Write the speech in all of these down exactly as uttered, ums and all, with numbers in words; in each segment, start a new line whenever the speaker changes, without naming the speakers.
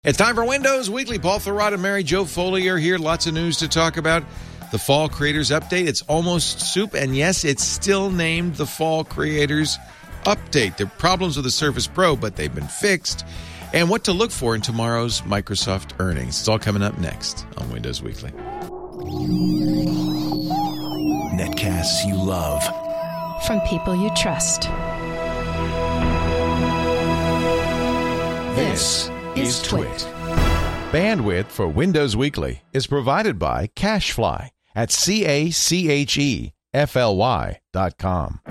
It's time for Windows Weekly. Paul Thurrott and Mary Jo Foley are here. Lots of news to talk about. The Fall Creators Update. It's almost soup, and yes, it's still named the Fall Creators Update. There are problems with the Surface Pro, but they've been fixed. And what to look for in tomorrow's Microsoft earnings. It's all coming up next on Windows Weekly.
Netcasts you love.
From people you trust.
This is Twit.
Bandwidth for Windows Weekly is provided by CacheFly at C A C H E F L Y dot com.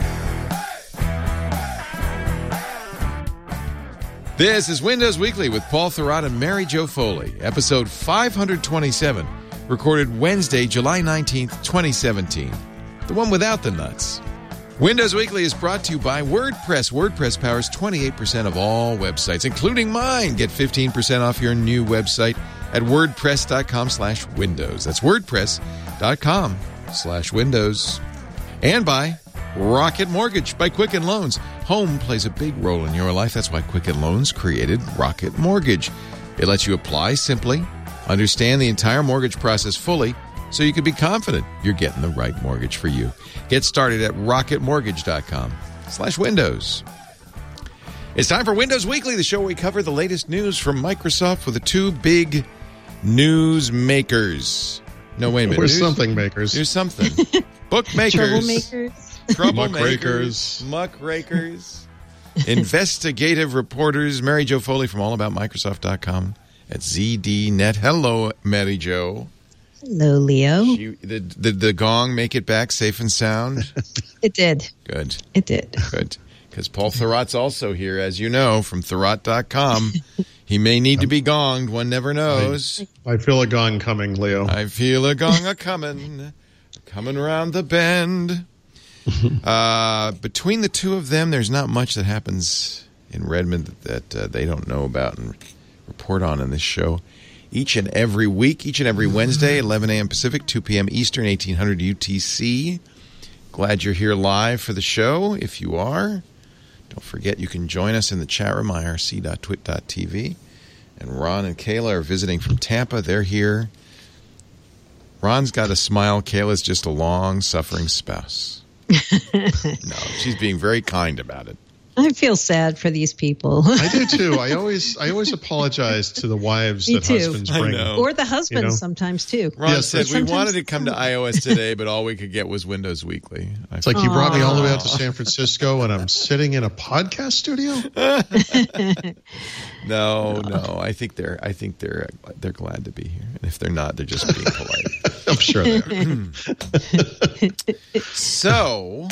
This is Windows Weekly with Paul Thurrott and Mary Jo Foley, episode five twenty-seven, recorded Wednesday, July nineteenth, twenty seventeen. The one without the nuts. Windows Weekly is brought to you by WordPress. WordPress powers twenty-eight percent of all websites, including mine. Get fifteen percent off your new website at wordpress.com slash windows. That's wordpress.com slash windows. And by Rocket Mortgage by Quicken Loans. Home plays a big role in your life. That's why Quicken Loans created Rocket Mortgage. It lets you apply simply, understand the entire mortgage process fully, so you can be confident you're getting the right mortgage for you. Get started at rocketmortgage.com slash windows. It's time for Windows Weekly, the show where we cover the latest news from Microsoft with the two big news makers. No, wait a minute.
We're
news,
something makers.
There's something. Bookmakers.
Troublemakers.
Troublemakers. Muckrakers. Investigative reporters. Mary Jo Foley from all about microsoft dot com at Z D Net. Hello, Mary Jo.
Hello, Leo.
She, did, did the gong make it back safe and sound?
It did.
Good.
It did.
Good. Because Paul Thurrott's also here, as you know, from Thurrott dot com. He may need to be gonged. One never knows.
I, I feel a gong coming, Leo.
I feel a gong a-coming, coming around the bend. Uh, between the two of them, there's not much that happens in Redmond that, that uh, they don't know about and report on in this show. Each and every week, each and every Wednesday, eleven a.m. Pacific, two p.m. Eastern, eighteen hundred U T C. Glad you're here live for the show. If you are, don't forget you can join us in the chat room, I R C dot twit dot t v. And Ron and Kayla are visiting from Tampa. They're here. Ron's got a smile. Kayla's just a long-suffering spouse. No, she's being very kind about it.
I feel sad for these people.
I do too. I always, I always apologize to the wives
Me
that
too.
husbands
I
bring.
know.
Or the husbands
You know?
sometimes, too.
Ron
Yes,
said we
sometimes-
wanted to come to iOS today, but all we could get was Windows Weekly. I
It's like you brought me all the way out to San Francisco, and I'm sitting in a podcast studio.
No, no. I think they're. I think they're. They're glad to be here. And if they're not, they're just being polite.
I'm sure they are.
So,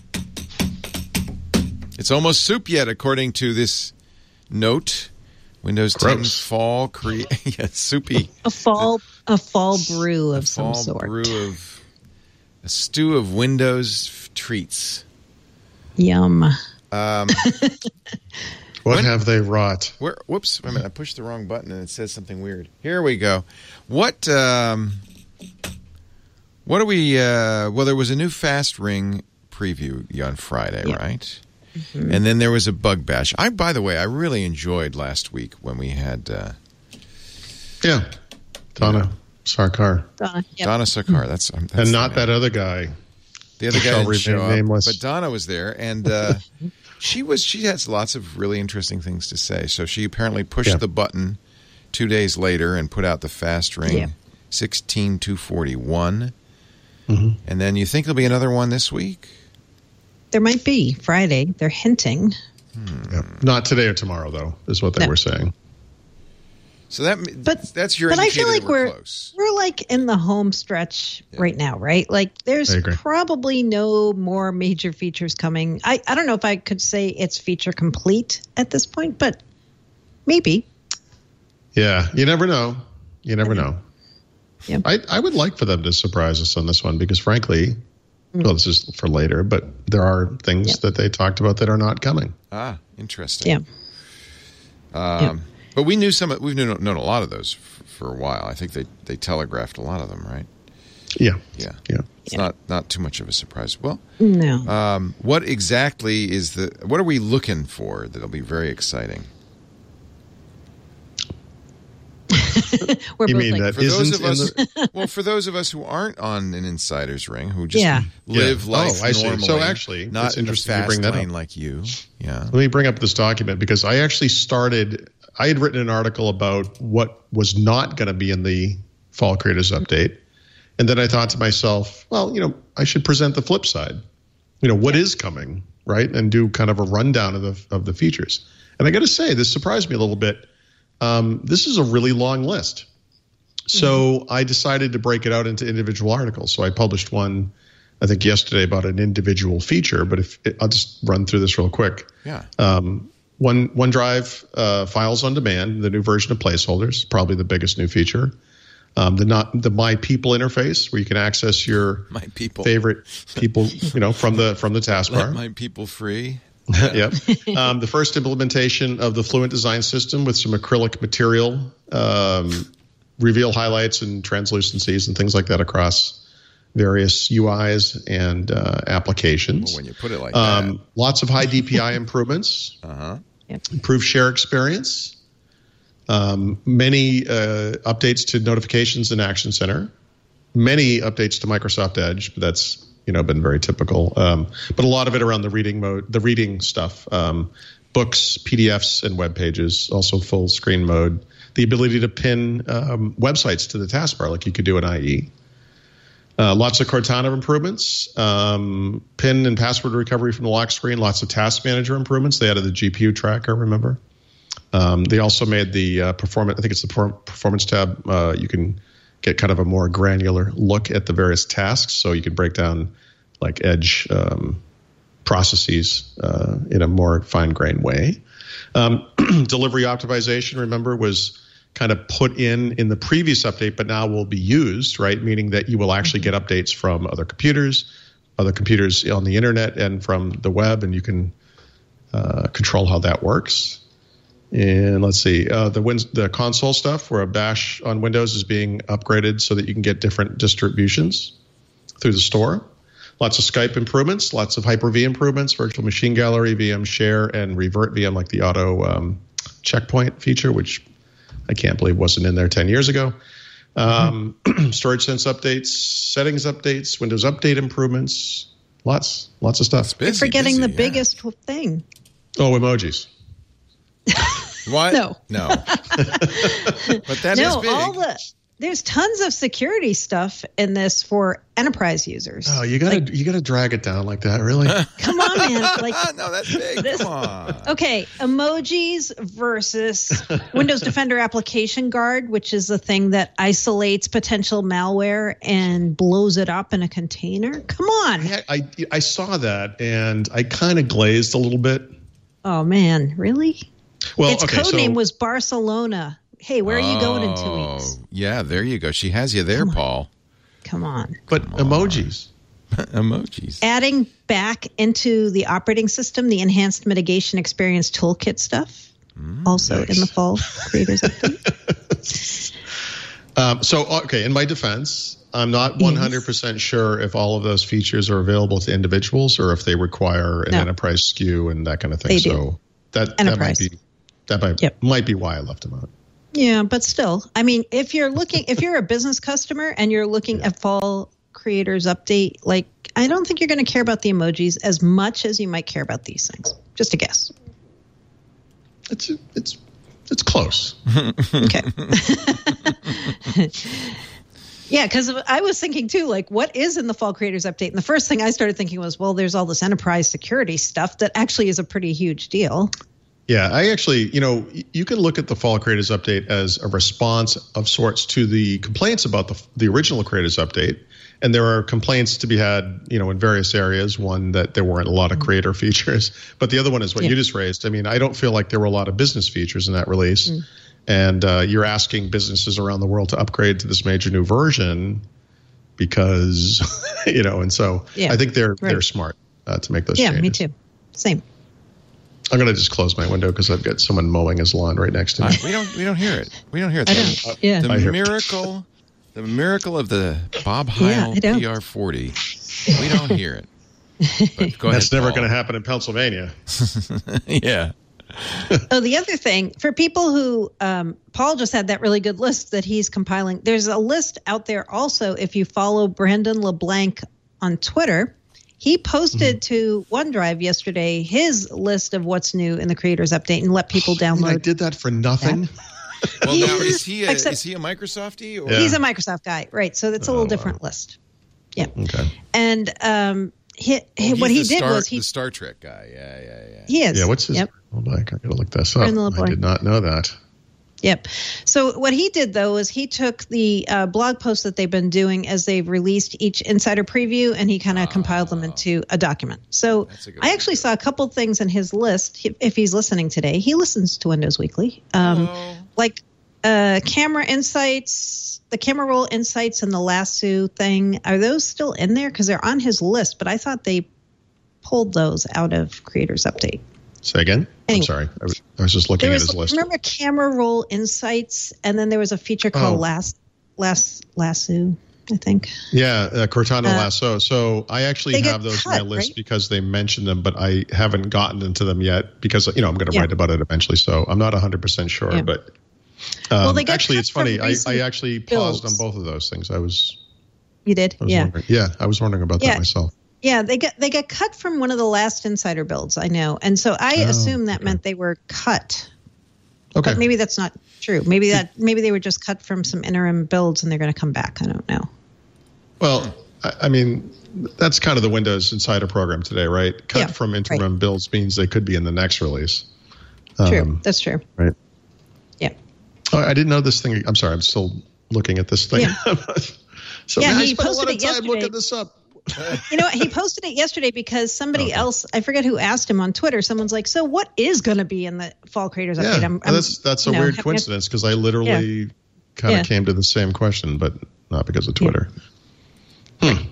it's almost soup yet, according to this note. Windows ten
Gross.
fall create. Yeah, soupy.
A fall, a fall brew of
A
some
fall
sort.
brew of a stew of Windows f- treats.
Yum.
Um,
What
When-
have they wrought?
where? Whoops! Wait a minute. I pushed the wrong button and it says something weird. Here we go. What? Um, what are we? Uh, well, there was a new Fast Ring preview on Friday,
Yeah.
right? Mm-hmm. And then there was a bug bash. I, by the way, I really enjoyed last week when we had uh,
Yeah, Donna Sarkar,
Donna. Yep.
Donna Sarkar. That's, um, that's
and
the
not
name.
that other guy.
The other guy
shall
didn't show
remain
up,
nameless.
but Donna was there, and uh, she was. She has lots of really interesting things to say. So she apparently pushed
Yeah.
the button two days later and put out the Fast Ring
Yeah.
sixteen two forty-one.
Mm-hmm.
And then you think there'll be another one this week?
There might be Friday. They're hinting.
Yeah. Not today or tomorrow, though, is what they
No.
were saying.
So that
But
that's your
but I
indicator
feel like
that we're,
we're
close.
we're like in the home stretch
Yeah.
right now, right? Like there's
I agree.
probably no more major features coming. I, I don't know if I could say it's feature complete at this point, but maybe.
Yeah, you never know. You never know.
Yeah.
I, I would like for them to surprise us on this one because, frankly, well, this is for later, but there are things
Yeah.
that they talked about that are not coming.
Ah, interesting.
Yeah.
Um,
Yeah.
But we knew some. We've known, known a lot of those f- for a while. I think they, they telegraphed a lot of them, right?
Yeah,
Yeah.
yeah.
It's
Yeah.
not not too much of a surprise. Well,
No.
um, what exactly is the? What are we looking for that'll be very exciting?
We're
You
both
mean
like,
that
For those
isn't
of us,
in the,
well, for those of us who aren't on an insider's ring, who just
Yeah.
live
Yeah.
life
Oh, I see.
normally,
So actually,
not
it's
in the
interesting you
fast
bring that
lane
up.
like you. Yeah.
Let me bring up this document because I actually started, I had written an article about what was not going to be in the Fall Creators Update. And then I thought to myself, well, you know, I should present the flip side. You know, what is coming, right? And do kind of a rundown of the of the features. And I got to say, this surprised me a little bit. Um, this is a really long list. So mm-hmm. I decided to break it out into individual articles. So I published one, I think yesterday, about an individual feature. But if I'll just run through this real quick.
Yeah.
Um, One OneDrive uh, files on demand, the new version of placeholders, probably the biggest new feature. Um, the not the My People interface, where you can access your
My people.
favorite people, you know, from the from the taskbar.
Let my people free.
Yep. Um, the first implementation of the Fluent Design System with some acrylic material, um, reveal highlights and translucencies and things like that across various U Is and uh, applications.
Well, when you put it like
um, lots of high D P I improvements.
Uh-huh.
Yep.
Improved share experience. Um, many uh, updates to notifications in Action Center. Many updates to Microsoft Edge, but that's you know been very typical. Um, but a lot of it around the reading mode, the reading stuff, um, books, P D Fs, and web pages. Also full screen mode. The ability to pin um, websites to the taskbar like you could do in I E. Uh, lots of Cortana improvements, um, pin and password recovery from the lock screen. Lots of task manager improvements. They added the G P U tracker. Remember. Um, they also made the uh, performance. I think it's the performance tab. Uh, you can get kind of a more granular look at the various tasks, so you can break down like Edge um, processes uh, in a more fine-grained way. Um, delivery optimization, remember, was kind of put in in the previous update, but now will be used, right? Meaning that you will actually get updates from other computers, other computers on the internet, and from the web, and you can uh, control how that works. And let's see, uh, the win- the console stuff where a bash on Windows is being upgraded so that you can get different distributions through the store. Lots of Skype improvements, lots of Hyper-V improvements, Virtual Machine Gallery, V M Share, and Revert V M, like the auto um, checkpoint feature, which I can't believe wasn't in there ten years ago. Um, mm-hmm. Storage Sense updates, settings updates, Windows Update improvements, lots, lots of stuff.
Busy,
You're forgetting
busy,
the
yeah.
biggest thing.
Oh, emojis.
What?
No.
No. But that is
no,
big.
all the there's tons of security stuff in this for enterprise users.
Oh, you gotta
Like,
you gotta drag it down like that, really?
come on, man! Like,
no, that's big.
This-
Come on.
okay, emojis versus Windows Defender Application Guard, which is the thing that isolates potential malware and blows it up in a container. Come on!
I, I I saw that and I kind of glazed a little bit.
Oh man, really?
Well,
its
okay,
code
so
name was Barcelona. Hey, where are you going in two
Oh,
weeks?
Yeah, there you go. She has you there,
Come on.
Paul.
Come on.
but emojis.
Emojis.
Adding back into the operating system the enhanced mitigation experience toolkit stuff, also
nice.
in the fall creators update.
Um, so, okay, in my defense, I'm not one hundred percent sure if all of those features are available to individuals or if they require an
No.
enterprise S K U and that kind of thing.
They
so
do.
that that
Enterprise.
might be that might,
Yep.
might be why I left them out.
Yeah, but still, I mean, if you're looking, if you're a business customer and you're looking at fall creators update, like, I don't think you're going to care about the emojis as much as you might care about these things. Just a guess.
It's it's it's close.
Okay. Yeah, because I was thinking too, like, what is in the fall creators update? And the first thing I started thinking was, well, there's all this enterprise security stuff that actually is a pretty huge deal.
Yeah, I actually, you know, you can look at the Fall Creators Update as a response of sorts to the complaints about the the original Creators Update. And there are complaints to be had, you know, in various areas. One, that there weren't a lot of creator features. But the other one is what
Yeah.
you just raised. I mean, I don't feel like there were a lot of business features in that release.
Mm.
And uh, you're asking businesses around the world to upgrade to this major new version because, you know, and so
Yeah,
I think they're
right.
they're smart uh, to make those
Yeah,
changes.
me too. Same.
I'm going to just close my window because I've got someone mowing his lawn right next to me.
Uh, we don't. We don't hear it. We don't hear it.
I
The-
don't. Yeah.
The
I hear-
miracle, the miracle of the Bob
Yeah,
Heil
I don't.
P R forty. We don't hear it. But go
That's
ahead,
never
Paul.
going to happen in Pennsylvania.
Yeah.
Oh, the other thing for people who um, Paul just had that really good list that he's compiling. There's a list out there also. If you follow Brandon LeBlanc on Twitter, he posted mm-hmm. to OneDrive yesterday his list of what's new in the Creators Update and let people
oh,
download.
I did that for nothing.
Yeah.
Well, now is he a, Except, is he a Microsoftie? Or?
Yeah. He's a Microsoft guy, right? So that's a little oh, different wow. list. Yeah.
Okay.
And um, he, he,
oh,
what he did
Star,
was he
the Star Trek guy. Yeah, yeah, yeah.
He is.
Yeah. What's his?
Yep.
Hold on, I gotta look this up. I did not know that.
Yep. So what he did, though, is he took the uh, blog posts that they've been doing as they've released each insider preview, and he kind of oh. compiled them into a document. So I actually idea. saw a couple things in his list. If he's listening today, he listens to Windows Weekly. Um, like uh, camera insights, the camera roll insights and the lasso thing. Are those still in there? Because they're on his list, but I thought they pulled those out of Creators Update.
Say again? Anyway, I'm sorry. I was, I was just looking
was,
at his list.
Remember camera roll insights? And then there was a feature called oh. Last, Last Lasso, I think.
Yeah, uh, Cortana uh, Lasso. So I actually have those cut, on my list right? because they mentioned them, but I haven't gotten into them yet because, you know, I'm going to yeah. write about it eventually. So I'm not one hundred percent sure. Yeah. But um, well, they got actually, it's funny. I, I actually paused builds. on both of those things. I was.
You did?
I was
yeah.
Wondering. Yeah, I was wondering about
yeah.
that myself.
Yeah, they got they got cut from one of the last insider builds, I know. And so I oh, assume that okay. meant they were cut.
Okay.
But maybe that's not true. Maybe that maybe they were just cut from some interim builds and they're going to come back. I don't know.
Well, I, I mean, that's kind of the Windows Insider program today, right? Cut
yeah,
from interim
right.
builds means they could be in the next release.
True.
Um,
that's true.
Right.
Yeah.
Oh, I didn't know this thing. I'm sorry. I'm still looking at this thing.
Yeah.
so
yeah,
man,
he
I spent
posted
a lot of
it
time
yesterday.
looking this up.
You know what? He posted it yesterday because somebody okay. else, I forget who asked him on Twitter. Someone's like, so what is going to be in the Fall Creators Update?
Yeah,
I'm, I'm,
that's that's a
know,
weird coincidence because I literally
yeah.
kind of
yeah.
came to the same question, but not because of Twitter. Yeah. Hmm.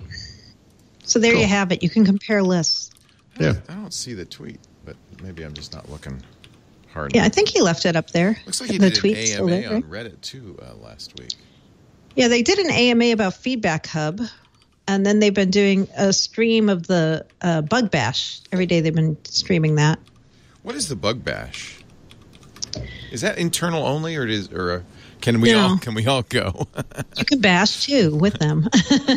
So there
cool.
you have it. You can compare lists.
I
yeah.
I don't see the tweet, but maybe I'm just not looking hard
Yeah,
enough.
I think he left it up there.
Looks like he
the
did
tweet's
an A M A
there,
on
right?
Reddit, too, uh, last week.
Yeah, they did an A M A about Feedback Hub. And then they've been doing a stream of the uh, Bug Bash. Every day they've been streaming that.
What is the Bug Bash? Is that internal only, or is or uh, can we
no.
all can we all go?
You can bash too with them.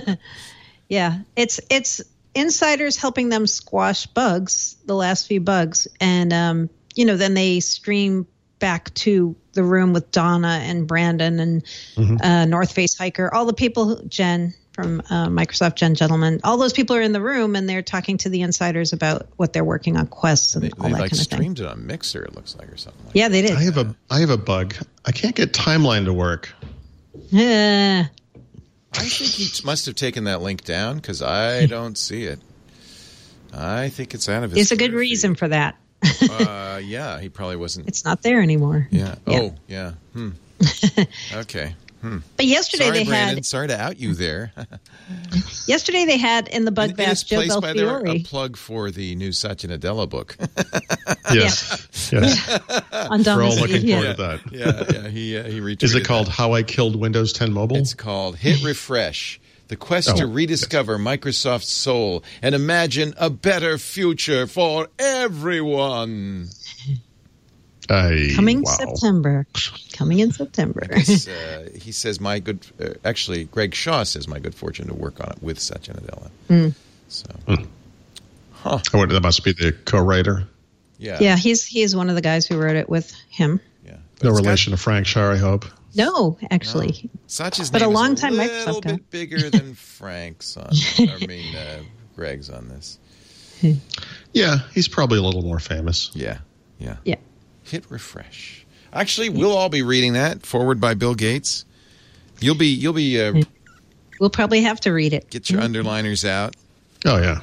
Yeah, it's it's insiders helping them squash bugs, the last few bugs, and um, you know then they stream back to the room with Donna and Brandon and mm-hmm. uh, North Face Hiker, all the people, who, Jen. From uh, Microsoft, Jen Gentleman. All those people are in the room and they're talking to the insiders about what they're working on, quests and
they,
all
they
that
like
kind of thing.
They streamed it on Mixer, it looks like, or something like
yeah,
that.
they did.
I have a I have a bug. I can't get Timeline to work.
Uh,
I think he must have taken that link down because I don't see it. I think it's out of his.
There's a good reason for that.
uh, yeah, he probably wasn't.
It's not there anymore.
Yeah.
yeah.
Oh, yeah. Hmm. Okay. Hmm.
But yesterday
Sorry,
they
Brandon.
had.
Sorry to out you there.
Yesterday they had in the Bug Bash Joe
Belfiore. By the way, a plug for the new Satya Nadella book.
yes. Yeah. yes.
On
We're all looking
yeah.
forward to that.
Yeah, yeah. He uh, he retweeted.
Is it called
that.
How I Killed Windows ten Mobile?
It's called Hit Refresh. The quest
oh,
to rediscover yes. Microsoft's soul and imagine a better future for everyone.
I,
Coming
wow.
September. Coming in September.
Guess, uh, he says my good. Uh, actually, Greg Shaw says my good fortune to work on it with Satya Nadella. Mm. So,
mm.
huh?
I wonder, that must be the co-writer.
Yeah,
yeah. He's he's one of the guys who wrote it with him.
Yeah,
no relation got, to Frank Shar, I hope.
No, actually.
No. Satya's
but
name
a long
is a
time
little
Microsoft
bit
guy.
bigger than Frank's on. I mean, uh, Greg's on this.
Yeah, he's probably a little more famous.
Yeah, yeah,
yeah.
Hit refresh. Actually, we'll all be reading that. Forward by Bill Gates. You'll be. You'll be. Uh,
we'll probably have to read it.
Get your mm-hmm. underliners out.
Oh yeah.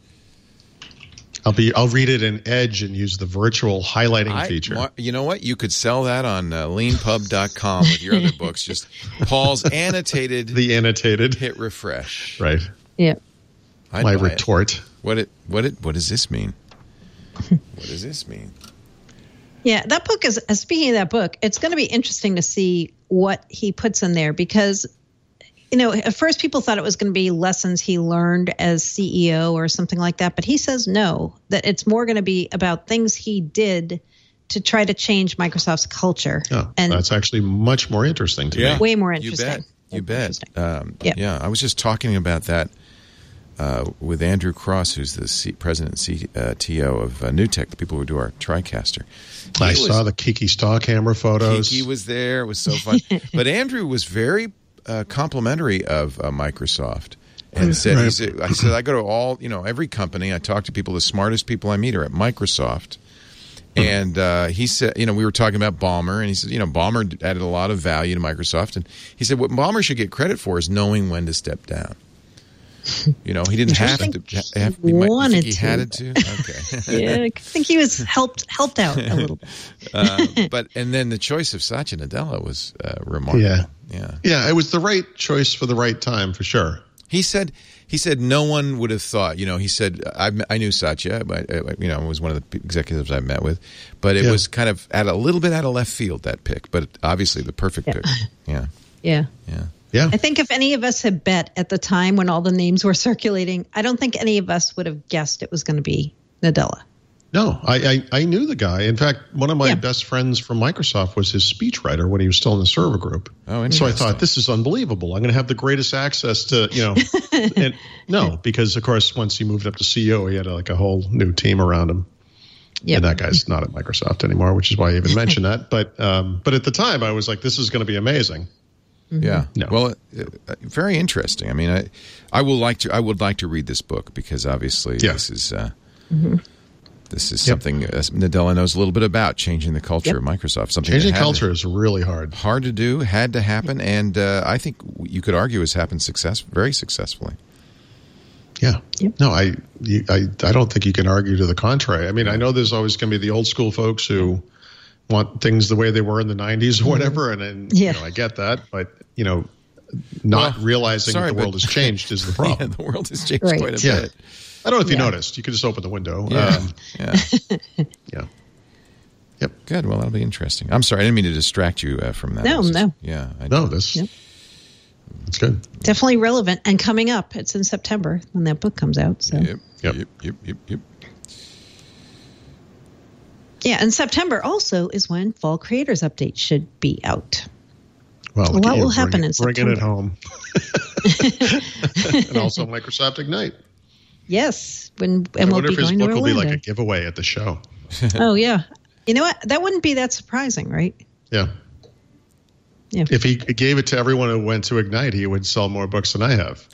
I'll be. I'll read it in Edge and use the virtual highlighting
I,
feature.
You know what? You could sell that on uh, lean pub dot com with your other books. Just Paul's annotated.
The annotated.
Hit refresh.
Right.
Yeah.
I'd
My retort.
It. What it? What it? What does this mean? What does this mean?
Yeah, that book is, uh, speaking of that book, it's going to be interesting to see what he puts in there because, you know, at first people thought it was going to be lessons he learned as C E O or something like that. But he says no, that it's more going to be about things he did to try to change Microsoft's culture.
Oh,
and
that's actually much more interesting to
Yeah.
me.
way more
You
interesting.
bet. You bet. Um,
Yeah.
yeah, I was just talking about that uh, with Andrew Cross, who's the C- president and C T O of uh, NewTek, the people who do our TriCaster. He
I
was-
saw the Kiki Star camera photos.
Kiki was there. It was so fun. But Andrew was very uh, complimentary of uh, Microsoft. And said,
Right.
he said, I said, I go to all, you know, every company. I talk to people. The smartest people I meet are at Microsoft. And uh, he said, you know, we were talking about Ballmer, and he said, you know, Ballmer added a lot of value to Microsoft. And he said, what Ballmer should get credit for is knowing when to step down. You know, he didn't
I
have
think
to.
he
Have, he might- you
wanted
think he
to.
had to. Okay.
Yeah, I think he was helped helped out a little bit.
uh, but and then the choice of Satya Nadella was uh, remarkable.
Yeah.
yeah.
Yeah, it was the right choice for the right time, for sure.
He said, he said, no one would have thought. You know, he said, I, I knew Satya, but uh, you know, was one of the executives I met with, but it
Yeah.
was kind of at a little bit out of left field, that pick, but obviously the perfect pick. Yeah,
Yeah.
yeah.
Yeah.
I think if any of us had bet at the time when all the names were circulating, I don't think any of us would have guessed it was going to be Nadella.
No, I, I, I knew the guy. In fact, one of my
Yeah.
best friends from Microsoft was his speechwriter when he was still in the server group.
Oh,
So I
interesting.
thought, this is unbelievable. I'm going to have the greatest access to, you know. and no, because, of course, once he moved up to C E O, he had like a whole new team around him.
Yep.
And that guy's not at Microsoft anymore, which is why I even mentioned that. But um, but at the time, I was like, this is going to be amazing.
Yeah.
No.
Well, uh, uh, very interesting. I mean, I, I will like to. I would like to read this book because obviously
Yeah.
this is uh,
Mm-hmm.
this is
Yep.
something uh, Nadella knows a little bit about, changing the culture
Yep.
of Microsoft. Something
Changing
that had to-
culture is really hard.
hard to do, had to happen, and uh, I think you could argue has happened success very successfully.
Yeah.
Yep.
No, I, you, I I don't think you can argue to the contrary. I mean, I know there's always going to be the old school folks who want things the way they were in the nineties or whatever, and, and
Yeah.
you know, I get that, but you know, not
Well,
realizing
sorry,
the
but-
world has changed is the
Yeah,
problem.
the world has changed
Right.
quite a
Yeah.
bit.
I don't know if you
Yeah.
noticed. You could just open the window.
Yeah,
Um,
yeah.
yeah.
Good. Well, that'll be interesting. I'm sorry, I didn't mean to distract you uh, from that.
No,
I was just-
no.
Yeah. I,
No, this
Yep.
it's good.
Definitely relevant and coming up. It's in September when that book comes out. So
Yep.
Yep.
Yep. Yep. Yep. Yep.
yeah, and September also is when Fall Creators Update should be out.
Well,
A
look
lot
at you
will happen
bringing-
in
bringing it
September.
home, and also Microsoft Ignite.
Yes, when and
I
we'll
wonder
be
if his
going to
book will be
Orlando.
like a giveaway at the show.
Oh yeah, you know what? That wouldn't be that surprising, right?
Yeah.
Yeah.
If he gave it to everyone who went to Ignite, he would sell more books than I have.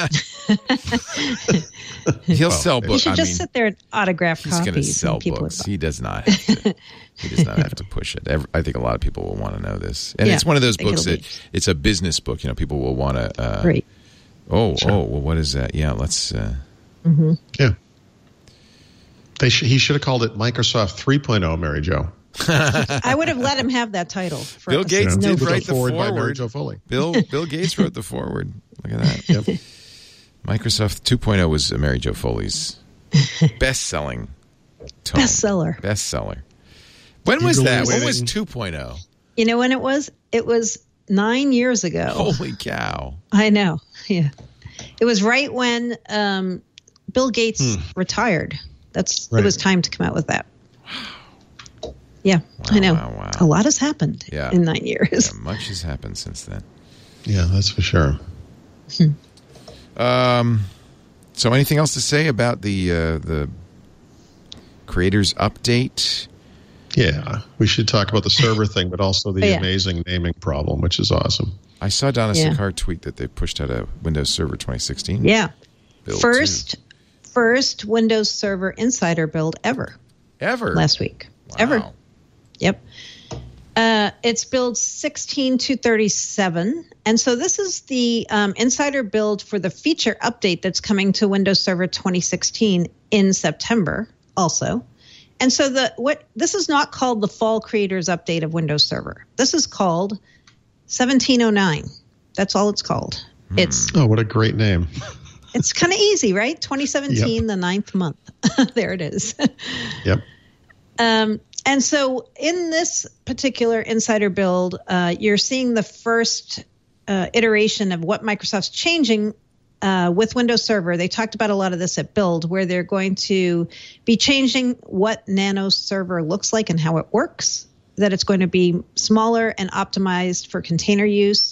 He'll
Well,
sell
he
You
books.
should
I
just
mean,
sit there and autograph
he's going to
copies.
sell
and people
books.
would-
He does not. Have to, he does not have to push it. Every, I think a lot of people will want to know this, and
Yeah,
it's one of those
I think
books
it'll
that it's a business book. You know, people will want to. Uh,
Right.
Oh, oh. Well, what is that? Yeah, let's. Uh,
Yeah. They sh- he should have called it Microsoft three point oh, Mary Jo.
I would have let him have that title. For
Bill
us.
Gates
You know,
did
with a
write the
forward by Mary
forward.
Jo Foley.
Bill Bill Gates wrote the forward. Look at that.
Yep.
Microsoft two point oh was Mary Jo Foley's best-selling tome.
Bestseller.
Bestseller. When was
Eagerly
that? When was
awaiting-
two point oh?
You know when it was? It was nine years ago.
Holy cow.
I know. Yeah. It was right when um, Bill Gates retired. That's
Right.
It was time to come out with that. Yeah, I know.
wow, wow.
A lot has happened
Yeah.
in nine years.
Yeah, much has happened since then.
Yeah, that's for sure.
Um, so anything else to say about the uh, the creators update?
Yeah, we should talk about the server thing, but also the
Oh, yeah.
amazing naming problem, which is awesome.
I saw Donna
Yeah.
Sicard tweet that they pushed out a Windows Server twenty sixteen.
Yeah.
build
First, first Windows Server Insider build ever
too. Ever.
last week.
Wow.
Ever. Yep. Uh, it's build sixteen two thirty-seven. And so this is the um, insider build for the feature update that's coming to Windows Server twenty sixteen in September also. And so the what this is not called the Fall Creators Update of Windows Server. This is called seventeen oh nine. That's all it's called. It's
Oh, what a great name.
it's kind of easy, right? twenty seventeen, the ninth month. There it is.
Yep.
Um, and so in this particular insider build, uh, you're seeing the first uh, iteration of what Microsoft's changing uh, with Windows Server, they talked about a lot of this at Build, where they're going to be changing what Nano Server looks like and how it works, that it's going to be smaller and optimized for container use.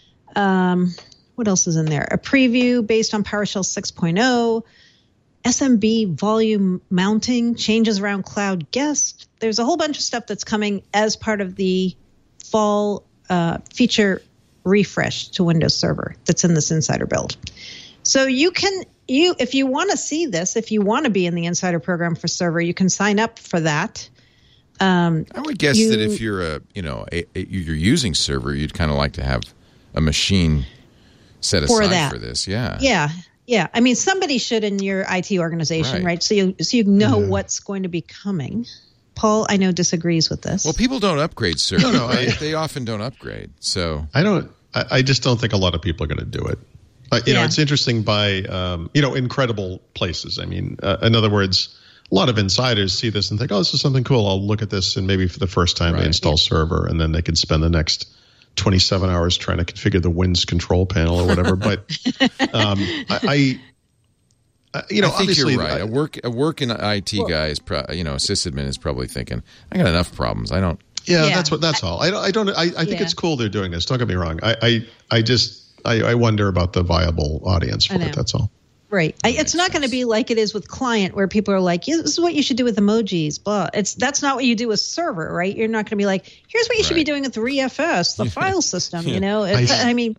Um, what else is in there? A preview based on PowerShell six point oh, S M B volume mounting, changes around Cloud Guest. There's a whole bunch of stuff that's coming as part of the fall uh, feature refresh to Windows Server that's in this Insider build. So you can, you if you want to see this, if you want to be in the Insider program for Server, you can sign up for that. Um,
I would guess
you,
that if you're a, you know, a, a, you're using Server, you'd kind of like to have a machine set aside
for, that.
for this. Yeah.
Yeah. Yeah. I mean, somebody should in your I T organization, right?
Right.
So you so you know
Yeah.
what's going to be coming. Paul, I know, disagrees with this.
Well, people don't upgrade Server.
No, no,
right?
I-
They often don't upgrade. So
I don't. I, I just don't think a lot of people are going to do it. Uh, you
Yeah.
know, it's interesting by um, you know, incredible places. I mean, uh, in other words, a lot of insiders see this and think, "Oh, this is something cool. I'll look at this." And maybe for the first time,
Right.
they install Server, and then they can spend the next twenty-seven hours trying to configure the Windows control panel or whatever. But um, I, I, I, you know,
I think
obviously,
you're right.
I-
a work a working I T guy is, pro, you know, a sysadmin is probably thinking, I got enough problems. I don't.
Yeah,
Yeah.
that's what. That's all. I don't. I don't. I, I think
Yeah.
it's cool they're doing this. Don't get me wrong. I. I, I just. I, I wonder about the viable audience for
I know.
it. That's all.
Right. I, it's not going to be like it is with client, where people are like, yeah, this is what you should do with emojis, blah. It's That's not what you do with server, right? You're not going to be like, here's what you should be
Right.
doing with ReFS, the file system, you know? It,
I-
I, mean,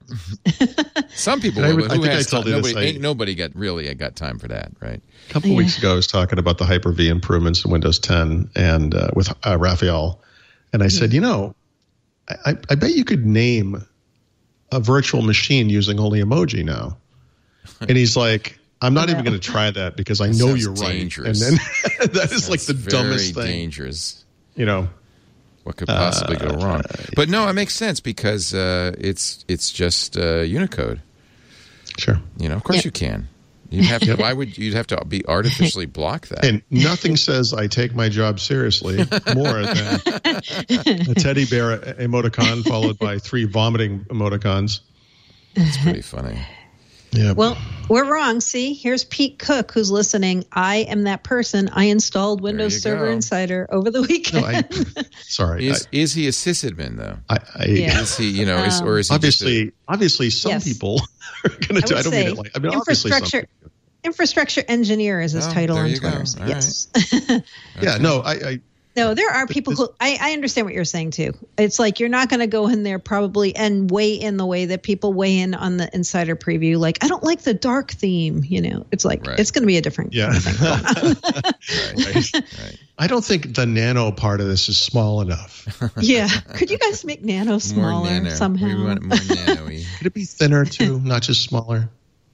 Some people
I
will,
would-
but
I
who
think I
has
told
time?
you this,
Nobody,
I-
ain't nobody got really got time for that, right?
A couple of weeks ago, I was talking about the Hyper-V improvements in Windows ten and uh, with uh, Raphael, and I said, you know, I, I bet you could name a virtual machine using only emoji now. And he's like, I'm not even going to try that because I
That
know
sounds
you're
dangerous.
right. And then that is like the
That's
dumbest
very
thing.
dangerous.
You know,
What could possibly go
Uh,
wrong? But no, it makes sense because uh, it's it's just uh, Unicode.
sure.
You know, of course
Yep.
you can. You'd have to. Why would you'd have to be artificially block that?
And nothing says I take my job seriously more than a teddy bear emoticon followed by three vomiting emoticons.
It's pretty funny.
Yeah.
well, we're wrong. See, here's Pete Cook, who's listening. I am that person. I installed Windows
you
Server
go.
Insider over the weekend.
no, I, sorry.
Is is he a sysadmin though?
I, I,
Yeah.
Is he, you know, is,
Um,
or is he just a-
obviously, obviously, some
Yes.
people are going to do.
would
I don't mean
say
it like. I mean, obviously, some
infrastructure
people.
infrastructure engineer is his
Oh,
title
there
on
you go.
Twitter.
All
Yes.
Yeah. No. I. I
No, there are people
this-
who I, I understand what you're saying too. It's like you're not going to go in there probably and weigh in the way that people weigh in on the Insider preview. Like, I don't like the dark theme. You know, it's like
Right.
it's going to be a different.
yeah.
right, right.
I don't think the nano part of this is small enough.
Yeah, could you guys make Nano
More
smaller
nano.
somehow?
We want it more nano-y.
Could it be thinner too, not just smaller?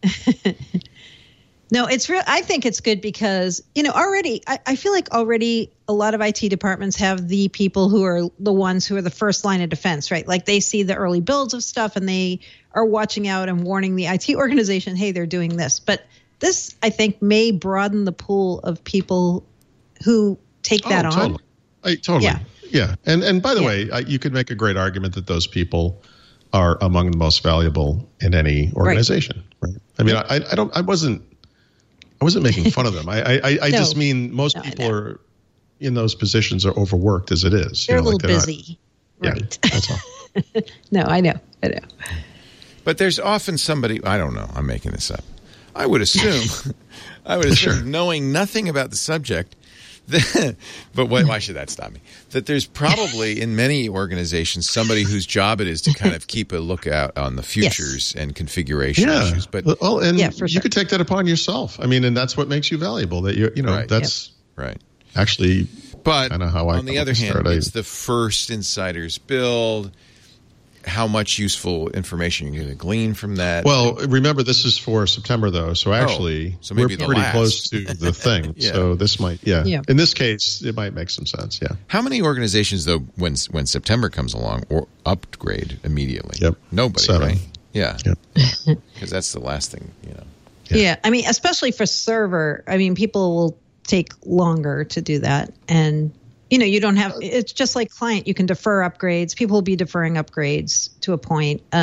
No, it's real. I think it's good because, you know, already, I, I feel like already a lot of I T departments have the people who are the ones who are the first line of defense, right? Like they see the early builds of stuff and they are watching out and warning the I T organization, hey, they're doing this. But this, I think, may broaden the pool of people who take that
oh,
on.
Totally. I, totally.
Yeah.
Yeah. And and by the
Yeah.
way, I, you could make a great argument that those people are among the most valuable in any organization. Right. I mean, I, I don't. I wasn't. I wasn't making fun of them. I I, I, I
No.
just mean most
No, I
people
know.
are in those positions are overworked as it is.
They're
You know,
a
like
little
not-
busy.
yeah,
Right.
that's all.
No, I know. I know.
But there's often somebody, I don't know, I'm making this up. I would assume, I would assume,
Sure.
knowing nothing about the subject, that, but why, why should that stop me? That there's probably in many organizations somebody whose job it is to kind of keep a lookout on the futures and configuration
Yeah.
issues. But
well, and
Yeah, for
you
sure.
could take that upon yourself. I mean, and that's what makes you valuable. That you you know
Right.
that's
right.
actually
But
Kinda how I
on the
come
other
up with
hand,
start. I-
it's the first insider's build. How much useful information you're going to glean from that?
well. Remember, this is for September though, so actually
so maybe
we're
the
pretty
last.
close to the thing.
Yeah.
So this might, yeah.
Yeah.
In this case, it might make some sense. Yeah.
How many organizations, though, when when September comes along, or upgrade immediately?
Yep.
Nobody,
Seven.
right? Yeah,
Yep.
because that's the last thing, you know.
Yeah.
Yeah. I mean, especially for server, I mean, people will take longer to do that. And, you know, you don't have, it's just like client, you can defer upgrades. People will be deferring upgrades to a point. Um,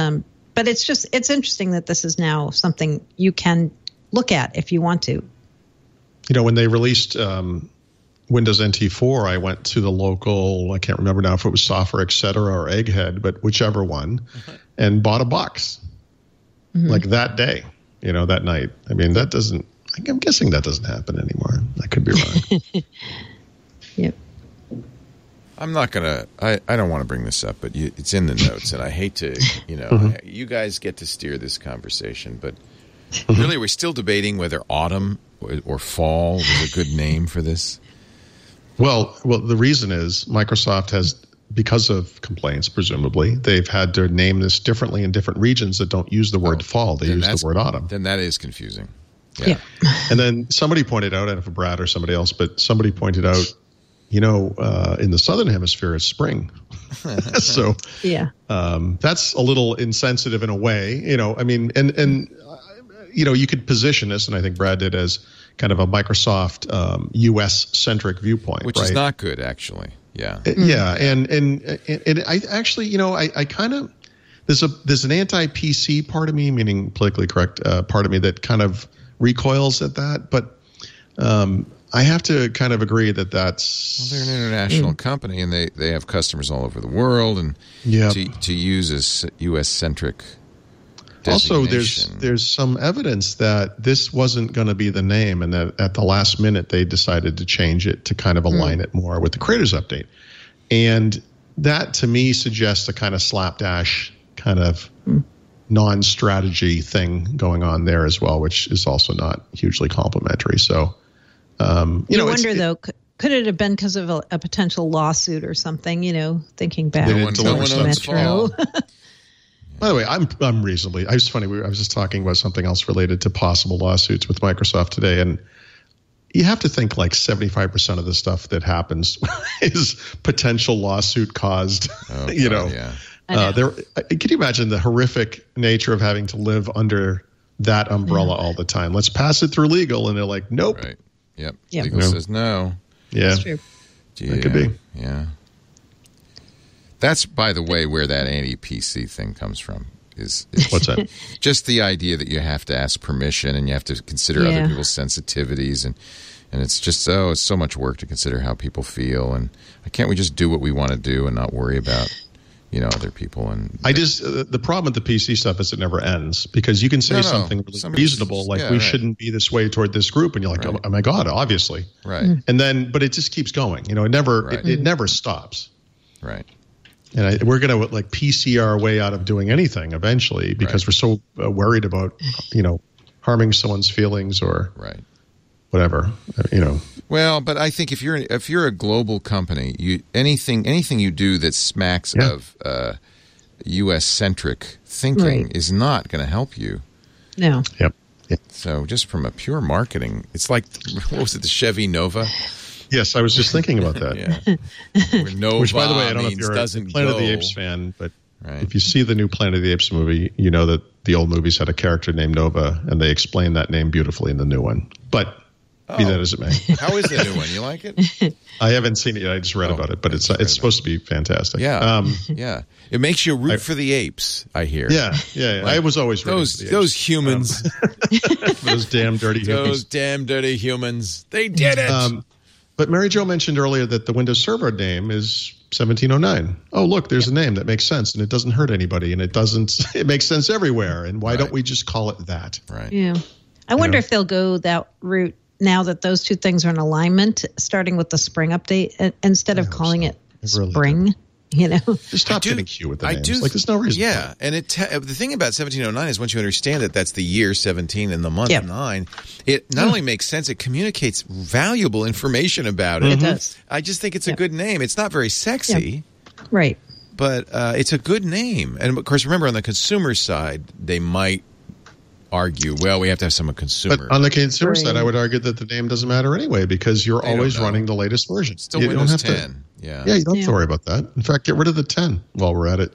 but it's just it's interesting that this is now something you can look at if you want to.
You know, when they released um, Windows N T four, I went to the local, I can't remember now if it was Software, et cetera, or Egghead, but whichever one, and bought a box mm-hmm. like that day, you know, that night. I mean, that doesn't, I'm guessing that doesn't happen anymore. I could be wrong.
Yep.
I'm not going to, I, I don't want to bring this up, but you, it's in the notes, and I hate to, you know,
mm-hmm.
you guys get to steer this conversation, but really we're still debating whether autumn or, or fall was a good name for this.
Well, well, the reason is Microsoft has, because of complaints, presumably, they've had to name this differently in different regions that don't use the word oh, fall. They use the word autumn.
Then that is confusing.
Yeah. yeah.
And then somebody pointed out, I don't know if Brad or somebody else, but somebody pointed out, you know, uh, in the Southern Hemisphere, it's spring. So
yeah,
um, that's a little insensitive in a way. You know, I mean, and, and uh, you know, you could position this, and I think Brad did, as kind of a Microsoft um, U S-centric viewpoint.
Which
right?
is not good, actually. Yeah.
Uh, yeah, and, and, and, and I actually, you know, I, I kind of, there's a there's an anti-P C part of me, meaning politically correct uh, part of me, that kind of recoils at that. But um, I have to kind of agree that that's...
Well, they're an international mm. company, and they, they have customers all over the world, and
yep.
to, to use a U S-centric
also, there's there's some evidence that this wasn't going to be the name, and that at the last minute they decided to change it to kind of align mm. it more with the Creators Update. And that, to me, suggests a kind of slapdash kind of mm. non-strategy thing going on there as well, which is also not hugely complimentary. So, um, you, you know,
wonder,
it,
though, could it have been because of a, a potential lawsuit or something, you know, thinking back
to
Metro?
By the way, I'm I'm reasonably. I was funny. We, I was just talking about something else related to possible lawsuits with Microsoft today, and you have to think like seventy-five percent of the stuff that happens is potential lawsuit caused.
Oh,
you
God,
know,
yeah.
uh, there. Can you imagine the horrific nature of having to live under that umbrella yeah. all the time? Let's pass it through legal, and they're like, nope.
Right. Yep.
yep.
Legal
no.
says no.
Yeah.
That's true.
Yeah.
That could be.
Yeah. That's, by the way, where that anti-P C thing comes from. Is, is
What's that?
Just the idea that you have to ask permission and you have to consider
yeah.
other people's sensitivities, and and it's just oh, it's so much work to consider how people feel, and can't we just do what we want to do and not worry about you know other people? And
I just uh, the problem with the P C stuff is it never ends, because you can say
no, no.
something really
Somebody's,
reasonable like
yeah,
we
right.
shouldn't be this way toward this group, and you're like,
right.
oh, oh my God, obviously,
right?
And then, but it just keeps going. You know, it never
Right.
it, it never stops.
Right.
And I, we're going to like P C our way out of doing anything eventually, because
right.
we're so uh, worried about, you know, harming someone's feelings or
right.
whatever, uh, you know.
Well, but I think if you're if you're a global company, you anything anything you do that smacks
yeah.
of uh, U S centric thinking
right.
is not going to help you.
No.
Yep. yep.
So just from a pure marketing, it's like what was it, the Chevy Nova?
Yes, I was just thinking about that.
yeah. Where Nova
Which, by the way, I don't know if you're a
doesn't
Planet
go.
of the Apes fan, but
right.
if you see the new Planet of the Apes movie, you know that the old movies had a character named Nova, and they explain that name beautifully in the new one. But
oh.
be that as it may.
How is the new one? You like it?
I haven't seen it yet. I just read
oh,
about it, but it's it's supposed to be fantastic.
Yeah,
um,
yeah. It makes you root
I,
for the apes, I hear.
Yeah, yeah. yeah.
Like,
I was always rooting
those
for the
those
apes.
humans,
um, those damn dirty humans.
those damn dirty humans. They did it.
Um, But Mary Jo mentioned earlier that the Windows Server name is seventeen oh nine. Oh, look, there's yep. a name that makes sense, and it doesn't hurt anybody, and it doesn't. It makes sense everywhere. And why right. don't we just call it that?
Right.
Yeah. I wonder
you know?
if they'll go that route now that those two things are in alignment, starting with the spring update, instead of calling
so.
it
really
spring.
do.
You know,
just stop
do,
getting cute with the
I
names.
do,
like, there's no reason.
Yeah,
for it.
and it te- the thing about seventeen oh nine is once you understand that that's the year seventeen and the month
yep.
nine, it not mm. only makes sense, it communicates valuable information about it.
It
Mm-hmm.
does.
I just think it's
yep.
a good name. It's not very sexy,
yep. right?
But uh, it's a good name. And of course, remember on the consumer side, they might argue, well, we have to have some consumer.
But on the consumer
right.
side, I would argue that the name doesn't matter anyway, because you're
They
always
don't know.
running the latest version.
Still
you
Windows
don't have
ten.
To,
yeah.
yeah, you don't have
yeah.
to worry about that. In fact, get rid of the ten while we're at it.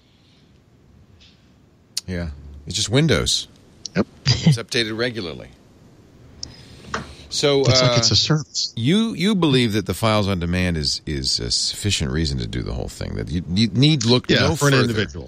Yeah. It's just Windows.
Yep.
It's updated regularly. So
It's
uh,
like it's a service.
you you believe that the files on demand is is a sufficient reason to do the whole thing, that you, you need look
Yeah,
no
for an
further.
individual.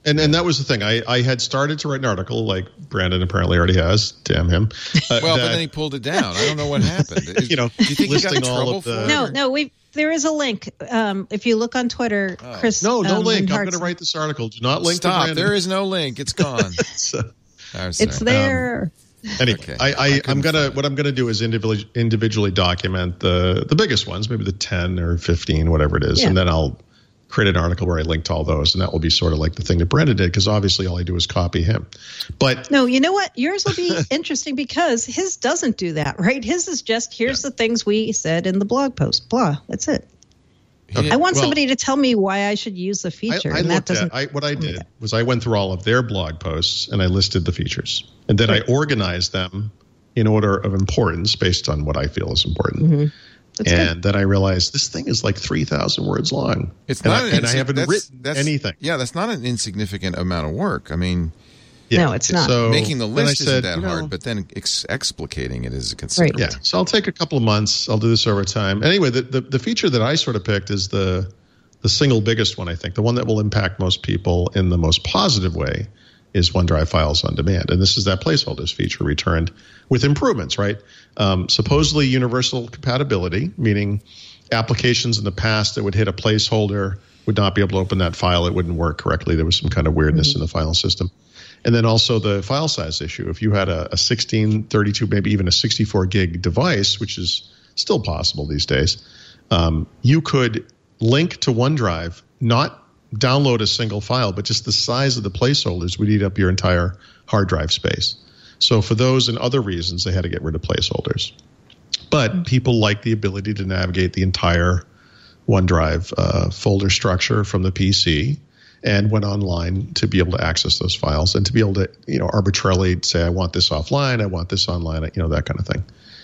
And and that was the thing. I, I had started to write an article, like Brandon apparently already has. Damn him. Uh,
well,
that,
but then he pulled it down. I don't know what happened. Is,
you know,
do you think he got in
listing all
trouble
of
for
the-
it?
No,
or-
no, we there is a link. Um, if you look on Twitter,
Oh.
Chris.
No, no
um,
link. I'm
Lindhart's-
going to write this article. Do not link to
Stop.
Brandon.
There is no link. It's gone.
So,
I'm sorry.
It's there.
anyway,
Okay.
I,
I
I,
couldn't
I'm gonna
find it.
what I'm gonna do is individually individually document the the biggest ones, maybe the ten or fifteen, whatever it is,
Yeah.
and then I'll create an article where I link to all those, and that will be sort of like the thing that Brandon did, because obviously all I do is copy him. But
No, you know what? Yours will be interesting because his doesn't do that, right? His is just here's the things we said in the blog post. Blah. That's it.
He-
I want
Well-
somebody to tell me why I should use the
I,
feature,
I
and that
looked
doesn't.
at I, what I did was I went through all of their blog posts and I listed the features, and then I organized them in order of importance based on what I feel is important.
That's
And then I realized this thing is like three thousand words long.
It's
and
not,
I,
an
and I
insi-
haven't
that's-
written
that's-
anything.
Yeah, that's not an insignificant amount of work. I mean,
No, it's not.
So
making the
then I
list isn't
said,
that
you know,
hard, but then ex- explicating it is considerable.
Yeah, so I'll take a couple of months. I'll do this over time. Anyway, the, the, the feature that I sort of picked is the the single biggest one, I think. The one that will impact most people in the most positive way is OneDrive Files on Demand. And this is that placeholders feature returned with improvements, right? Um, supposedly universal compatibility, meaning applications in the past that would hit a placeholder would not be able to open that file. It wouldn't work correctly. There was some kind of weirdness mm-hmm. in the file system. And then also the file size issue. If you had a, a sixteen, thirty-two, maybe even a sixty-four gig device, which is still possible these days, um, you could link to OneDrive, not download a single file, but just the size of the placeholders would eat up your entire hard drive space. So for those and other reasons, they had to get rid of placeholders. But mm-hmm. people like the ability to navigate the entire OneDrive uh, folder structure from the P C and went online to be able to access those files and to be able to, you know, arbitrarily say, I want this offline, I want this online, you know, that kind of thing.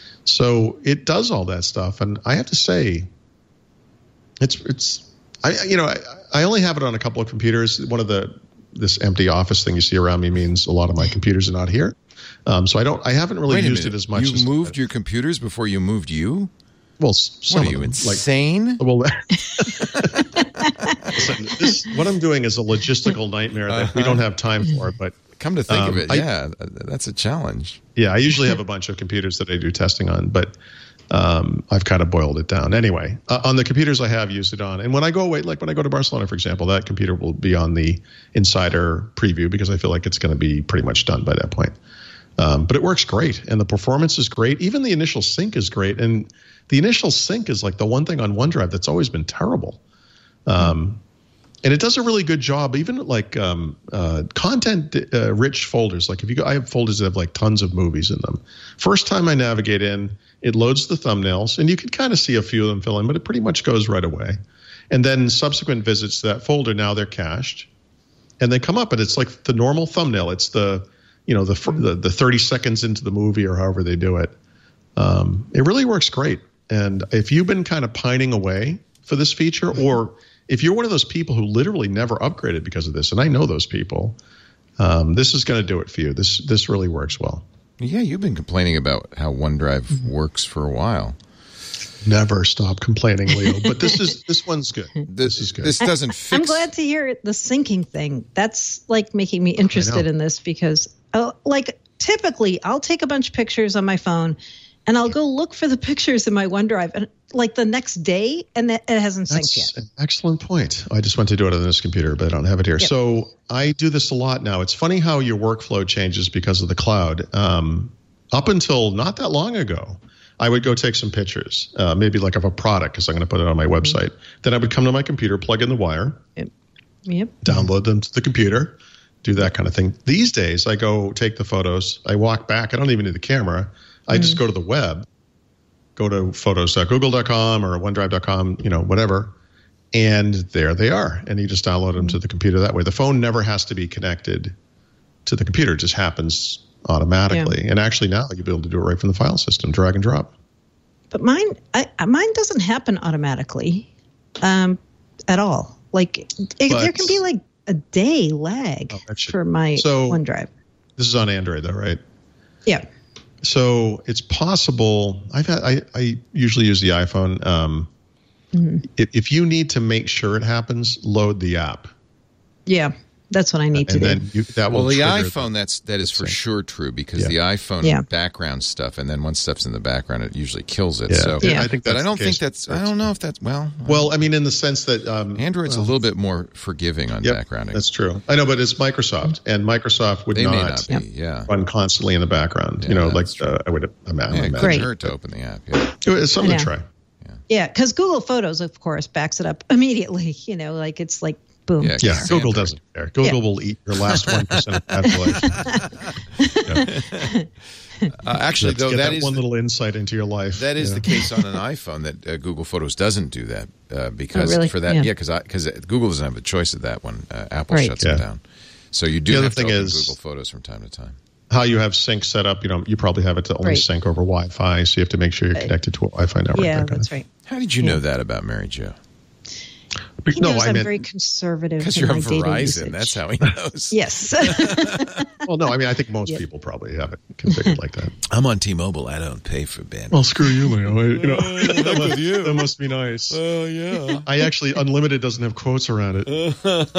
So it does all that stuff. And I have to say, it's, it's, I, you know, I, I only have it on a couple of computers. One of the, this empty office thing you see around me means a lot of my computers are not here. Um, so I don't, I haven't really
Wait a
used
minute.
it as much.
You
as
moved your computers before you moved you?
Well, some
what are you,
of them,
insane?
Like, well, listen, this, what I'm doing is a logistical nightmare that uh-huh. we don't have time for. But
come to think
um,
of it,
I,
yeah, that's a challenge.
Yeah, I usually have a bunch of computers that I do testing on, but um, I've kind of boiled it down. Anyway, uh, on the computers I have used it on, and when I go away, like when I go to Barcelona, for example, that computer will be on the Insider preview because I feel like it's going to be pretty much done by that point. Um, but it works great, and the performance is great. Even the initial sync is great, and the initial sync is like the one thing on OneDrive that's always been terrible. Um, and it does a really good job, even like um, uh, content-rich folders. Like if you go, I have folders that have like tons of movies in them. First time I navigate in, it loads the thumbnails, and you can kind of see a few of them fill in, but it pretty much goes right away. And then subsequent visits to that folder, now they're cached, and they come up, and it's like the normal thumbnail. It's the you know the the, the thirty seconds into the movie or however they do it. Um, it really works great. And if you've been kind of pining away for this feature, or if you're one of those people who literally never upgraded because of this, and I know those people, um, this is going to do it for you. This this really works well.
Yeah, you've been complaining about how OneDrive mm-hmm. works for a while.
Never stop complaining, Leo. But this is this one's good. This, this is good.
This doesn't fix.
I'm glad to hear the syncing thing. That's like making me interested in this because, uh, like, typically I'll take a bunch of pictures on my phone. And I'll go look for the pictures in my OneDrive, and like the next day, and it hasn't synced yet.
That's an excellent point. I just went to do it on this computer, but I don't have it here. Yep. So I do this a lot now. It's funny how your workflow changes because of the cloud. Um, up until not that long ago, I would go take some pictures, uh, maybe like of a product, because I'm going to put it on my website. Mm-hmm. Then I would come to my computer, plug in the wire,
yep. Yep.
download them to the computer, do that kind of thing. These days, I go take the photos. I walk back. I don't even need the camera. I just go to the web, go to photos dot google dot com or OneDrive dot com, you know, whatever, and there they are. And you just download them to the computer that way. The phone never has to be connected to the computer. It just happens automatically. Yeah. And actually now you'll be able to do it right from the file system, drag and drop.
But mine, I, mine doesn't happen automatically um, at all. Like it,
but,
there can be like a day lag oh, for my
so,
OneDrive.
This is on Android though, right?
Yeah.
So it's possible. I've had, I, I usually use the iPhone. Um, mm-hmm. if, if you need to make sure it happens, load the app.
Yeah. That's what I need to
and
do.
then you, that
Well,
will
the
trigger
iPhone, that's that is for
sync.
sure true because
Yeah.
the iPhone
Yeah.
background stuff, and then once stuff's in the background, it usually kills it.
Yeah.
So,
Yeah.
I think
but
that's
I don't
the
think
case.
that's. I don't know if that's well.
Well, I mean, in the sense that um,
Android's
well,
a little bit more forgiving on
Yep,
backgrounding.
that's true. I know, but it's Microsoft, and Microsoft would
They
not,
may not be. Yeah.
run constantly in the background.
Yeah,
you know, like
that's true.
uh, I would I'm, I'm
Yeah, it
imagine.
couldn't
Great.
hurt to open the app. Yeah.
It's something
I
to
know.
try.
Yeah, because Google Photos, of course, backs it up immediately. You know, like it's like boom.
Yeah,
Yeah,
It's
Google
Android.
doesn't care. Google
Yeah.
will eat your last one percent of population.
Uh, actually,
Let's
though,
get
that
that
is
one
the,
little insight into your life.
that is
you
the
know.
case on an iPhone that uh, Google Photos doesn't do that uh, because
Oh, really?
for that,
Yeah.
yeah, because because Google doesn't have a choice of that one. Uh, Apple
Right.
shuts
Yeah.
them down. So you do
The other
have to
thing
open
is-
Google Photos from time to time.
How you have sync set up, you know, you probably have it to only
Right.
sync over Wi-Fi, so you have to make sure you're connected to a Wi-Fi network.
Yeah,
that kind
that's
of-
right.
How did you know that about Mary Jo?
But
He
no,
knows
I
I'm
meant
very conservative.
Because
in
you're
my
on
data
Verizon.
usage.
That's how he knows.
Yes.
well, no, I mean I think most
Yeah.
people probably have it configured like that.
I'm on T-Mobile. I don't pay for bandwidth.
Well, screw you, Leo. I- You know, that, must, that must be nice.
Oh yeah,
I actually unlimited doesn't have quotes around it.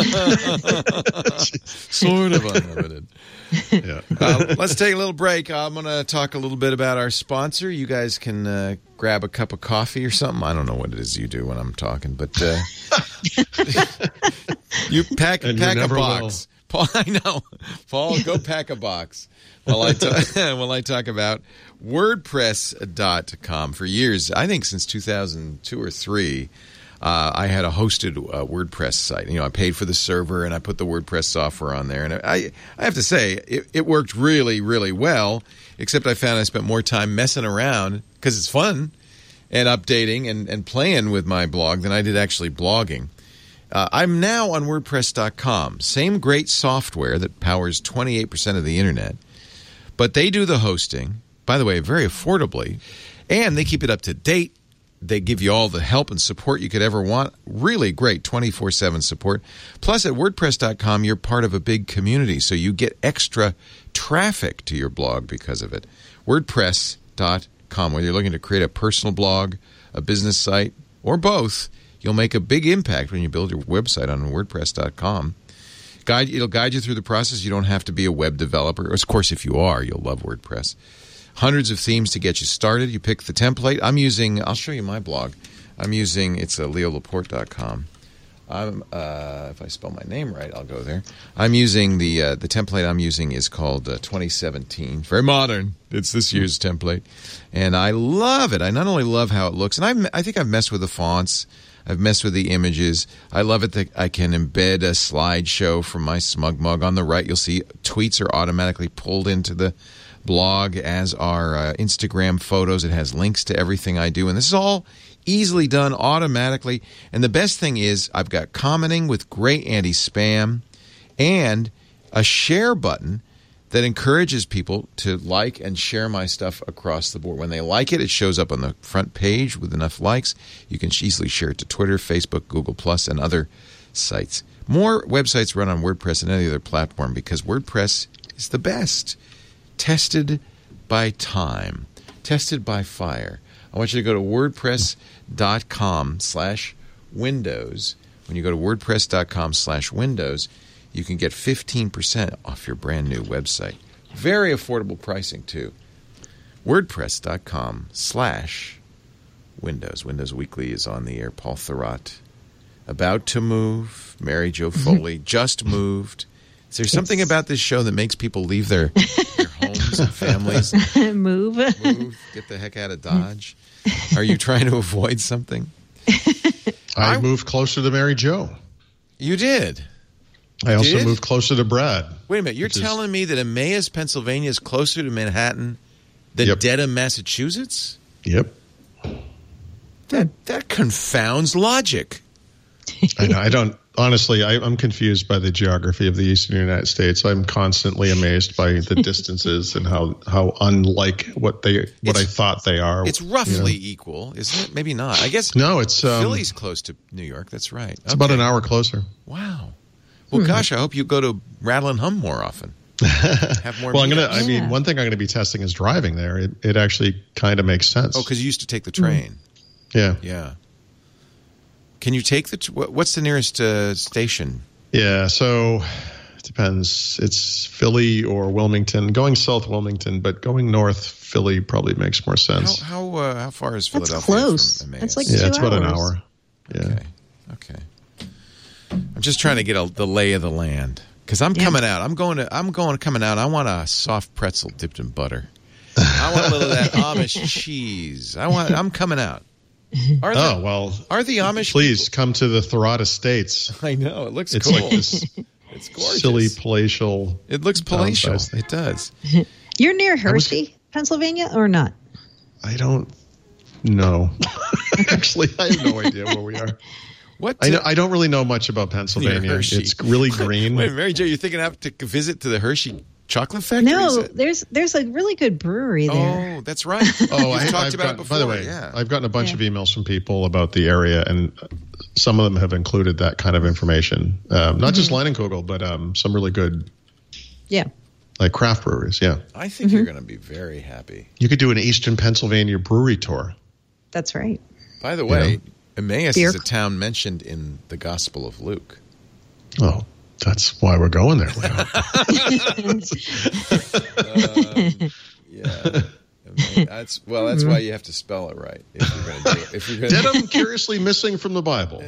sort of unlimited.
Yeah.
Uh, let's take a little break. I'm going to talk a little bit about our sponsor. You guys can uh, grab a cup of coffee or something. I don't know what it is you do when I'm talking, but uh, you pack
And you
pack a
never
box. Paul, I know. Paul, go pack a box while I talk, while I talk about WordPress dot com. For years, I think since two thousand two or three, uh, I had a hosted uh, WordPress site. You know, I paid for the server and I put the WordPress software on there. And I, I have to say, it, it worked really, really well, except I found I spent more time messing around because it's fun and updating and, and playing with my blog than I did actually blogging. Uh, I'm now on WordPress dot com. Same great software that powers twenty-eight percent of the internet, but they do the hosting, by the way, very affordably, and they keep it up to date. They give you all the help and support you could ever want. Really great twenty-four seven support. Plus, at WordPress dot com, you're part of a big community, so you get extra traffic to your blog because of it. WordPress dot com, whether you're looking to create a personal blog, a business site, or both, you'll make a big impact when you build your website on WordPress dot com. Guide, it'll guide you through the process. You don't have to be a web developer. Of course, if you are, you'll love WordPress. Hundreds of themes to get you started. You pick the template. I'm using, I'll show you my blog. I'm using, it's uh, leo laporte dot com. I'm, uh, if I spell my name right, I'll go there. I'm using the uh, the template I'm using is called uh, twenty seventeen. Very modern. It's this year's template. And I love it. I not only love how it looks, and I, I think I've messed with the fonts. I've messed with the images. I love it that I can embed a slideshow from my Smug Mug. On the right, you'll see tweets are automatically pulled into the blog, as are uh, Instagram photos. It has links to everything I do. And this is all easily done automatically. And the best thing is I've got commenting with great anti-spam and a share button that encourages people to like and share my stuff across the board. When they like it, it shows up on the front page with enough likes. You can easily share it to Twitter, Facebook, Google Plus, and other sites. More websites run on WordPress than any other platform because WordPress is the best. Tested by time. Tested by fire. I want you to go to WordPress dot com slash Windows. When you go to WordPress dot com slash Windows, you can get fifteen percent off your brand new website. Very affordable pricing, too. WordPress dot com slash Windows. Windows Weekly is on the air. Paul Thurrott. About to move. Mary Jo Foley just moved. Is there something
Yes.
about this show that makes people leave their, their homes and families?
Move.
Move, get the heck out of Dodge? Are you trying to avoid something?
I
I-
moved closer to Mary Jo.
You did.
I also
Did?
moved closer to Brad.
Wait a minute. You're
Which is-
telling me that Emmaus, Pennsylvania is closer to Manhattan than
Yep.
Dedham, Massachusetts?
Yep.
That that confounds logic.
I know. I don't. Honestly, I, I'm confused by the geography of the eastern United States. I'm constantly amazed by the distances and how, how unlike what they what
It's-
I thought they are.
It's roughly equal, isn't it? Maybe not. I guess
No, it's um,
Philly's close to New York. That's right.
it's about an hour closer.
Wow. Well, gosh, I hope you go to Rattle and Hum more often. Have more.
Well, I'm gonna.
meetups.
I
Yeah.
mean, one thing I'm gonna be testing is driving there. It it actually kind of makes sense.
Oh, because you used to take the train.
yeah,
Yeah. Can you take the? T- what- what's the nearest uh, station?
yeah. So depends. It's Philly or Wilmington. Going south, Wilmington, but going north, Philly probably makes more sense.
How how, uh, how far is
That's
Philadelphia
close.
from Emmaus?
That's like
yeah,
two
it's about an
hours.
hour. Yeah.
Okay. Okay. I'm just trying to get a, the lay of the land because I'm
Yeah.
coming out. I'm going to. I'm going coming out. I want a soft pretzel dipped in butter. I want a little of that Amish cheese. I want. I'm coming out. Are the,
Oh, well,
are the Amish?
please come to the Thurrott Estates.
people- I know it looks
It's
cool.
like this
It's gorgeous.
silly palatial.
It looks palatial.
downsized thing.
It does.
You're near Hershey, Pennsylvania, or not?
I don't know. Actually, I have no idea where we are.
What?
I, know, I don't really know much about Pennsylvania.
Hershey.
It's really green.
Wait, Mary Jo, you're thinking I have to visit to the Hershey chocolate factory?
No,
Is it-
there's there's a really good brewery there.
Oh, that's right.
Oh,
We've
I,
talked
I've
about
got-
it before.
By the way,
yeah.
I've gotten a bunch
Yeah.
of emails from people about the area, and some of them have included that kind of information. Um, not just Leinenkugel, but um, some really good,
Yeah.
like craft breweries. Yeah,
I think you're going to be very happy.
you could do an Eastern Pennsylvania brewery tour.
That's right.
By the way, Emmaus
Beer-
is a town mentioned in the Gospel of Luke.
Oh, that's why we're going there. Leo.
Um, yeah. Emmaus- That's well. That's why you have to spell it right if you're going to do it. If you're going
Dedham curiously missing from the Bible.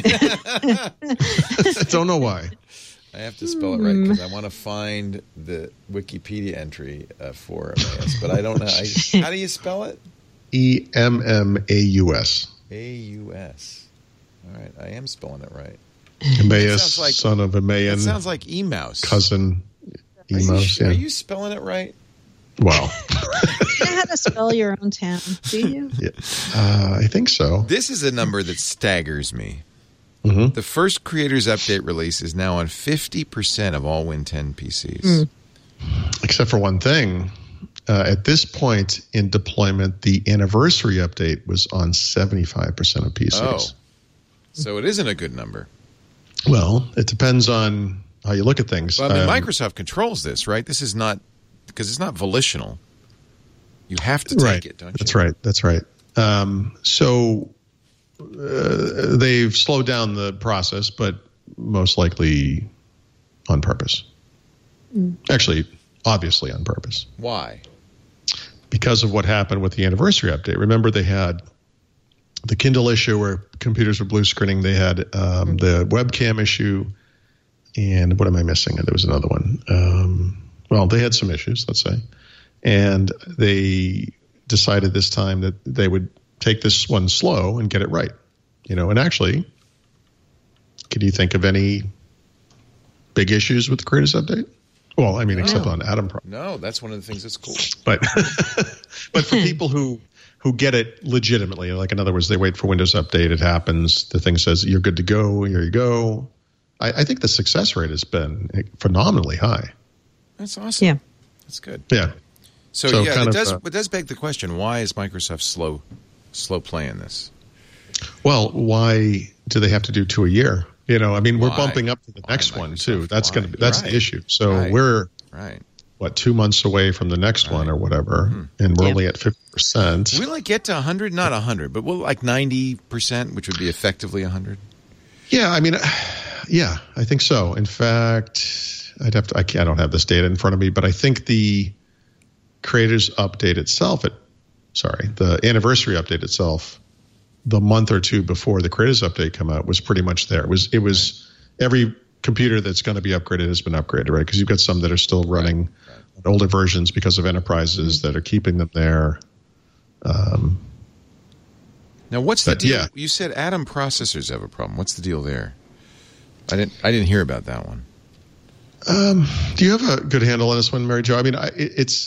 Don't know why.
I have to spell it right because I want to find the Wikipedia entry uh, for Emmaus, but I don't know. I, how do you spell it?
E M M A U S.
A U S. All right, I am spelling it right.
Emmaus,
sounds like-
son of
That
Emmaus,
sounds like E-mouse.
cousin
Are you,
Emos.
are
Yeah.
you spelling it right?
Wow.
You know how to spell your own town, do you?
Yeah. Uh, I think so.
This is a number that staggers me.
Mhm.
The first Creators Update release is now on fifty percent of all Win ten P Cs.
Mm.
Except for one thing. Uh, at this point in deployment, the anniversary update was on seventy-five percent of P Cs.
Oh. So it isn't a good number.
Well, it depends on how you look at things.
Well, I mean,
Um,
Microsoft controls this, right? This is not, because it's not volitional. You have to take
right.
it, don't you?
That's right. That's right. Um, so uh, they've slowed down the process, but most likely on purpose. Actually, obviously on purpose.
Why?
Because of what happened with the anniversary update. Remember, they had the Kindle issue where computers were blue screening. They had um, the webcam issue. And what am I missing? There was another one. Um, well, they had some issues, let's say. And they decided this time that they would take this one slow and get it right. You know, and actually, can you think of any big issues with the Creators Update? Well, I mean,
No.
except on Atom Pro.
No, that's one of the things that's cool.
But but for people who who get it legitimately, like in other words, they wait for Windows Update, it happens, the thing says you're good to go, here you go. I, I think the success rate has been phenomenally high.
That's awesome.
Yeah.
That's good.
Yeah.
So,
So
yeah,
kind
it
of,
does,
uh,
it does beg the question, why is Microsoft slow slow playing this?
Well, why do they have to do two a year? You know, I mean, we're
Why?
bumping up to the
Why,
next one
Microsoft?
too. That's
Why?
going to be that's
Right.
the issue. So
Right.
we're
Right.
what two months away from the next one or whatever, and we're
Yeah.
only at fifty percent.
We'll like get to one hundred, not one hundred, but we'll like ninety percent, which would be effectively one hundred.
Yeah, I mean, yeah, I think so. In fact, I'd have to. I, can't, I don't have this data in front of me, but I think the Creators Update itself, it sorry, the anniversary update itself, the month or two before the Creators Update come out was pretty much there. It was it was every computer that's going to be upgraded has been upgraded, right? Because you've got some that are still running
Right.
older versions because of enterprises that are keeping them there. Um,
Now, what's the
But,
deal?
yeah.
You said Atom processors have a problem. What's the deal there? I didn't. I didn't hear about that one.
um, do you have a good handle on this one, Mary Jo? I mean, I, it, it's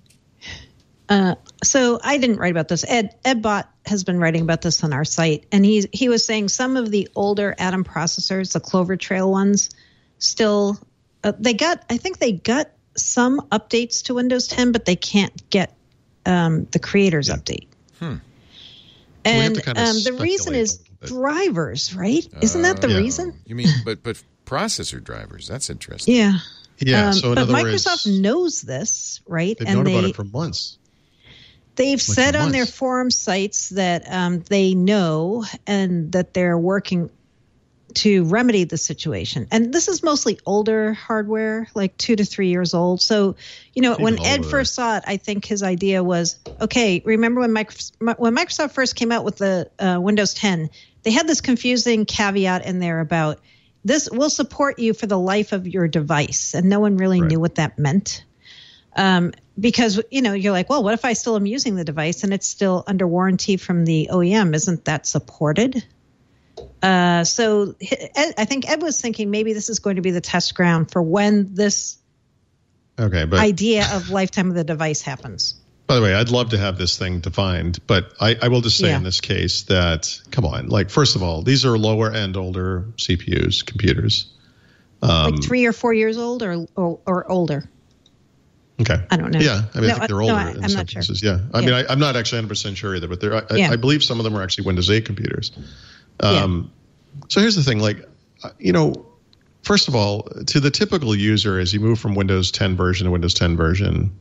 Uh, so I didn't write about this. Ed Edbot has been writing about this on our site, and he's he was saying some of the older Atom processors, the Clover Trail ones, still uh, they got. I think they got some updates to Windows ten, but they can't get um, the Creators Update.
Hmm.
We have
And
to kinda
um, the reason
speculate
is
a little bit.
drivers, right? Isn't that the
yeah.
reason?
You mean, but but processor drivers? That's interesting.
Yeah.
yeah.
Um,
so in
but
other
Microsoft
words,
knows this, right?
they've
and
known
they
about it for months.
They've said on their
months.
forum sites that um, they know and that they're working to remedy the situation. And this is mostly older hardware, like two to three years old. So, you know,
Even
when Ed
older.
first saw it, I think his idea was, okay, remember when, Microsoft, when Microsoft first came out with the uh, Windows ten, they had this confusing caveat in there about this will support you for the life of your device. And no one really
Right.
knew what that meant. Um, because, you know, you're like, well, what if I still am using the device and it's still under warranty from the O E M? Isn't that supported? Uh, so Ed, I think Ed was thinking maybe this is going to be the test ground for when this
Okay, but
idea of lifetime of the device happens.
by the way, I'd love to have this thing defined, but I, I will just say
Yeah.
in this case that, come on, like, first of all, these are lower end, older C P Us, computers. Um,
Like three or four years old or or, or older.
Okay.
I don't know.
Yeah, I mean,
No,
I think they're
no,
older
I-
in
I'm
some
not sure.
cases. Yeah, I
Yeah.
mean, I, I'm not actually one hundred percent sure either, but they're, I,
Yeah.
I believe some of them are actually Windows eight computers. Um, So here's the thing, like, uh, you know, first of all, to the typical user, as you move from Windows ten version to Windows ten version,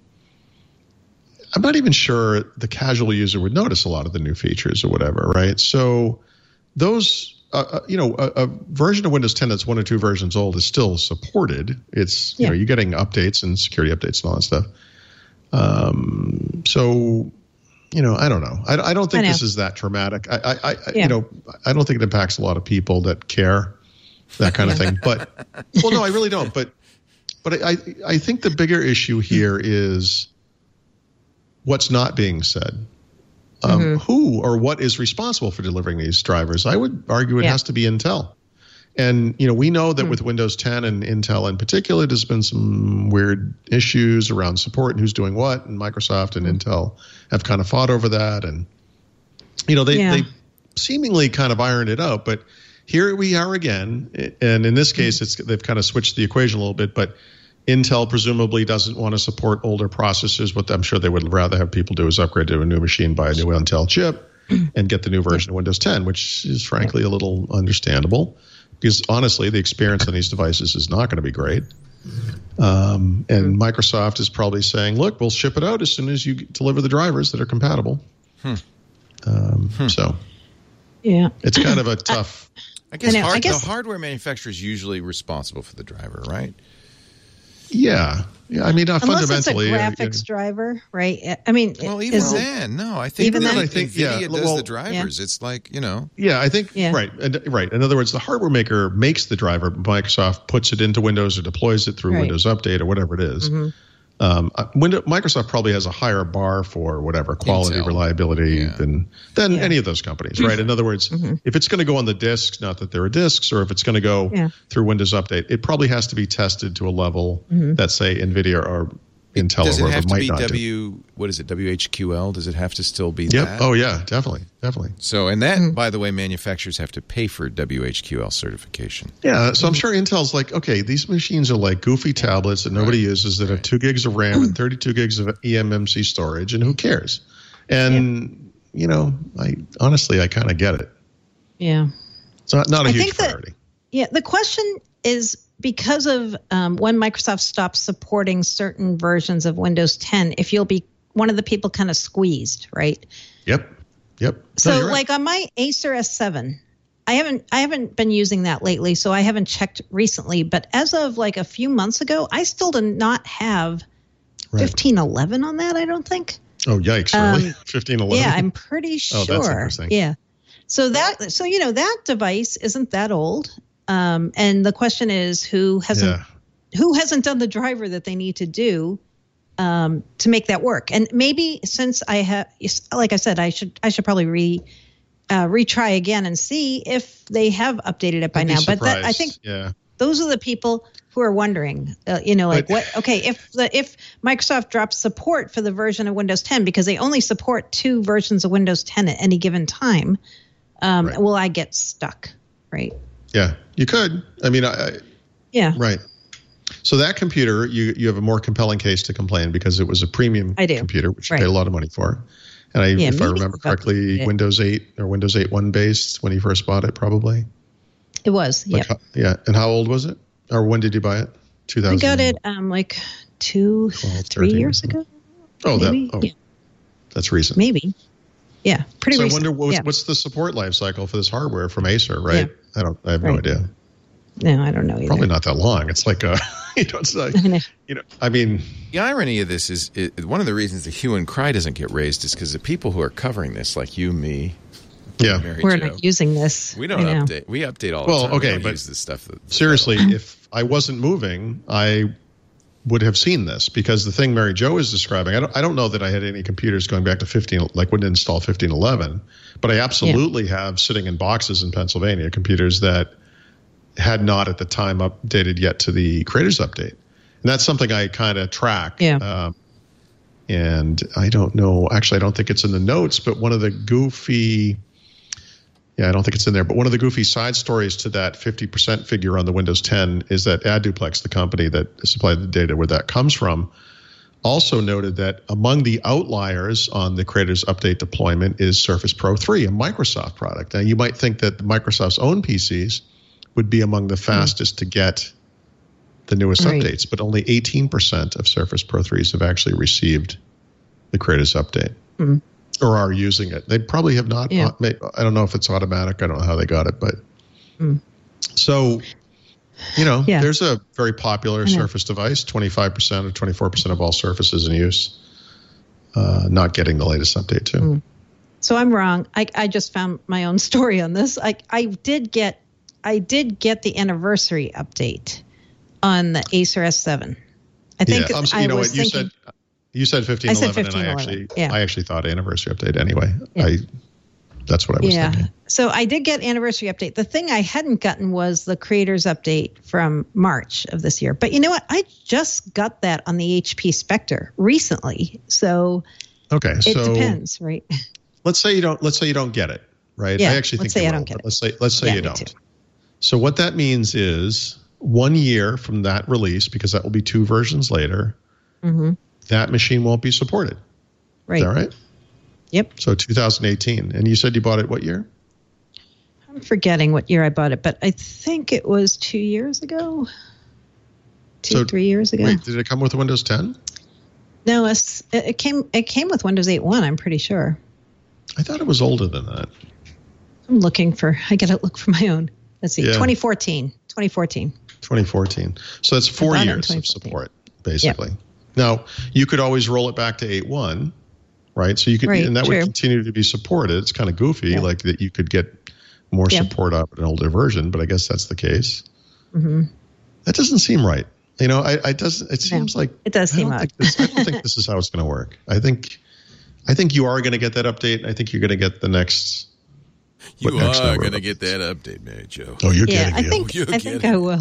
I'm not even sure the casual user would notice a lot of the new features or whatever, right? So those, uh, uh, you know, a, a version of Windows ten that's one or two versions old is still supported. It's, you
Yeah.
know, you're getting updates and security updates and all that stuff. Um, so, you know, I don't know. I, I don't think
I know.
this is that traumatic. I, I, I
Yeah.
you know, I don't think it impacts a lot of people that care, that kind of thing. But, well, no, I really don't. But, but I, I think the bigger issue here is what's not being said. Um,
Mm-hmm.
Who or what is responsible for delivering these drivers? I would argue it
Yeah.
has to be Intel. And, you know, we know that with Windows ten and Intel in particular, there's been some weird issues around support and who's doing what. And Microsoft and Intel have kind of fought over that. And, you know, they,
Yeah.
they seemingly kind of ironed it out. But here we are again. And in this case, it's they've kind of switched the equation a little bit. But Intel presumably doesn't want to support older processors. What I'm sure they would rather have people do is upgrade to a new machine, buy a new Intel chip, and get the new version of Windows ten, which is frankly a little understandable. Because honestly, the experience on these devices is not going to be great. Um, and Microsoft is probably saying, look, we'll ship it out as soon as you deliver the drivers that are compatible.
Hmm.
Um,
Hmm.
So
Yeah.
it's kind of a tough.
I guess,
I know, I
hard,
guess-
the hardware manufacturer is usually responsible for the driver, right?
Yeah. Yeah. I mean, uh,
Unless it's a
fundamentally. uh,
graphics driver, right? I mean,
Well, even
is it-
then, no. I think
Even
that
then?
I think,
NVIDIA
yeah,
does
well,
the drivers. It's like, you know.
Yeah, I think
Yeah.
right, and, right. In other words, the hardware maker makes the driver, but Microsoft puts it into Windows or deploys it through
Right.
Windows Update or whatever it is.
Mm-hmm.
Um, uh, Windows, Microsoft probably has a higher bar for whatever quality,
Intel.
reliability
Yeah.
than than
Yeah.
any of those companies, right? In other words,
Mm-hmm.
if it's going to go on the disks, not that there are disks, or if it's going to go
Yeah.
through Windows Update, it probably has to be tested to a level
Mm-hmm.
that, say, NVIDIA or Intel
Does
or
it have
whoever
to
might
be
not do.
W, what is it, W H Q L? Does it have to still be
Yep.
that?
Oh yeah, definitely, definitely.
So, and that,
Mm-hmm.
by the way, manufacturers have to pay for W H Q L certification.
Yeah, so I'm sure Intel's like, okay, these machines are like goofy tablets that nobody
Right.
uses that have
Right.
two gigs of RAM and thirty-two gigs of E M M C storage, and who cares? And you know, I honestly, I kind of get it.
yeah.
It's not not a
I
huge
think that-
priority.
Yeah, the question is because of um, when Microsoft stops supporting certain versions of Windows ten, if you'll be one of the people kind of squeezed, right?
Yep, yep. No,
So,
you're right.
like on my Acer S seven, I haven't I haven't been using that lately, so I haven't checked recently. But as of like a few months ago, I still did not have
Right.
fifteen eleven on that. I don't think.
Oh yikes! Really?
um,
Fifteen eleven.
Yeah, I'm pretty
Oh,
sure.
that's interesting.
Yeah. So that so you know that device isn't that old. Um, and the question is who hasn't
Yeah.
who hasn't done the driver that they need to do um, to make that work. And maybe since I have, like I said, I should I should probably re uh, retry again and see if they have updated it by
I'd be
now. But that, I
surprised.
think
yeah.
those are the people who are wondering, uh, you know, like
But-
what? Okay, if the if Microsoft drops support for the version of Windows ten because they only support two versions of Windows ten at any given time, um,
Right.
will I get stuck? Right?
Yeah, you could. I mean, I, I
Yeah.
right. So that computer, you you have a more compelling case to complain because it was a premium
I do.
computer, which you
Right.
paid a lot of money for. And I,
Yeah,
if I
maybe
remember
it's
correctly,
updated.
Windows eight or Windows eight one based when you first bought it, probably.
It was. Yeah.
Like, how- yeah. And how old was it? Or when did you buy it? two thousand.
I got it um like two,
twelve,
three
thirteen
years
or something.
ago.
Oh,
maybe.
that. Oh,
Yeah,
that's recent.
maybe. Yeah, pretty
So I
recent.
wonder what's,
yeah.
what's the support life cycle for this hardware from Acer, right?
Yeah.
I don't. I have
Right.
no idea.
No, I don't know either.
Probably not that long. It's like a, you know, it's like, you know, I mean,
The irony of this is, is one of the reasons the hue and cry doesn't get raised is because the people who are covering this, like you, me,
yeah.
Mary
We're
Jo,
not using this.
we don't
I know.
update. We update all
Well,
the time.
okay,
we don't
but
use this stuff. That,
Seriously, if I wasn't moving, I would have seen this, because the thing Mary Jo is describing, I don't, I don't know that I had any computers going back to fifteen, like wouldn't install fifteen eleven, but I absolutely yeah. have sitting in boxes in Pennsylvania computers that had not at the time updated yet to the Creators Update. And that's something I kind of track.
Yeah.
Um, and I don't know, actually, I don't think it's in the notes, but one of the goofy, yeah, I don't think it's in there, but one of the goofy side stories to that fifty percent figure on the Windows ten is that AdDuplex, the company that supplied the data where that comes from, also noted that among the outliers on the Creators Update deployment is Surface Pro three, a Microsoft product. Now, you might think that Microsoft's own P Cs would be among the fastest mm. to get the newest right. updates, but only eighteen percent of Surface Pro threes have actually received the Creators Update mm. or are using it. They probably have not. Yeah. I don't know if it's automatic. I don't know how they got it, but mm. so, you know, yeah. there's a very popular Surface device, twenty-five percent or twenty-four percent of all Surfaces in use, uh, not getting the latest update too. Mm.
So I'm wrong. I, I just found my own story on this. I, I did get I did get the anniversary update on the Acer S seven. I think
yeah, um, so, you
I
know
was
what you
thinking,
said. You said fifteen eleven, and I actually
yeah.
I actually thought anniversary update anyway. Yeah. I that's what I was
yeah.
thinking.
So I did get anniversary update. The thing I hadn't gotten was the Creators Update from March of this year. But you know what? I just got that on the H P Spectre recently. So
okay,
it
so
depends, right?
Let's say you don't. Let's say you don't get it, right?
Yeah,
I actually
let's
think
say
you
I
will,
don't get it.
Let's say let's say
yeah,
you don't.
Too.
So what that means is one year from that release, because that will be two versions later, mm-hmm. that machine won't be supported.
Right.
Is that right?
Yep.
So two thousand eighteen. And you said you bought it what year?
I'm forgetting what year I bought it, but I think it was two years ago. Two,
so,
three years ago.
Wait, did it come with Windows ten?
No, it's, it came it came with Windows eight point one, I'm pretty sure.
I thought it was older than that.
I'm looking for, I got to look for my own. Let's see,
yeah.
twenty fourteen. twenty fourteen.
twenty fourteen. So that's four years of support, basically. Yep. Now, you could always roll it back to eight point one, right? So you could,
right,
and that
true.
would continue to be supported. It's kind of goofy, yeah. like that you could get more yeah. support out of an older version, but I guess that's the case. Mm-hmm. That doesn't seem right. You know, I, I does. It seems
no,
like
it does seem odd.
This, I don't think this is how it's going to work. I think, I think you are going to get that update. I think you're going to get the next.
You are going to get that update, Mary Jo.
Oh, you're
yeah,
getting
I
it.
think,
oh,
I think I will.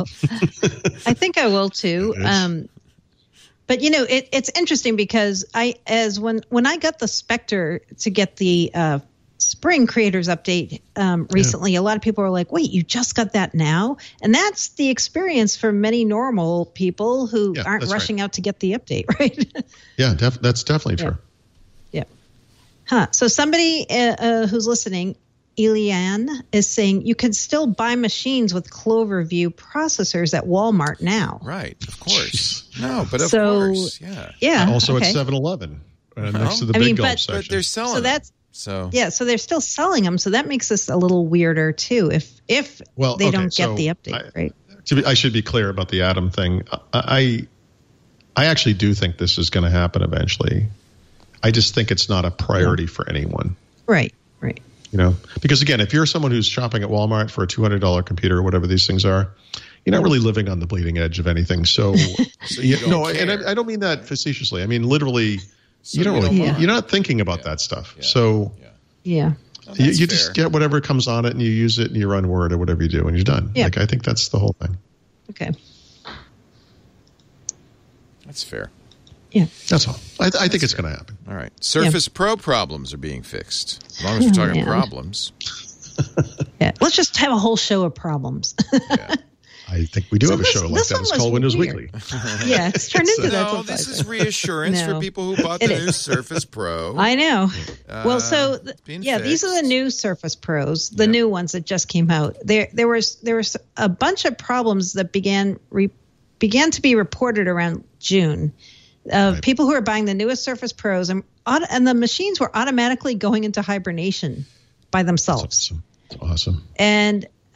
I think I will too. Um, but you know, it, it's interesting because I, as when when I got the Spectre to get the uh, Spring Creators Update um, recently, yeah. a lot of people were like, "Wait, you just got that now?" And that's the experience for many normal people who
yeah,
aren't rushing
right.
out to get the update, right?
yeah, def- that's definitely
yeah.
true.
Yeah. Huh. So somebody uh, uh, who's listening. Eliane is saying you can still buy machines with Cloverview processors at Walmart now.
Right, of course. No, but of
so,
course, yeah.
Yeah.
Also
okay.
at seven eleven, uh,
well,
next to the
I
big
mean,
gulp
but,
section.
But they're selling
so that's
so
yeah. So they're still selling them. So that makes this a little weirder too. If if
well,
they
okay,
don't get
so
the update,
I,
right?
To be, I should be clear about the Atom thing. I I actually do think this is going to happen eventually. I just think it's not a priority yeah. for anyone.
Right. Right.
You know, because again, if you're someone who's shopping at Walmart for a two hundred dollars computer or whatever these things are, you're not really living on the bleeding edge of anything. So, so you no, care. and I, I don't mean that facetiously. I mean literally, so you don't. You really, yeah. You're not thinking about yeah. that stuff. Yeah. So,
yeah, yeah.
Well,
you, you just get whatever comes on it and you use it and you run Word or whatever you do and you're done.
Yeah.
Like I think that's the whole thing.
Okay,
that's fair.
Yeah,
that's all. I, I think it's going to happen.
All right. Surface yeah. Pro problems are being fixed. As long as we're talking oh, problems.
Yeah, let's just have a whole show of problems.
yeah. I think we do so have this, a show like that. It's called Windows
weird.
Weekly.
Yeah, it's turned into that.
No, this is reassurance no. for people who bought the new Surface Pro.
I know.
Uh,
well, so th- yeah,
fixed.
These are the new Surface Pros, the
yep.
new ones that just came out. There, there was there was a bunch of problems that began re- began to be reported around June. Of right. people who are buying the newest Surface Pros, and and the machines were automatically going into hibernation by themselves.
That's awesome. That's awesome.
And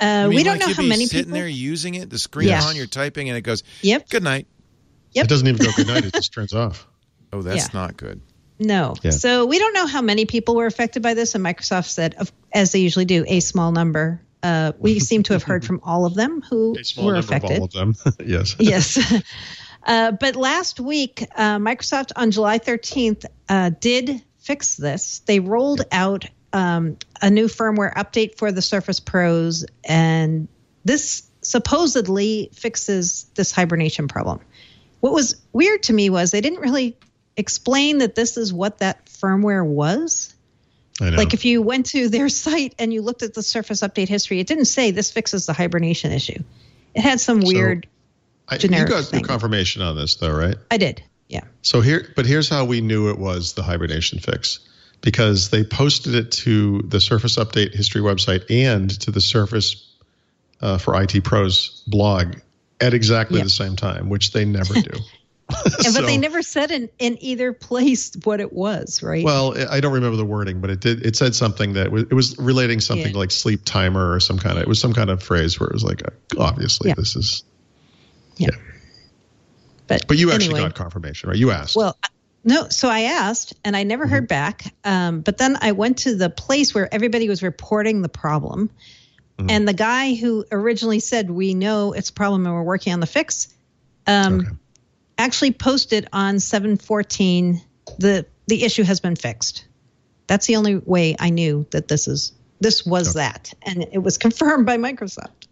Uh,
mean,
we don't
like
know
you'd
how
be
many
sitting
people.
there using it, the screen
Yeah.
on, you're typing, and it goes,
Yep.
good night.
Yep.
It doesn't even go good night. It just turns off.
Oh, that's
Yeah.
not good.
No.
Yeah.
So we don't know how many people were affected by this. And Microsoft said, of- as they usually do, a small number. Uh, we seem to have heard from all of them who
A small
were
number
affected.
of all of them. Yes.
Yes. Uh, but last week, uh, Microsoft on July thirteenth uh, did fix this. They rolled out um, a new firmware update for the Surface Pros, and this supposedly fixes this hibernation problem. What was weird to me was they didn't really explain that this is what that firmware was.
I know.
Like if you went to their site and you looked at the Surface update history, it didn't say this fixes the hibernation issue. It had some weird
I, you
generic
got
thing.
the confirmation on this, though, right?
I did. Yeah.
So here, but here's how we knew it was the hibernation fix, because they posted it to the Surface Update history website and to the Surface uh, for I T Pros blog at exactly
Yep.
the same time, which they never do.
And,
So-
but they never said in, in either place what it was, right?
Well, I don't remember the wording, but it did. It said something that was, it was relating something
Yeah.
like sleep timer or some kind of. It was some kind of phrase where it was like, obviously,
Yeah.
this is.
yeah. But
But you actually
anyway,
got confirmation, right? You asked.
Well, no. So I asked, and I never
Mm-hmm.
heard back. Um, but then I went to the place where everybody was reporting the problem,
Mm-hmm.
and the guy who originally said we know it's a problem and we're working on the fix, um,
Okay.
actually posted on seven fourteen the the issue has been fixed. That's the only way I knew that this is this was
Okay.
that, and it was confirmed by Microsoft.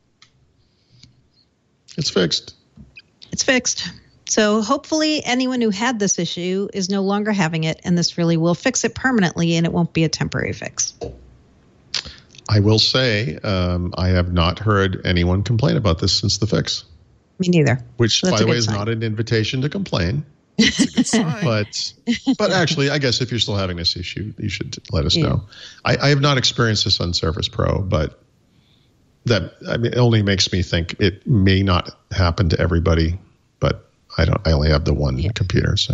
It's fixed.
It's fixed. So hopefully anyone who had this issue is no longer having it, and this really will fix it permanently, and it won't be a temporary fix.
I will say, um, I have not heard anyone complain about this since the fix,
Me neither.
which,
That's
by
a
the way,
good
is
sign.
not an invitation to complain.
Fine.
But, but actually, I guess if you're still having this issue, you should let us
Yeah.
know. I, I have not experienced this on Surface Pro, but that I mean, it only makes me think it may not happen to everybody. But I don't. I only have the one
Yeah.
computer, so.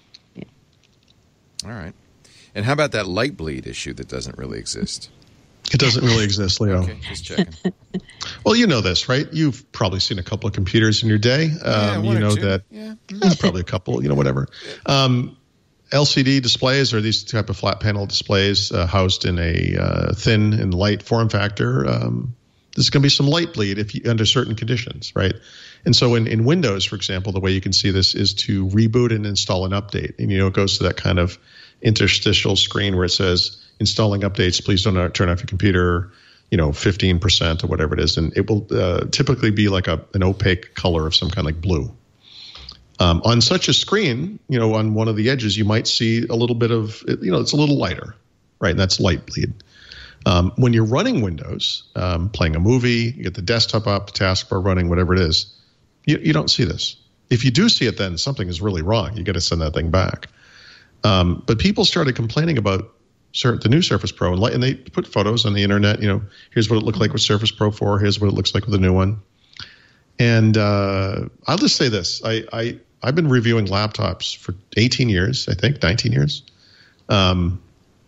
All right. And how about that light bleed issue that doesn't really exist?
It doesn't really exist, Leo.
Okay, just checking.
Well, you know this, right? You've probably seen a couple of computers in your day.
Yeah,
Um,
one
you
or
know
two.
that.
Yeah.
Eh, probably a couple. You know, whatever. Um, L C D displays are these type of flat panel displays uh, housed in a uh, thin and light form factor. Um, there's going to be some light bleed if you, under certain conditions, right? And so in, in Windows, for example, the way you can see this is to reboot and install an update. And, you know, it goes to that kind of interstitial screen where it says installing updates, please don't turn off your computer, you know, fifteen percent or whatever it is. And it will uh, typically be like a, an opaque color of some kind, like blue. Um, on such a screen, you know, on one of the edges, you might see a little bit of, you know, it's a little lighter, right? And that's light bleed. Um, when you're running Windows, um, playing a movie, you get the desktop up, the taskbar running, whatever it is, you, you don't see this. If you do see it, then something is really wrong. You got to send that thing back. Um, but people started complaining about sur- the new Surface Pro, and, li- and they put photos on the internet. You know, here's what it looked like with Surface Pro four. Here's what it looks like with the new one. And uh, I'll just say this: I, I I've been reviewing laptops for eighteen years, I think, nineteen years. Um,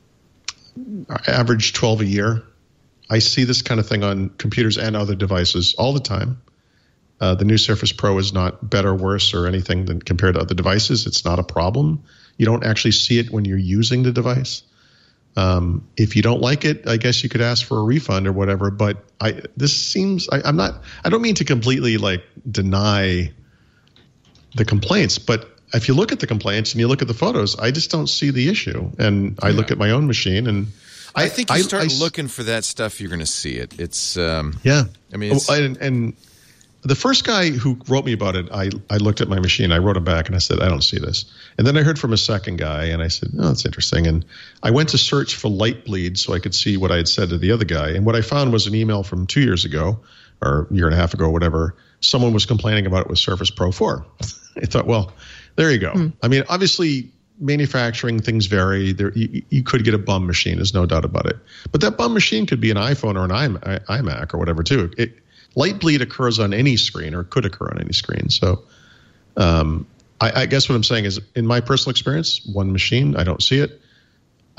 I average twelve a year. I see this kind of thing on computers and other devices all the time. Uh, the new Surface Pro is not better, worse, or anything than compared to other devices. It's not a problem. You don't actually see it when you're using the device. Um, if you don't like it, I guess you could ask for a refund or whatever. But I, this seems, I, I'm not, I don't mean to completely like deny the complaints, but if you look at the complaints and you look at the photos, I just don't see the issue. And I look at my own machine and
I, I think you
I-
start
I s-
looking for that stuff, you're going to see it. It's, um,
Yeah.
I mean, it's,
Oh, and, and the first guy who wrote me about it, I, I looked at my machine. I wrote him back and I said, I don't see this. And then I heard from a second guy and I said, oh, that's interesting. And I went to search for light bleed so I could see what I had said to the other guy. And what I found was an email from two years ago or a year and a half ago or whatever. Someone was complaining about it with Surface Pro four. I thought, well, there you go. Hmm. I mean, obviously, manufacturing things vary. There, you, you could get a bum machine, there's no doubt about it. But that bum machine could be an iPhone or an iMac or whatever too. It, light bleed occurs on any screen, or could occur on any screen. So, um, I, I guess what I'm saying is, in my personal experience, one machine, I don't see it.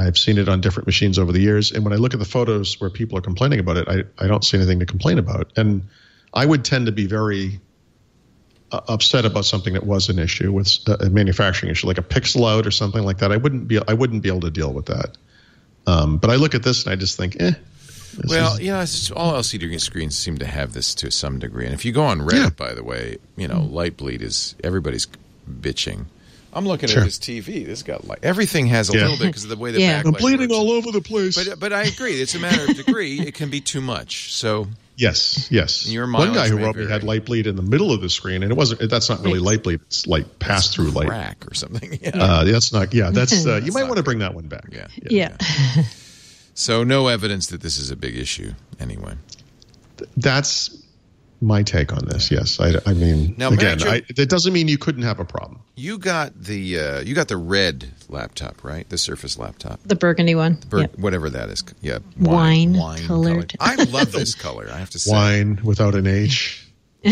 I've seen it on different machines over the years. And when I look at the photos where people are complaining about it, I, I don't see anything to complain about. And I would tend to be very uh, upset about something that was an issue with a manufacturing issue, like a pixel out or something like that. I wouldn't be I wouldn't be able to deal with that. Um, but I look at this and I just think, eh.
Well,
is,
you know, it's just, all L C D screens seem to have this to some degree. And if you go on Reddit,
Yeah.
by the way, you know, light bleed is everybody's bitching. I'm looking
Sure.
at this T V. This got light. Everything has a
Yeah.
little bit because of the way the
Yeah.
backlight
I'm bleeding
works.
all over the place.
But but I agree. It's a matter of degree. It can be too much. So
yes, yes.
Your
One guy
mileage
who
may
wrote me
vary.
had light bleed in the middle of the screen, and it wasn't. That's not really light bleed. It's like pass through light.
crack or something. Yeah.
Uh, that's not. Yeah, that's. Uh, you
That's
might
not
want to bring that one back.
Yeah.
Yeah.
So no evidence that this is a big issue anyway.
That's my take on this. Yes, I, I mean,
Now,
again,
Mary Jo-
I, that doesn't mean you couldn't have a problem.
You got the uh, you got the red laptop, right? The Surface laptop.
The burgundy one.
Bur-
Yep.
Whatever that is. Yeah.
Wine
wine
colored.
I love this color, I have to say.
Wine without an H.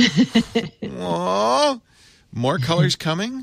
Aw. More colors coming?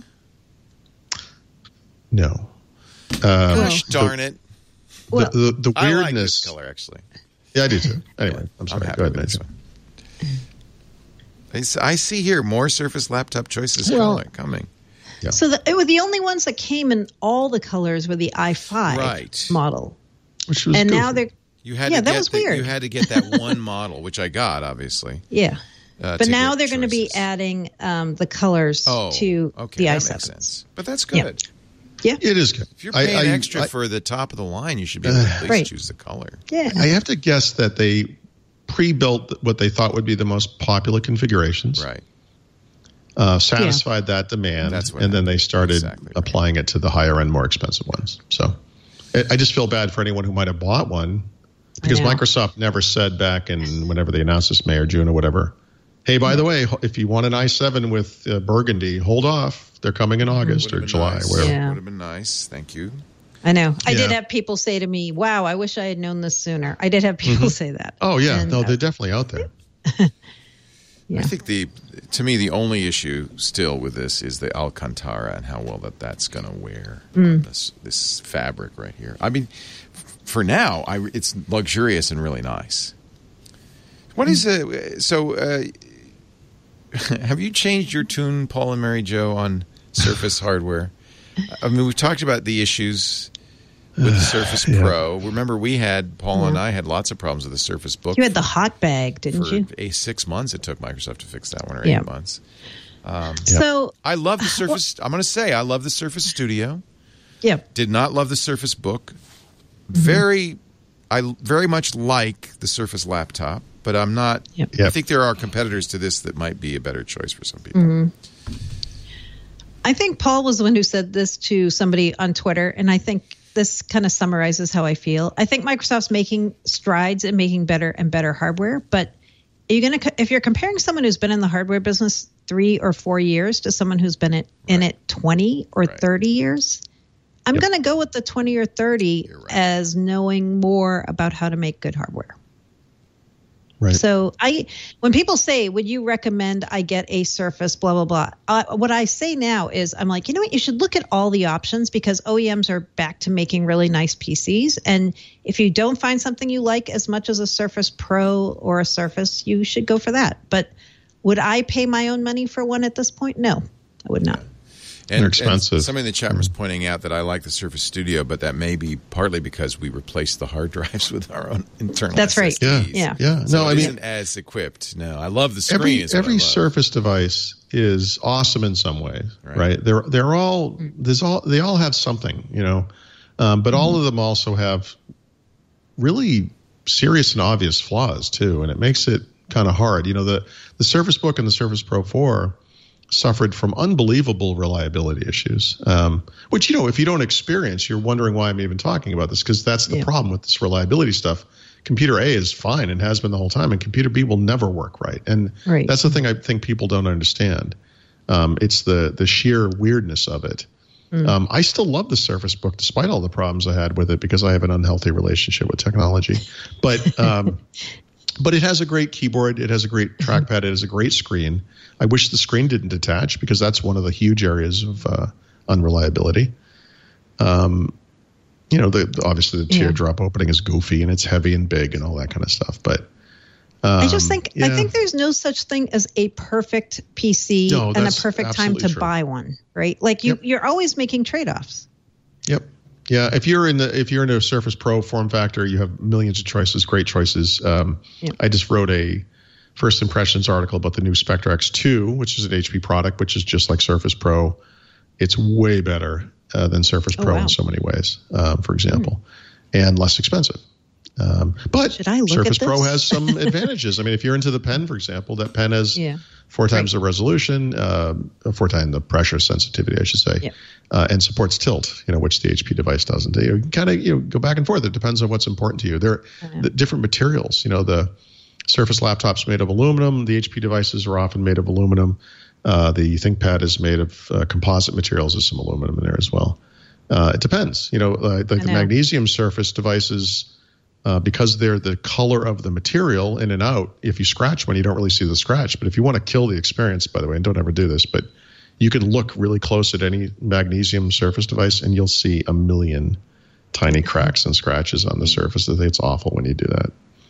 No. Um,
Gosh darn it.
Well,
the, the, the
I like this
weirdness.
color, actually.
Yeah, I do too. Anyway, I'm
I'm
sorry.
happy
Go ahead,
with this
Nancy.
one. I s- I see here more Surface laptop choices
Well-
color coming.
So the, it was the only ones that came in all the colors were the i five
Right.
model,
Which was
and
goofy.
now they're
You had
Yeah,
to
that
get
was
the,
weird.
You had to get that one model, which I got, obviously.
yeah.
Uh,
But
to
now
get
they're going to be
choices.
adding um, the colors
oh,
to
okay,
the
that
i
makes
sevens.
sense. But that's
Yeah.
good.
Yeah,
It is good.
If you're
I-
paying
I-
extra
I-
for the top of the line, you should be able to at least
Right.
choose the color.
yeah.
I have to guess that they pre-built what they thought would be the most popular configurations,
Right.
uh, satisfied that demand,
That's what
and then they started
exactly right.
applying it to the higher end, more expensive ones. So I, I just feel bad for anyone who might have bought one because
know.
Microsoft never said back in whenever they announced this, May or June or whatever, hey, by the way, if you want an i seven with uh, burgundy, hold off. They're coming in August or
Would've been
July.
nice.
Wherever.
Yeah.
Would have been nice. Thank you.
I know. I did
Yeah.
have people say to me, "Wow, I wish I had known this sooner." I did have people say that.
Oh, yeah.
And,
no,
uh,
they're definitely out there.
Yeah.
I think the, to me, the only issue still with this is the Alcantara and how well that that's going to wear
Mm.
on this this fabric right here. I mean, f- for now, I, it's luxurious and really nice. What is uh, so? Uh, have you changed your tune, Paul and Mary Jo, on Surface hardware? I mean, we've talked about the issues with the Surface
Yeah.
Pro. Remember, we had Paul and I had lots of problems with the Surface Book.
You had the hot bag, didn't
for
you?
eight, six months it took Microsoft to fix that one, or
Yeah.
eight months.
So
I love the Surface. I'm going to say I love the Surface Studio.
yeah,
Did not love the Surface Book. Very, I very much like the Surface laptop, but I'm not.
Yep.
I
Yep.
think there are competitors to this that might be a better choice for some people.
Mm-hmm. I think Paul was the one who said this to somebody on Twitter, and I think this kind of summarizes how I feel. I think Microsoft's making strides in making better and better hardware, but are you going to, if you're comparing someone who's been in the hardware business three or four years to someone who's been in, in it twenty or
Right.
thirty years, I'm going to go with the twenty or thirty
You're right.
as knowing more about how to make good hardware.
Right.
So I, when people say, "Would you recommend I get a Surface?" Blah blah blah. Uh, what I say now is, I'm like, you know what? You should look at all the options because O E Ms are back to making really nice P Cs. And if you don't find something you like as much as a Surface Pro or a Surface, you should go for that. But would I pay my own money for one at this point? No, I would not.
And,
They're expensive.
and somebody in the chat room was pointing out that I like the Surface Studio, but that may be partly because we replaced the hard drives with our own internal
That's right.
S S Ds.
Yeah.
Yeah.
Yeah.
So
No,
it
I mean,
isn't as equipped. No, I love the screen.
every
is what I
every
love.
Surface device is awesome in some ways,
Right.
right? They're they're all there's all they all have something, you know, um, but all of them also have really serious and obvious flaws too, and it makes it kind of hard. You know, the the Surface Book and the Surface Pro four suffered from unbelievable reliability issues, um, which, you know, if you don't experience, you're wondering why I'm even talking about this, because that's the
Yeah.
problem with this reliability stuff. Computer A is fine and has been the whole time, and computer B will never work right. And
Right.
that's the thing I think people don't understand. Um, it's the the sheer weirdness of it. Um, I still love the Surface Book despite all the problems I had with it because I have an unhealthy relationship with technology. But um, but it has a great keyboard. It has a great trackpad. It has a great screen. I wish the screen didn't detach because that's one of the huge areas of uh, unreliability. Um, you know, the, the obviously the
Yeah.
teardrop opening is goofy and it's heavy and big and all that kind of stuff. But um,
I just think
yeah.
I think there's no such thing as a perfect P C
No,
and a
that's
perfect time to
absolutely true.
buy one, right? Like you,
Yep.
you're always making trade-offs.
Yep. Yeah. If you're in the if you're in a Surface Pro form factor, you have millions of choices, great choices. Um,
Yep.
I just wrote a first impressions article about the new Spectre X two, which is an H P product, which is just like Surface Pro. It's way better uh, than Surface
Oh,
Pro
wow.
in so many ways, um, for example, and less expensive. Um, but
Should I look
Surface
at
Pro
this?
has some advantages. I mean, if you're into the pen, for example, that pen has
Yeah.
four times the resolution, uh, four times the pressure sensitivity, I should say,
Yeah.
uh, and supports tilt, you know, which the H P device doesn't. You kind of you know, go back and forth. It depends on what's important to you. There are the different materials. You know, the Surface laptop's made of aluminum. The H P devices are often made of aluminum. Uh, the ThinkPad is made of uh, composite materials. There's some aluminum in there as well. Uh, it depends. You know, uh, like the
know.
magnesium Surface devices, uh, because they're the color of the material in and out, if you scratch one, you don't really see the scratch. But if you want to kill the experience, by the way, and don't ever do this, but you can look really close at any magnesium Surface device and you'll see a million tiny cracks and scratches on the surface. I think it's awful when you do that.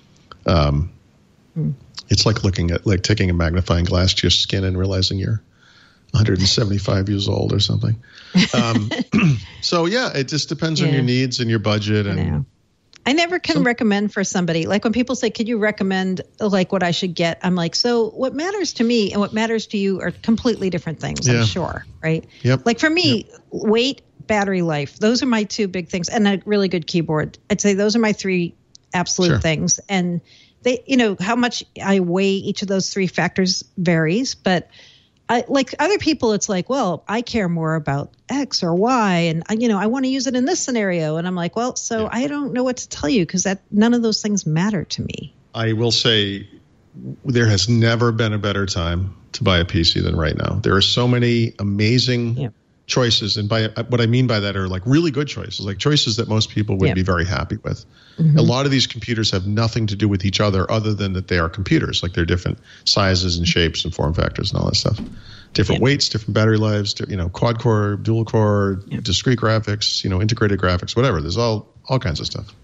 Um,
Hmm.
It's like looking at, like taking a magnifying glass to your skin and realizing you're one hundred seventy-five years old or something. Um, so yeah, it just depends on
Yeah.
your needs and your budget.
I
And
know. I never can
Some-
recommend for somebody. Like when people say, "Could you recommend like what I should get?" I'm like, "So what matters to me and what matters to you are completely different things."
Yeah.
I'm sure, right?
Yep.
Like for me, weight, battery life, those are my two big things, and a really good keyboard. I'd say those are my three absolute
Sure.
things. And they, you know, how much I weigh each of those three factors varies, but I, like other people, it's like, well, I care more about X or Y, and I, you know, I want to use it in this scenario. And I'm like, well, so
Yeah.
I don't know what to tell you because that none of those things matter to me.
I will say there has never been a better time to buy a P C than right now. There are so many amazing
Yeah.
choices. And by what I mean by that are like really good choices, like choices that most people would
Yeah.
be very happy with.
Mm-hmm.
A lot of these computers have nothing to do with each other other than that they are computers. Like they're different sizes and shapes and form factors and all that stuff. Different
Yeah.
weights, different battery lives, di- you know, quad core, dual core,
Yeah.
discrete graphics, you know, integrated graphics, whatever. There's all all kinds of stuff.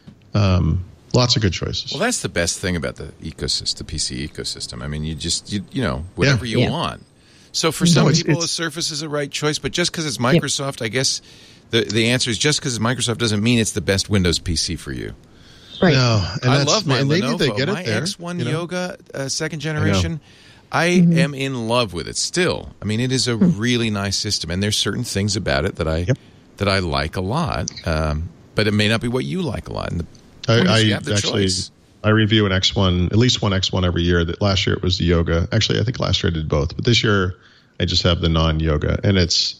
Um, lots of good choices.
Well, that's the best thing about the ecosystem, the P C ecosystem. I mean, you just you you know whatever you
Yeah.
want. So for some
it's-
people,
it's-
a Surface is the right choice, but just because it's Microsoft, I guess the the answer is just because it's Microsoft doesn't mean it's the best Windows P C for you.
Right.
No, and
I
that's-
love my
and maybe
Lenovo,
they get it
my
there,
X one
you know?
Yoga uh, second generation. I am in love with it still. I mean, it is a really nice system, and there's certain things about it that I
Yep.
that I like a lot. Um, but it may not be what you like a lot. And the point is
I,
you
I
have the
actually
choice.
I review an X one, at least one X one every year. That last year it was the Yoga. Actually, I think last year I did both, but this year I just have the non-Yoga, and it's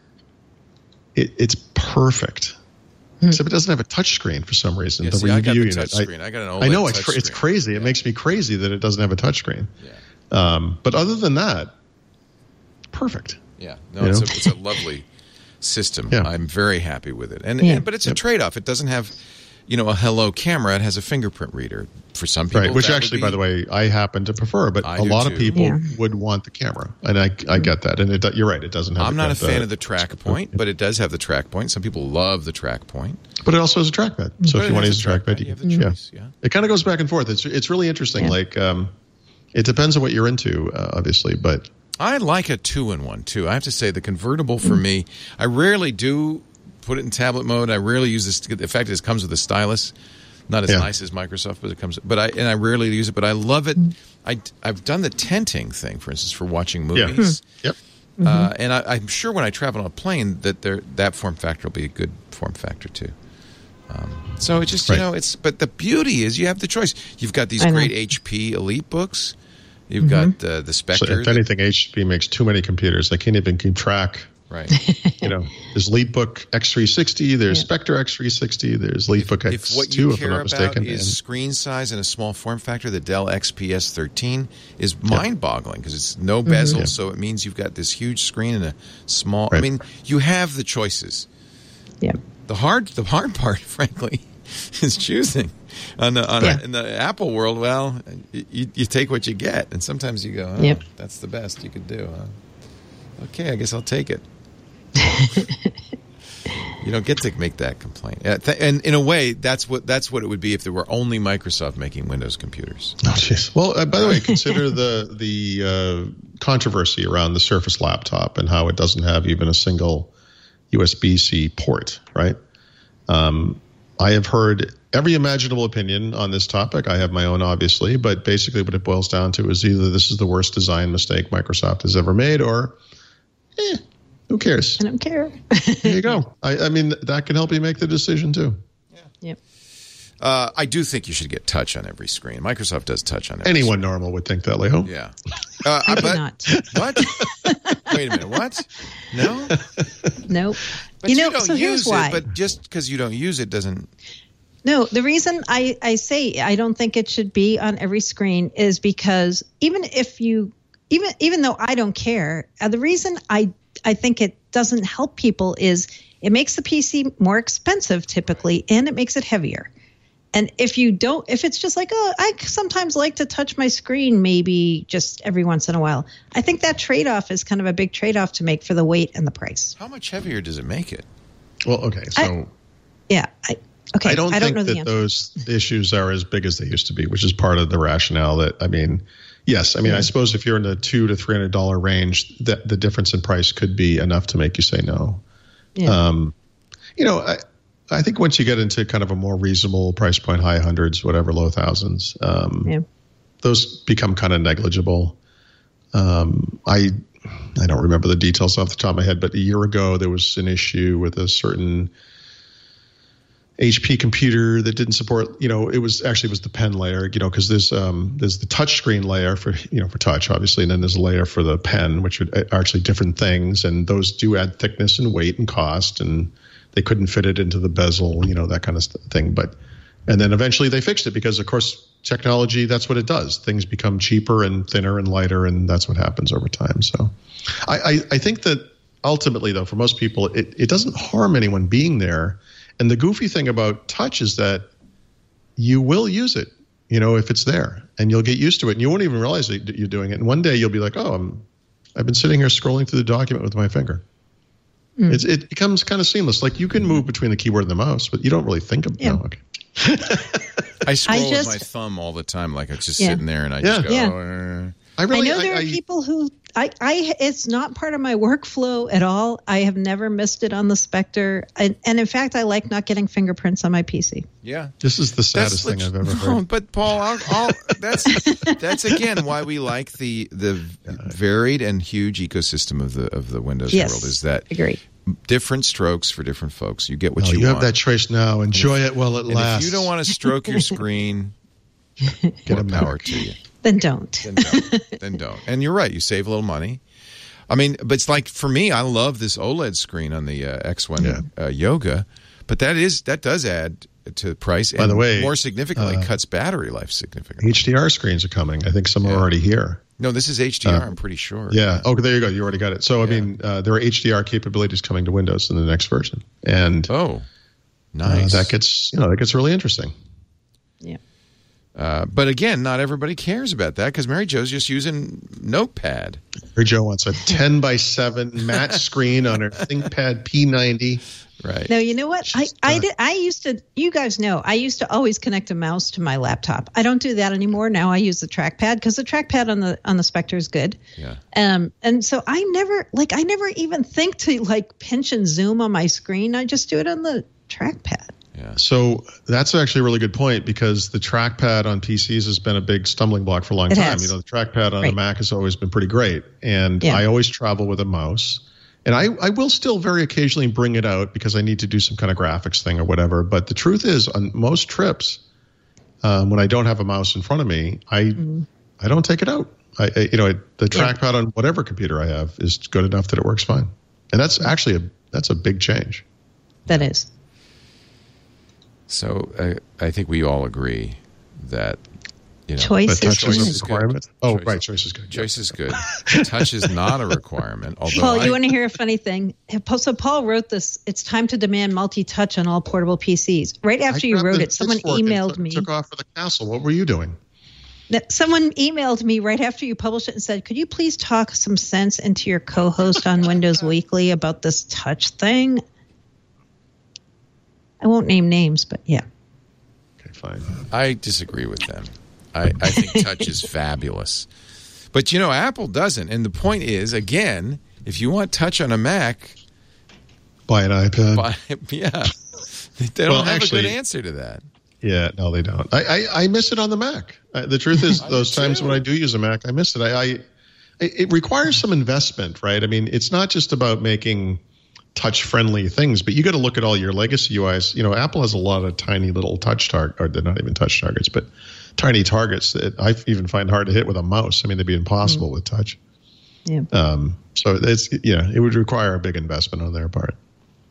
it, it's perfect. Except it doesn't have a touch screen for some reason.
Yeah,
The
see, I got the
review
touch
unit,
screen. I got an OLED
I know it's
touch
cra- it's
screen.
crazy. It
Yeah.
makes me crazy that it doesn't have a touch screen.
Yeah.
Um, but other than that, perfect.
Yeah, no,
You
it's a,
know?
it's a lovely system.
Yeah.
I'm very happy with it, and,
Yeah.
and but it's a trade-off. It doesn't have, you know, a hello camera. It has a fingerprint reader. For some people,
Right, which
that would
actually,
be-
by the way, I happen to prefer. But
I
a
do
lot
too.
of people
Yeah.
would want the camera, and I I get that. And it, do- you're right, it doesn't have.
I'm
the-
not a
the-
fan of the track point, but it does have the track point. Some people love the track point.
But it also has a trackpad. So
But
if
it
you want to
has
use
a
a trackpad,
trackpad,
you
you have
can.
the
Yeah.
choice, yeah.
It kind of goes back and forth. It's it's really interesting.
Yeah.
Like um, it depends on what you're into, uh, obviously. But
I like a two-in-one too. I have to say, the convertible for me, I rarely do put it in tablet mode. I rarely use this. The fact is, it comes with a stylus. Not as
Yeah.
nice as Microsoft, but it comes. But I and I rarely use it. But I love it. I I've done the tenting thing, for instance, for watching
yeah,
movies.
yep.
Uh, and I, I'm sure when I travel on a plane that there that form factor will be a good form factor too. Um, so it just you
Right.
know it's but the beauty is you have the choice. You've got these
I know.
great H P Elite books. You've got uh, the
So
Spectre.
if
that-
anything, H P makes too many computers. They can't even keep track.
right.
You know, there's LeapBook X three sixty. There's
Yeah.
Spectre X three sixty. There's LeapBook
If
X
what
two,
you
if I'm
care
not
about
mistaken.
is
and-
screen size and a small form factor, the Dell X P S thirteen is mind-boggling because it's no bezel,
Yeah.
so it means you've got this huge screen and a small. I
Right.
mean, you have the choices.
Yeah.
The hard, the hard part, frankly, is choosing. On the, on
Yeah.
in the Apple world, well, you, you take what you get, and sometimes you go, "Oh,
Yep.
that's the best you could do." Huh? Okay, I guess I'll take it. You don't get to make that complaint. Uh, th- and in a way, that's what that's what it would be if there were only Microsoft making Windows computers.
Oh, jeez. Well, uh, by the way, consider the the uh, controversy around the Surface laptop and how it doesn't have even a single U S B-C port, right? Um, I have heard every imaginable opinion on this topic. I have my own, obviously, but basically what it boils down to is either this is the worst design mistake Microsoft has ever made, or eh, who cares?
I don't care.
There you go. I, I mean, that can help you make the decision, too.
Yeah. Yep.
Uh, I do think you should get touch on every screen. Microsoft does touch on every
Anyone
screen.
normal would think that, Leo.
Yeah. Uh,
I do
but,
not.
What? Wait a minute. What? No?
Nope.
But
you
you,
know,
don't
so
use
here's why.
it. But just because you don't use it doesn't...
No, the reason I, I say I don't think it should be on every screen is because even if you, even even though I don't care, uh, the reason I I think it doesn't help people is it makes the P C more expensive typically, and it makes it heavier. And if you don't, if it's just like, oh, I sometimes like to touch my screen maybe just every once in a while, I think that trade-off is kind of a big trade-off to make for the weight and the price.
How much heavier does it make it?
Well, okay, so...
I, yeah, I... Okay,
I don't,
I don't
think
know the
that
answer.
those issues are as big as they used to be, which is part of the rationale that, I mean, yes, I mean, I suppose if you're in the two to three hundred dollar range, that the difference in price could be enough to make you say no.
Yeah.
Um, you know, I, I think once you get into kind of a more reasonable price point, high hundreds, whatever, low thousands, um,
yeah.
those become kind of negligible. Um, I I don't remember the details off the top of my head, but a year ago there was an issue with a certain H P computer that didn't support, you know, it was actually it was the pen layer, you know, because there's um there's the touch screen layer for, you know, for touch, obviously, and then there's a layer for the pen, which are actually different things, and those do add thickness and weight and cost, and they couldn't fit it into the bezel, you know, that kind of thing. But and then eventually they fixed it because, of course, technology, that's what it does. Things become cheaper and thinner and lighter, and that's what happens over time. So I I, I think that ultimately, though, for most people, it, it doesn't harm anyone being there. And the goofy thing about touch is that you will use it, you know, if it's there, and you'll get used to it, and you won't even realize that you're doing it. And one day you'll be like, oh, I'm, I've been sitting here scrolling through the document with my finger. Mm. It's, it becomes kind of seamless. Like you can move between the keyboard and the mouse, but you don't really think of it.
Yeah.
No, okay.
I scroll
I just,
with my thumb all the time, like it's just
yeah.
sitting there, and I
Yeah.
just go.
Yeah.
Uh,
I really,
I know there
I,
are
I,
people who I, I it's not part of my workflow at all. I have never missed it on the Spectre, and, and in fact, I like not getting fingerprints on my P C.
yeah.
This is the saddest thing I've ever heard.
No, but Paul, I'll, I'll, that's that's again why we like the the varied and huge ecosystem of the of the Windows
Yes,
world. Is that
agree.
different strokes for different folks? You get what
Oh,
you,
you
want.
have that choice now. Enjoy it while it
and
lasts.
if you don't want to stroke your screen, get a power to you.
Then don't.
Then don't. Then don't. And you're right. You save a little money. I mean, but it's like for me, I love this OLED screen on the uh, X one
Yeah.
uh, Yoga, but that is that does add to the price.
By
and
the way,
more significantly,
uh,
cuts battery life significantly.
H D R screens are coming. I think some
Yeah.
are already here.
No, this is H D R.
Uh,
I'm pretty sure.
Yeah. Oh, there you go. You already got it. So, I
Yeah.
mean, uh, there are H D R capabilities coming to Windows in the next version, and
Oh,
uh,
nice.
that gets you know that gets really interesting.
Yeah.
Uh, but again, not everybody cares about that because Mary Jo's just using Notepad.
Mary Jo wants a ten by seven matte screen on her ThinkPad P ninety.
Right.
No, you know what? I,
She's
I
done.
did. I used to. You guys know. I used to always connect a mouse to my laptop. I don't do that anymore. Now I use the trackpad because the trackpad on the on the Spectre is good.
Yeah.
Um. And so I never like. I never even think to like pinch and zoom on my screen. I just do it on the trackpad.
Yeah.
So that's actually a really good point because the trackpad on P Cs has been a big stumbling block for a long
It
time.
has.
You know, the trackpad on
Right.
a Mac has always been pretty great, and
Yeah.
I always travel with a mouse. And I, I will still very occasionally bring it out because I need to do some kind of graphics thing or whatever. But the truth is, on most trips, um, when I don't have a mouse in front of me, I
Mm-hmm.
I don't take it out. I, I you know it, the
Yeah.
trackpad on whatever computer I have is good enough that it works fine. And that's actually a that's a big change.
That is.
So uh, I think we all agree that you know,
Choice
But
is
touch is
choice
a
is good.
requirement. Oh,
Choice-
right, choice is good.
choice is good. Touch is not a requirement. Although
Paul,
I,
you want to hear a funny thing? So Paul wrote this. It's time to demand multi-touch on all portable P Cs. Right after
I
you
grabbed
wrote
the
it, someone
pitchfork and
emailed
took,
me.
Took off for the castle. What were you doing?
That someone emailed me right after you published it and said, "Could you please talk some sense into your co-host on Windows Weekly about this touch thing?" I won't name names, but yeah.
Okay, fine.
I disagree with them. I, I think touch is fabulous. But, you know, Apple doesn't. And the point is, again, if you want touch on a Mac,
buy an iPad.
buy, yeah. They don't
Well,
have
actually-
a good answer to that.
Yeah, no, they don't. I, I, I miss it on the Mac. Uh, the truth is,
I
those
do
times
too.
when I do use a Mac, I miss it. I, I it it requires some investment, right? I mean, it's not just about making touch-friendly things, but you got to look at all your legacy U Is. You know, Apple has a lot of tiny little touch target, or they're not even touch targets, but tiny targets that I even find hard to hit with a mouse. I mean, they'd be impossible mm. with touch.
Yeah.
Um. So it's yeah, it would require a big investment on their part.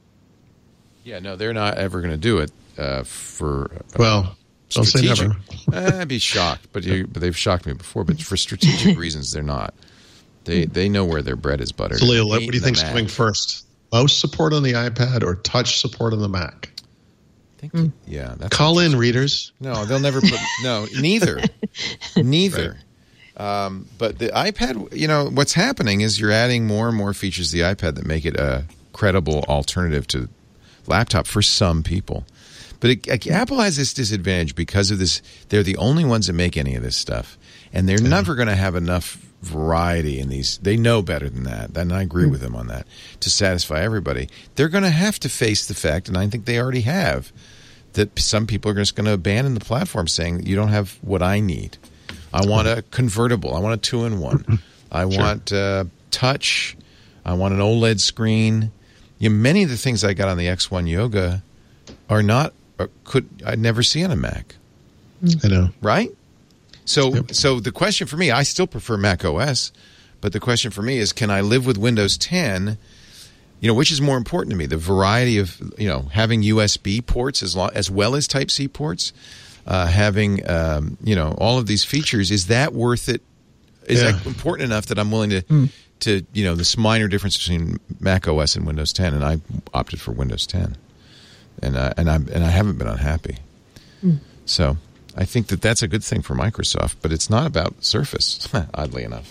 Yeah, no, they're not ever going to do it uh, for. Uh,
Well, don't say never.
uh, I'd be shocked, but, you, but they've shocked me before. But for strategic reasons, they're not. They they know where their bread is buttered.
So, Leah, what do you
Eating
think's
the Mac.
coming first? Mouse support on the iPad or touch support on the Mac?
I think, mm. Yeah, that's
call in, readers.
No, they'll never put. No, neither, neither. Right. Um, but the iPad, you know, what's happening is you're adding more and more features to the iPad that make it a credible alternative to laptop for some people. But it, like, Apple has this disadvantage because of this. They're the only ones that make any of this stuff, and they're yeah. never going to have enough variety in these. They know better than that, and I agree mm. with them on that, to satisfy everybody. They're going to have to face the fact, and I think they already have, that some people are just going to abandon the platform saying, you don't have what I need. I want a convertible. I want a two-in-one. I sure. want uh, touch. I want an OLED screen. You know, many of the things I got on the X one Yoga are not, or could I'd never see on a Mac.
I know.
Right? So,
yep.
so the question for me, I still prefer Mac O S, but the question for me is, can I live with Windows ten? You know, which is more important to me? The variety of, you know, having U S B ports as, lo- as well as Type-C ports, uh, having, um, you know, all of these features. Is that worth it? Is yeah. that important enough that I'm willing to, mm. to, you know, this minor difference between Mac O S and Windows ten? And I opted for Windows ten, and uh, and I and I haven't been unhappy. Mm. So I think that that's a good thing for Microsoft, but it's not about Surface. Oddly enough.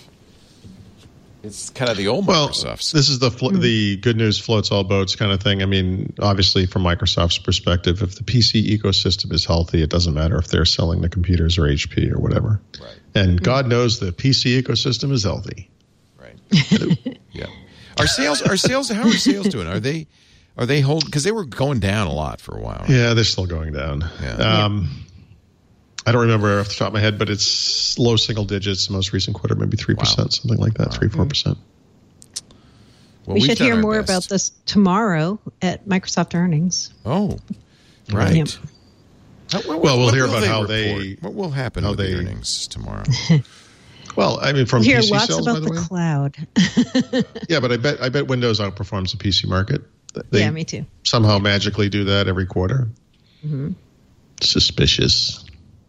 It's kind of the old
well,
Microsoft.
This is the flo- mm. the good news floats all boats kind of thing. I mean, obviously, from Microsoft's perspective, if the P C ecosystem is healthy, it doesn't matter if they're selling the computers or H P or whatever.
Right.
And mm. God knows the P C ecosystem is healthy.
Right. Yeah. Are sales? Are sales? How are sales doing? Are they? Are they hold? Because they were going down a lot for a while. Right?
Yeah, they're still going down.
Yeah.
Um, yeah. I don't remember off the top of my head, but it's low single digits. The most recent quarter, maybe three wow. percent, something like that, wow. three, four percent.
Well, we should hear more best. about this tomorrow at Microsoft earnings.
Oh, right. Yep.
How, what, well, we'll
what
hear about
they
how
report?
they.
What will happen with they, the earnings tomorrow?
Well, I mean, from
we'll hear
P C
lots
sales,
about
by the,
the
way.
cloud.
Yeah, but I bet I bet Windows outperforms the P C market. They
yeah, me too.
Somehow
yeah.
magically do that every quarter.
Mm-hmm.
Suspicious.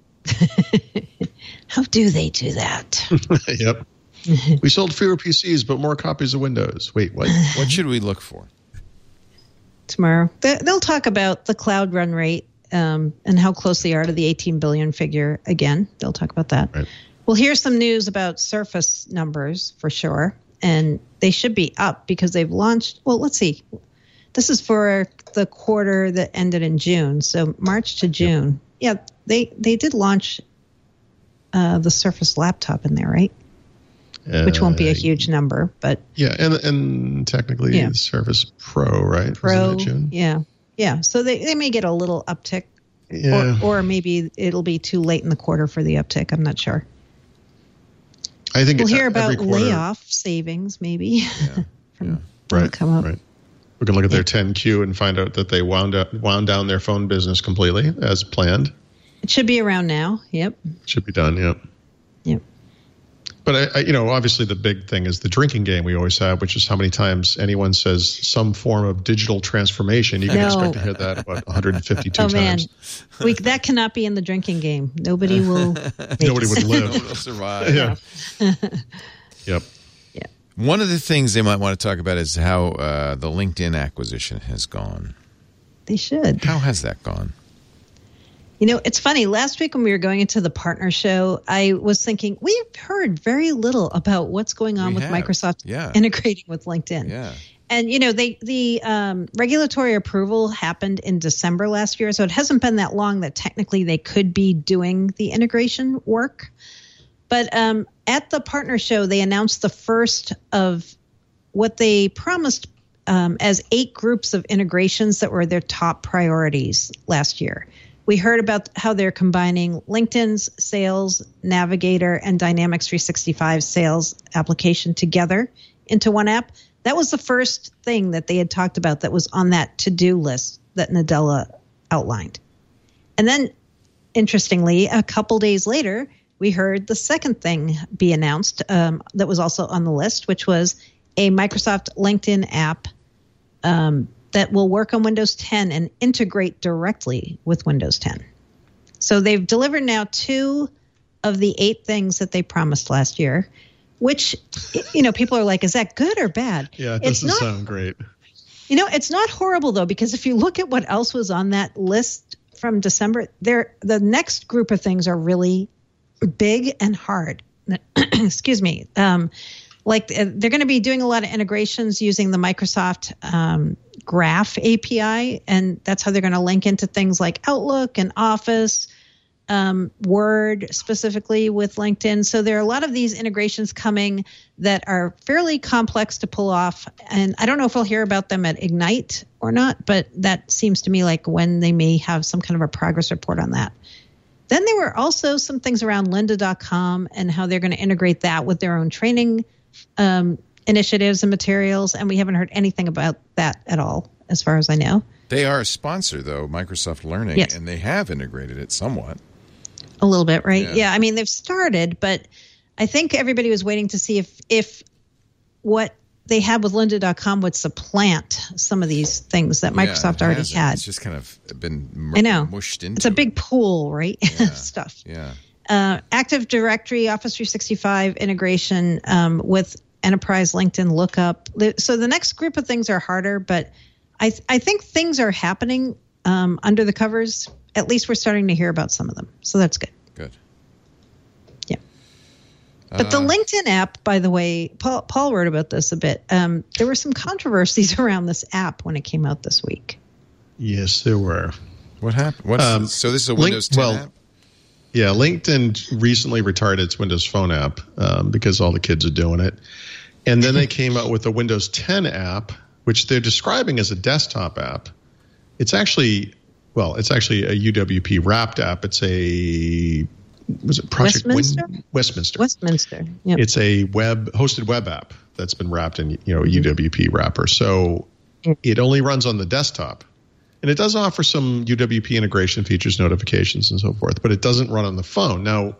How do they do that?
Yep. We sold fewer P Cs, but more copies of Windows. Wait, what?
What should we look for?
Tomorrow. They'll talk about the cloud run rate um, and how close they are to the eighteen billion figure again. They'll talk about that.
Right.
We'll hear some news about Surface numbers for sure. And they should be up because they've launched. Well, let's see. This is for the quarter that ended in June. So March to June. Yep. Yeah, they, they did launch uh, the Surface laptop in there, right? Uh, Which won't be a huge number, but
yeah, and and technically yeah. the Surface Pro, right?
Pro, yeah, yeah. So they, they may get a little uptick,
yeah.
or or maybe it'll be too late in the quarter for the uptick. I'm not sure.
I think
we'll
it's
hear about
quarter,
layoff savings, maybe.
Yeah,
from,
yeah. right,
come up.
right. We can look at their ten Q and find out that they wound up, wound down their phone business completely as planned.
It should be around now. Yep.
Should be done. Yep.
Yep.
But, I, I, you know, obviously the big thing is the drinking game we always have, which is how many times anyone says some form of digital transformation. You can
no.
expect to hear that about one hundred fifty-two
oh, man.
times.
We, that cannot be in the drinking game. Nobody will make
Nobody
it.
would live.
Nobody will survive.
Yeah. Yep.
Yeah.
One of the things they might want to talk about is how uh, the LinkedIn acquisition has gone.
They should.
How has that gone?
You know, it's funny. Last week when we were going into the partner show, I was thinking we've heard very little about what's going on
we
with
have.
Microsoft
yeah.
integrating with LinkedIn.
Yeah.
And, you know, they the um, regulatory approval happened in December last year, so it hasn't been that long that technically they could be doing the integration work. But um, at the partner show, they announced the first of what they promised um, as eight groups of integrations that were their top priorities last year. We heard about how they're combining LinkedIn's Sales Navigator and Dynamics three sixty-five Sales application together into one app. That was the first thing that they had talked about that was on that to-do list that Nadella outlined. And then, interestingly, a couple days later, we heard the second thing be announced um, that was also on the list, which was a Microsoft LinkedIn app um, that will work on Windows ten and integrate directly with Windows ten. So they've delivered now two of the eight things that they promised last year, which, you know, people are like, is that good or bad?
Yeah, it doesn't sound great.
You know, it's not horrible, though, because if you look at what else was on that list from December, there the next group of things are really big and hard. Excuse me. Um, like they're going to be doing a lot of integrations using the Microsoft um, Graph A P I, and that's how they're going to link into things like Outlook and Office, um, Word specifically with LinkedIn. So there are a lot of these integrations coming that are fairly complex to pull off. And I don't know if we'll hear about them at Ignite or not, but that seems to me like when they may have some kind of a progress report on that. Then there were also some things around lynda dot com and how they're going to integrate that with their own training um, initiatives and materials. And we haven't heard anything about that at all, as far as I know.
They are a sponsor, though, Microsoft Learning,
yes.
and they have integrated it somewhat.
A little bit, right?
Yeah.
yeah, I mean, they've started, but I think everybody was waiting to see if if what they had with lynda dot com would supplant some of these things that Microsoft
yeah,
already
hasn't.
had.
It's just kind of been m-
I know.
mushed into
It's a big
it.
pool, right?
Yeah.
Stuff.
Yeah.
Uh, Active Directory, Office three sixty-five integration um, with Enterprise LinkedIn Lookup. So the next group of things are harder, but I th- I think things are happening um, under the covers. At least we're starting to hear about some of them. So that's good.
Good.
Yeah. But
Uh,
the LinkedIn app, by the way, Paul, Paul wrote about this a bit. Um, there were some controversies around this app when it came out this week.
Yes, there were.
What happened? What's
Um,
so this is a
Link-
Windows ten
well,
app?
Yeah, LinkedIn recently retired its Windows Phone app um, because all the kids are doing it. And then they came out with a Windows ten app, which they're describing as a desktop app. It's actually, well, it's actually a U W P wrapped app. It's a, was it Project
Westminster?
Win- Westminster.
Westminster. Yep.
It's a web hosted web app that's been wrapped in, you know, a U W P wrapper. So it only runs on the desktop. And it does offer some U W P integration features, notifications, and so forth, but it doesn't run on the phone. Now,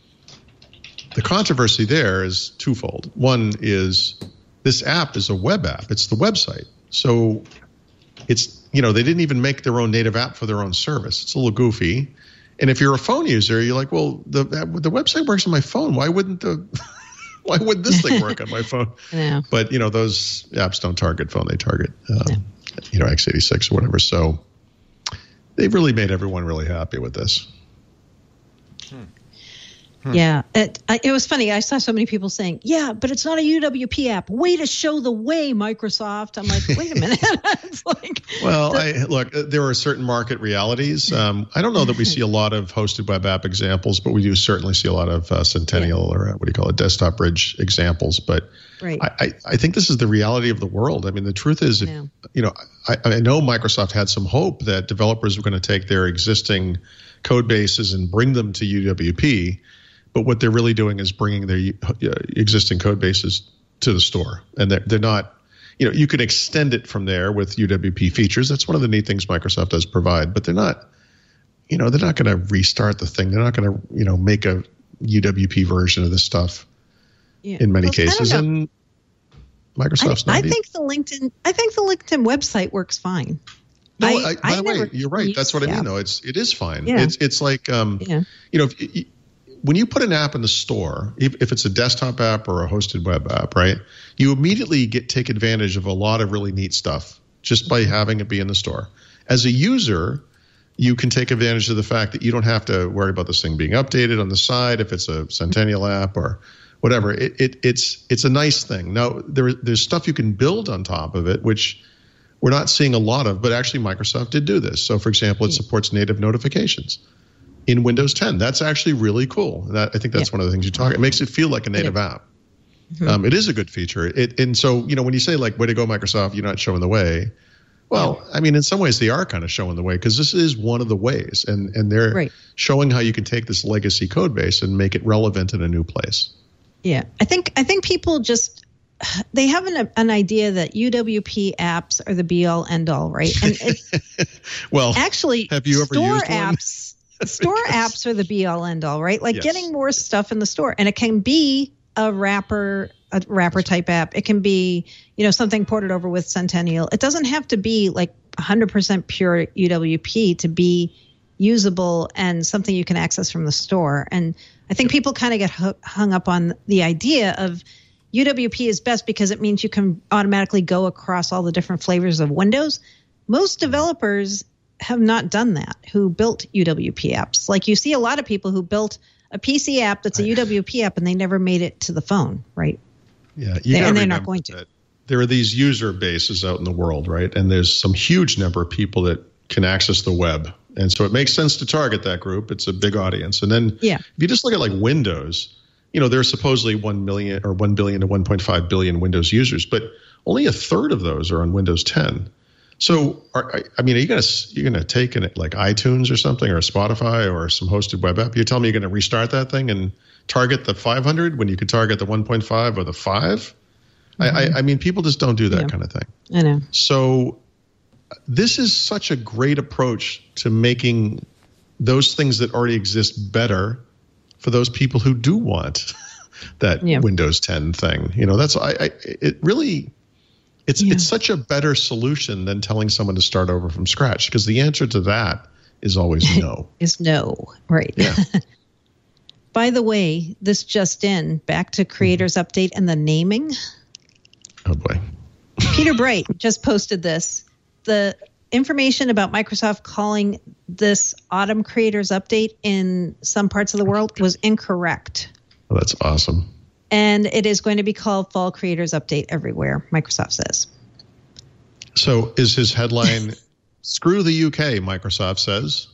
the controversy there is twofold. One is this app is a web app. It's the website. So it's, you know, they didn't even make their own native app for their own service. It's a little goofy. And if you're a phone user, you're like, well, the the website works on my phone. Why wouldn't the why would this thing work on my phone?
Yeah. But,
you know, those apps don't target phone. They target, um, yeah. you know, x eighty-six or whatever. So they've really made everyone really happy with this.
Hmm. Hmm. Yeah, it, I, it was funny. I saw so many people saying, yeah, but it's not a U W P app. Way to show the way, Microsoft. I'm like, wait a minute. It's like,
well,
the,
I, look, there are certain market realities. Um, I don't know that we see a lot of hosted web app examples, but we do certainly see a lot of uh, Centennial yeah. or uh, what do you call it, Desktop Bridge examples. But
right.
I, I, I think this is the reality of the world. I mean, the truth is, if, you know, I, I know Microsoft had some hope that developers were going to take their existing code bases and bring them to U W P. But what they're really doing is bringing their uh, existing code bases to the store. And they're, they're not, you know, you can extend it from there with U W P features. That's one of the neat things Microsoft does provide. But they're not, you know, they're not going to restart the thing. They're not going to, you know, make a U W P version of this stuff yeah. in many well, cases. And Microsoft's
I,
not.
I think the LinkedIn, I think the LinkedIn website works fine.
No,
I,
I, by
I
the way, you're right. That's what I mean,
app.
though. It's it is fine.
Yeah.
It's it's like, um,
yeah.
you know, if, when you put an app in the store, if, if it's a desktop app or a hosted web app, right, you immediately get take advantage of a lot of really neat stuff just by having it be in the store. As a user, you can take advantage of the fact that you don't have to worry about this thing being updated on the side if it's a Centennial app or whatever. It, it it's it's a nice thing. Now there there's stuff you can build on top of it, which we're not seeing a lot of, but actually Microsoft did do this. So for example, it supports native notifications in Windows ten. That's actually really cool. That, I think that's yeah. one of the things you talk. It makes it feel like a native yeah. app. Mm-hmm. Um, it is a good feature. It and so you know when you say like way to go Microsoft, you're not showing the way. Well, I mean, in some ways they are kind of showing the way because this is one of the ways, and and they're right. showing how you can take this legacy code base and make it relevant in a new place.
Yeah, I think I think people just they have an an idea that U W P apps are the be all end all, right? And it,
well,
actually,
have you ever
store
used one?
apps store apps are the be all end all, right? Like
yes.
getting more stuff in the store, and it can be a wrapper. A wrapper type app. It can be, you know, something ported over with Centennial. It doesn't have to be like one hundred percent pure U W P to be usable and something you can access from the store. And I think people kind of get hung up on the idea of U W P is best because it means you can automatically go across all the different flavors of Windows. Most developers have not done that who built U W P apps. Like you see a lot of people who built a P C app that's a U W P app and they never made it to the phone, right?
Yeah, you
they, and they're not going to.
There are these user bases out in the world, right? And there's some huge number of people that can access the web. And so it makes sense to target that group. It's a big audience. And then
yeah.
if you just look at like Windows, you know, there's supposedly one million or one billion to one point five billion Windows users, but only a third of those are on Windows ten. So, are, I mean, are you going to you're going to take an, like iTunes or something or Spotify or some hosted web app? You're telling me you're going to restart that thing and target the five hundred when you could target the one point five or the five? Mm-hmm. I, I mean, people just don't do that yeah. kind of thing.
I know.
So this is such a great approach to making those things that already exist better for those people who do want that yeah. Windows ten thing. You know, that's I, I it really it's yeah. it's such a better solution than telling someone to start over from scratch because the answer to that is always no.
is no, right?
Yeah.
By the way, this just in, back to Creators Update and the naming.
Oh, boy.
Peter Bright just posted this. The information about Microsoft calling this Autumn Creators Update in some parts of the world was incorrect.
Oh, that's awesome.
And it is going to be called Fall Creators Update everywhere, Microsoft says.
So is his headline, Screw the U K, Microsoft says?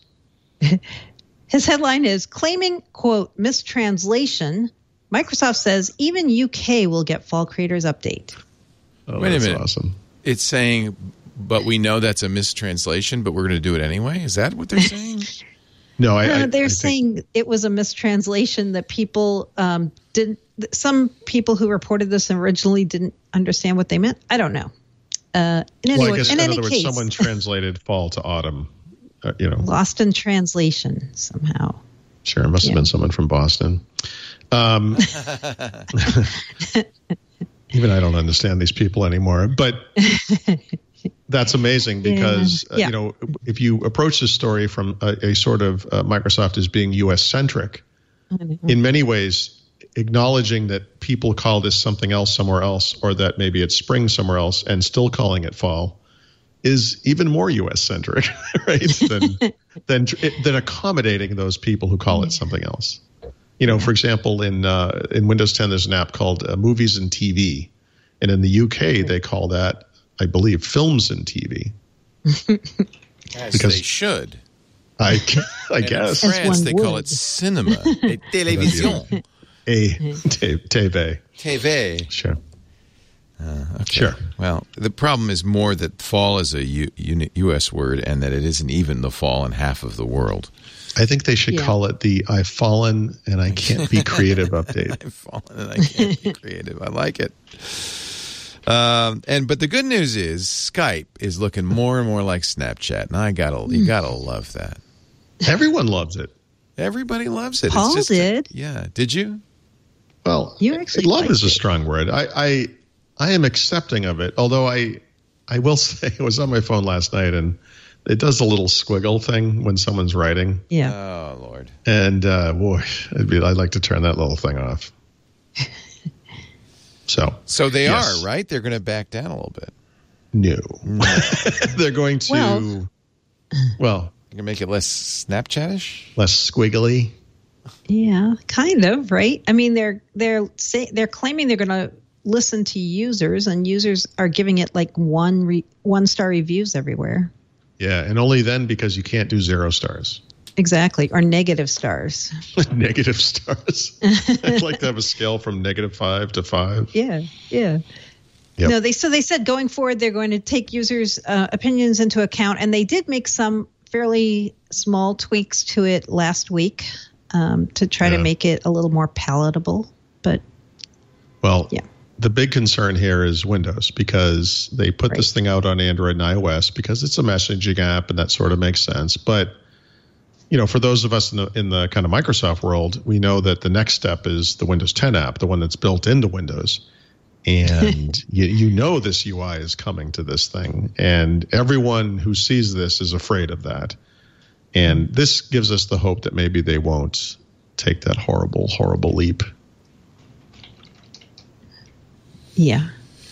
His headline is claiming, quote, mistranslation. Microsoft says even U K will get Fall Creators Update.
Oh,
Wait
that's
a minute.
Awesome.
It's saying, but we know that's a mistranslation, but we're going to do it anyway? Is that what they're saying?
no, I,
no,
I
they're
I
saying
think...
it was a mistranslation that people um, didn't. Some people who reported this originally didn't understand what they meant. I don't know. Uh, in any,
well, I guess,
in
in
any
other
case,
words, someone translated fall to autumn. Uh, you know,
lost in translation somehow.
Sure, it must have yeah. been someone from Boston. Um, even I don't understand these people anymore, but that's amazing because yeah. Yeah. Uh, you know, if you approach this story from a, a sort of uh, Microsoft as being U S centric, in many ways, acknowledging that people call this something else somewhere else, or that maybe it's spring somewhere else, and still calling it fall, is even more U S centric, right? Than than than accommodating those people who call it something else. You know, for example, in uh, in Windows ten, there's an app called uh, Movies and T V, and in the U K, they call that, I believe, Films and T V.
As because they should.
I I
and
guess.
In France, they call it cinema, et télévision,
a T V.
T V.
Sure.
Uh, okay.
Sure.
Well, the problem is more that fall is a U- U- US word and that it isn't even the fall in half of the world.
I think they should yeah. call it the I've fallen and I can't be creative update.
I've fallen and I can't be creative. I like it. Um, and but the good news is Skype is looking more and more like Snapchat, and I gotta you gotta love that.
Everyone loves it.
Everybody loves it.
Paul
it's just,
did.
Yeah. Did you?
Well,
you actually
love is
it.
a strong word. I, I I am accepting of it, although I I will say I was on my phone last night and it does a little squiggle thing when someone's writing.
Yeah.
Oh Lord.
And uh, boy, I'd, be, I'd like to turn that little thing off. So,
so they
yes.
are, right? They're going to back down a little bit.
No. no. They're going to, well, well
you can make it less Snapchat-ish?
Less squiggly.
Yeah, kind of, right? I mean, they're they're say, they're claiming they're going to listen to users, and users are giving it like one re, one star reviews everywhere.
Yeah, and only then because you can't do zero stars.
Exactly, or negative stars.
Negative stars. I'd like to have a scale from negative five to five.
Yeah, yeah. Yep. No, they so they said going forward they're going to take users' uh, opinions into account, and they did make some fairly small tweaks to it last week um, to try yeah. to make it a little more palatable. But
well,
yeah.
The big concern here is Windows, because they put right. this thing out on Android and iOS because it's a messaging app, and that sort of makes sense. But you know, for those of us in the in the kind of Microsoft world, we know that the next step is the Windows ten app, the one that's built into Windows. And you, you know this U I is coming to this thing, and everyone who sees this is afraid of that. And this gives us the hope that maybe they won't take that horrible, horrible leap.
Yeah.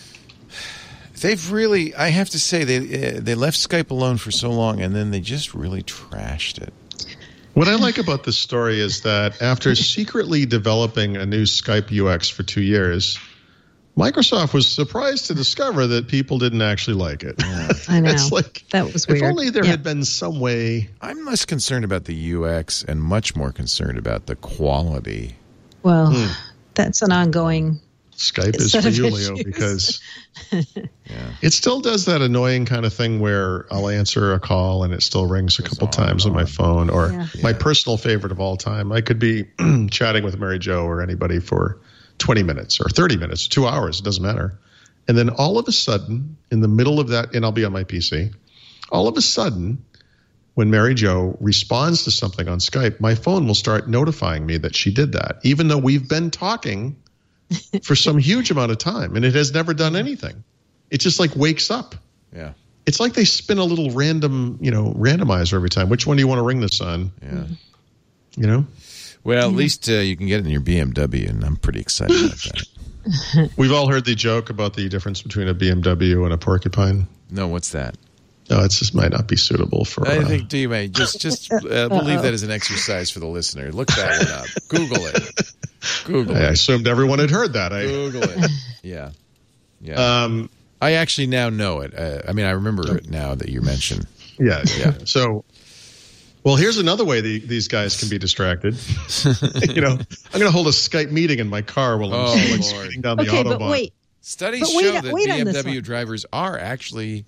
They've really, I have to say, they uh, they left Skype alone for so long, and then they just really trashed it.
What I like about this story is that after secretly developing a new Skype U X for two years, Microsoft was surprised to discover that people didn't actually like it.
Yeah. I know.
It's like,
that was weird.
If only there
yeah.
had been some way.
I'm less concerned about the U X and much more concerned about the quality.
Well, hmm. that's an ongoing
Skype is for you, Leo, because yeah. it still does that annoying kind of thing where I'll answer a call and it still rings a couple times on my phone. Or yeah. my yeah. personal favorite of all time, I could be chatting with Mary Jo or anybody for twenty minutes or thirty minutes, two hours, it doesn't matter. And then all of a sudden, in the middle of that, and I'll be on my P C, all of a sudden, when Mary Jo responds to something on Skype, my phone will start notifying me that she did that, even though we've been talking for some huge amount of time, and it has never done anything. It just like wakes up.
Yeah.
It's like they spin a little random, you know, randomizer every time. Which one do you want to ring this on?
Yeah.
You know?
Well, at least uh, you can get it in your B M W, and I'm pretty excited about that.
We've all heard the joke about the difference between a B M W and a porcupine.
No, what's that?
No, it just might not be suitable for.
I
uh,
think you may just just uh, believe that as an exercise for the listener. Look that one up. Google it. Google
I
it.
I assumed everyone had heard that. I,
Google it. Yeah, yeah. Um, I actually now know it. Uh, I mean, I remember it now that you mentioned.
Yeah, yeah. So, well, here's another way the, these guys can be distracted. You know, I'm going to hold a Skype meeting in my car while I'm
oh,
like speeding down the
okay,
Autobahn.
But wait.
Studies
but wait,
show that
wait
B M W drivers are actually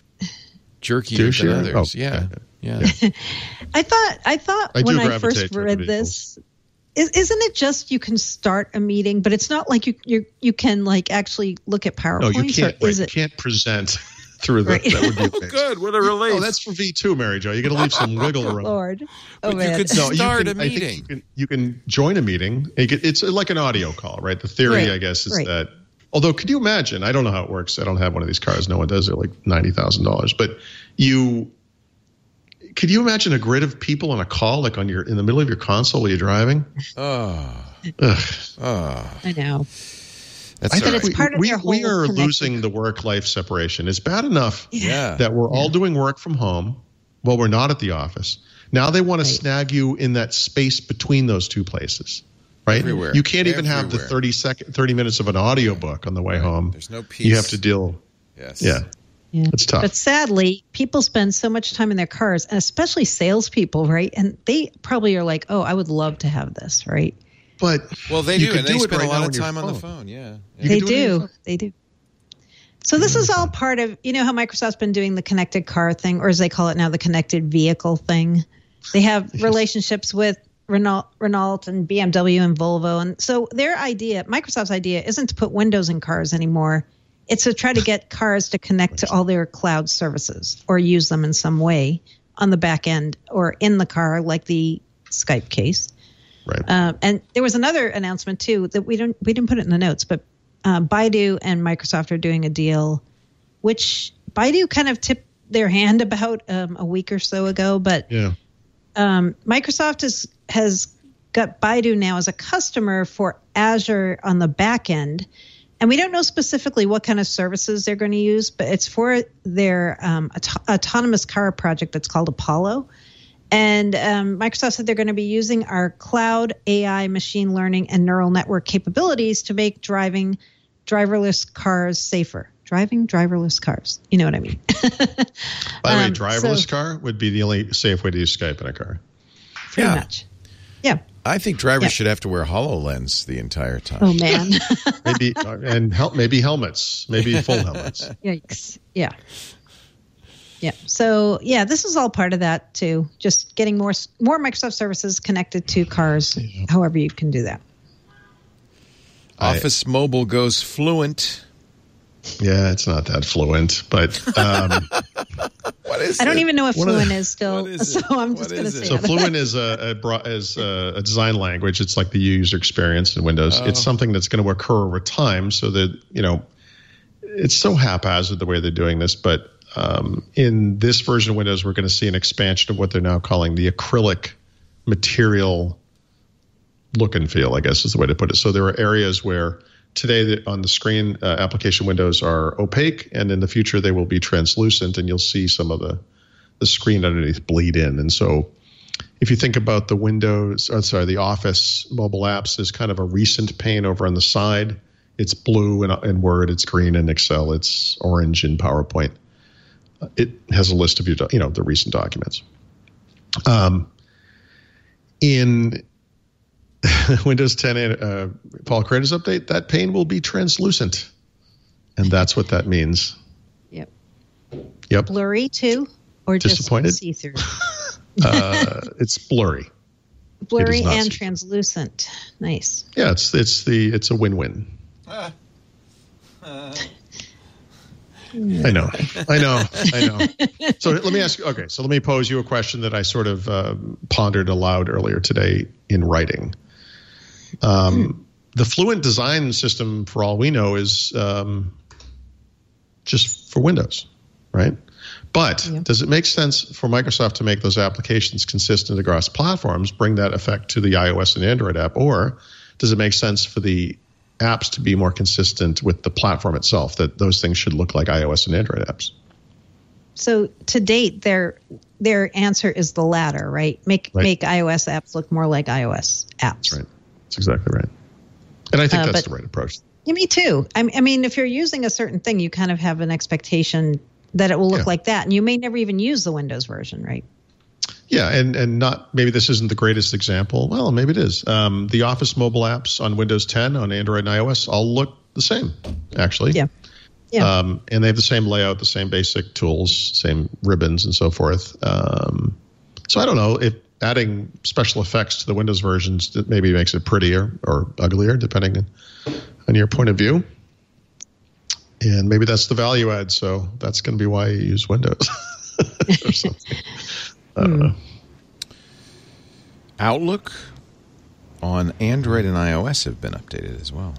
jerkier than others.
Oh,
yeah, yeah.
yeah. I thought I thought
I
when I first read this, is, isn't it just you can start a meeting, but it's not like you you you can like actually look at PowerPoint.
No, you can't.
Or is
right,
it?
You can't present through the.
Right.
That would be
oh, good. What a relief.
Oh, that's for V two, Mary Jo. You got to leave some wiggle room.
Lord, oh
but
man.
you could
no,
start
you can,
a meeting.
I think you can, you can join a meeting. It's like an audio call, right? The theory,
right.
I guess, is
right.
that. Although, could you imagine? I don't know how it works. I don't have one of these cars. No one does. They're like ninety thousand dollars. But you, could you imagine a grid of people on a call, like on your in the middle of your console while you're driving?
Oh,
oh.
I know.
That's
I think
right.
we,
part of
we,
their
we
whole
are
connected-
losing the work-life separation. It's bad enough
Yeah.
that we're all doing work from home while we're not at the office. Now they want
Right.
to snag you in that space between those two places. Right?
Everywhere.
You can't even
Everywhere.
have the thirty second, thirty minutes of an audiobook on the way
Right.
home.
There's no peace.
You have to deal.
Yes.
Yeah.
Yeah.
It's tough.
But sadly, people spend so much time in their cars, and especially salespeople, right? And they probably are like, "Oh, I would love to have this," right?
But
Well, they
you
do,
could
and they
do it
spend
right
a lot
now
of
on your
time on the
phone.
phone. Yeah.
You
They
can do it on your
do.
phone.
They do. So this is all part of, you know how Microsoft's been doing the connected car thing, or as they call it now, the connected vehicle thing. They have relationships with Renault, Renault and B M W and Volvo. And so their idea, Microsoft's idea, isn't to put Windows in cars anymore. It's to try to get cars to connect to all their cloud services or use them in some way on the back end or in the car, like the Skype case.
Right.
Um, and there was another announcement too that we don't we didn't put it in the notes, but uh, Baidu and Microsoft are doing a deal, which Baidu kind of tipped their hand about um, a week or so ago. But
Yeah.
um, Microsoft is, has got Baidu now as a customer for Azure on the back end. And we don't know specifically what kind of services they're going to use, but it's for their um, auto- autonomous car project that's called Apollo. And um, Microsoft said they're going to be using our cloud, A I, machine learning, and neural network capabilities to make driving driverless cars safer. Driving driverless cars. You know what I mean?
By the way,
Um,
driverless
so-
car would be the only safe way to use Skype in a car.
Pretty
Yeah.
much. Yeah.
I think drivers
Yeah.
should have to wear HoloLens the entire time.
Oh, man.
Maybe and hel- maybe helmets, maybe full helmets.
Yikes. Yeah. Yeah. So, yeah, this is all part of that, too. Just getting more more Microsoft services connected to cars, however you can do that.
Office Mobile goes fluent.
Yeah, it's not that fluent, but um,
What is
I don't
it?
even know what
One of
Fluent
the-
is still,
What is
so
it?
I'm
What
just going to
is it?
say
so
it.
Fluent is a, a bro- is a, a design language. It's like the user experience in Windows.
Oh.
It's something that's going to occur over time, so that you know, it's so haphazard the way they're doing this. But um, in this version of Windows, we're going to see an expansion of what they're now calling the acrylic material look and feel, I guess is the way to put it. So there are areas where today the, on the screen uh, application windows are opaque, and in the future they will be translucent, and you'll see some of the, the screen underneath bleed in. And so if you think about the Windows, oh, sorry, the Office mobile apps as kind of a recent pane over on the side, it's blue in, in Word, it's green in Excel, it's orange in PowerPoint. It has a list of your, you know, the recent documents. Um, in Windows ten uh, Paul Creators Update, that pane will be translucent. And that's what that means.
Yep.
Yep.
Blurry, too? Or just
Disappointed?
see-through?
Uh, it's blurry.
Blurry
not
and
see-through.
translucent. Nice.
Yeah, it's it's the it's a win-win.
Ah. Uh,
I know, I know, I know. So let me ask you. Okay, so let me pose you a question that I sort of uh, pondered aloud earlier today in writing. Um, the Fluent design system, for all we know, is um, just for Windows, right? But
Yeah.
does it make sense for Microsoft to make those applications consistent across platforms, bring that effect to the iOS and Android app, or does it make sense for the apps to be more consistent with the platform itself, that those things should look like iOS and Android apps?
So to date, their their answer is the latter, right? Make
Right.
make iOS apps look more like iOS apps.
That's right. That's exactly right. And I think
Uh,
that's
but-
the right approach.
Yeah, me too. I, I mean, if you're using a certain thing, you kind of have an expectation that it will look
Yeah.
like that, and you may never even use the Windows version, right?
Yeah, and, and not maybe this isn't the greatest example. Well, maybe it is. Um, the Office mobile apps on Windows ten, on Android and iOS, all look the same, actually.
Yeah. Yeah.
Um, and they have the same layout, the same basic tools, same ribbons, and so forth. Um, so I don't know if adding special effects to the Windows versions that maybe makes it prettier or uglier, depending on your point of view. And maybe that's the value add. So that's going to be why you use Windows or something. I don't know.
Outlook on Android and iOS have been updated as well.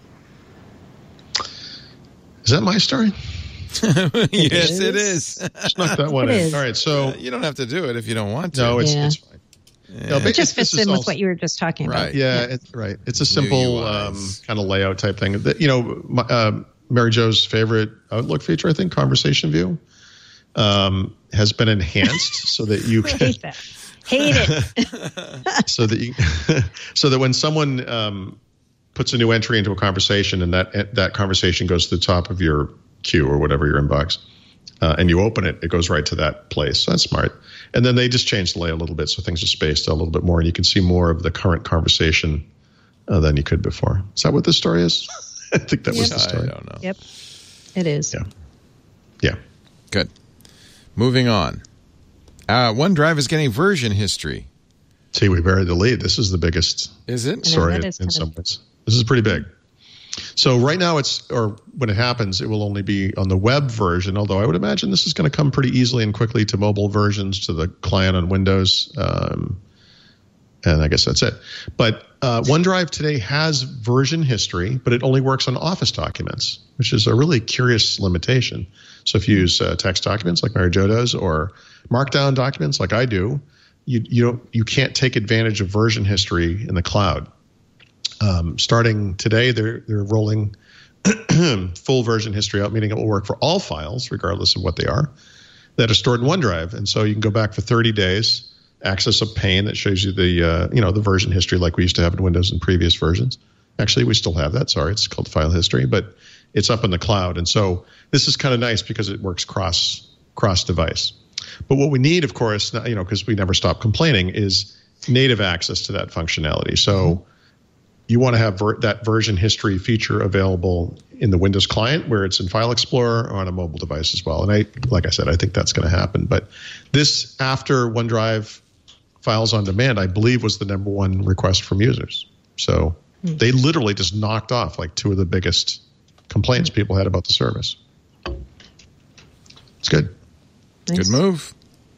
Is that my story?
Yes, it
is.
is.
Snuck that one
It
in.
is.
All right. So
You don't have to do it if you don't want to.
no, it's
Yeah.
it's fine. No,
It just
this
fits
is
in with
also-
what you were just talking
Right.
about.
Yeah, it's right. It's a
New
simple
U
um,
Is.
kind of layout type thing. That, you know, my, uh, Mary Jo's favorite Outlook feature, I think, Conversation View, um, has been enhanced so that you
I
can
hate that. Hate it.
so that you so that when someone um, puts a new entry into a conversation and that that conversation goes to the top of your queue or whatever your inbox, uh, and you open it, it goes right to that place. So that's smart. And then they just changed the layout a little bit so things are spaced out a little bit more, and you can see more of the current conversation uh, than you could before. Is that what this story is? I think that was
Yep.
the
I
story.
don't know.
Yep. It is.
Yeah. Yeah.
Good. Moving on. Uh, OneDrive is getting version history.
See, we buried the lead. This is the biggest
Is it?
I know,
story
that
in,
is
in
kind
some
of-
ways. This is pretty big. So right now it's, or when it happens, it will only be on the web version, although I would imagine this is going to come pretty easily and quickly to mobile versions, to the client on Windows. Um, and I guess that's it. But uh, OneDrive today has version history, but it only works on Office documents, which is a really curious limitation. So if you use uh, text documents like Mary Jo does, or Markdown documents like I do, you you don't you can't take advantage of version history in the cloud. Um, starting today, they're they're rolling full version history out, meaning it will work for all files, regardless of what they are, that are stored in OneDrive. And so you can go back for thirty days, Axis of Pane that shows you the uh, you know the version history like we used to have in Windows in previous versions. Actually, we still have that. Sorry, it's called file history, but it's up in the cloud. And so this is kind of nice because it works cross cross device. But what we need, of course, you know, because we never stop complaining, is native access to that functionality. So you want to have ver- that version history feature available in the Windows client where it's in File Explorer or on a mobile device as well. And I, like I said, I think that's going to happen. But this, after OneDrive Files on Demand, I believe was the number one request from users. So mm. they literally just knocked off like two of the biggest complaints people had about the service. It's good.
Nice. Good move.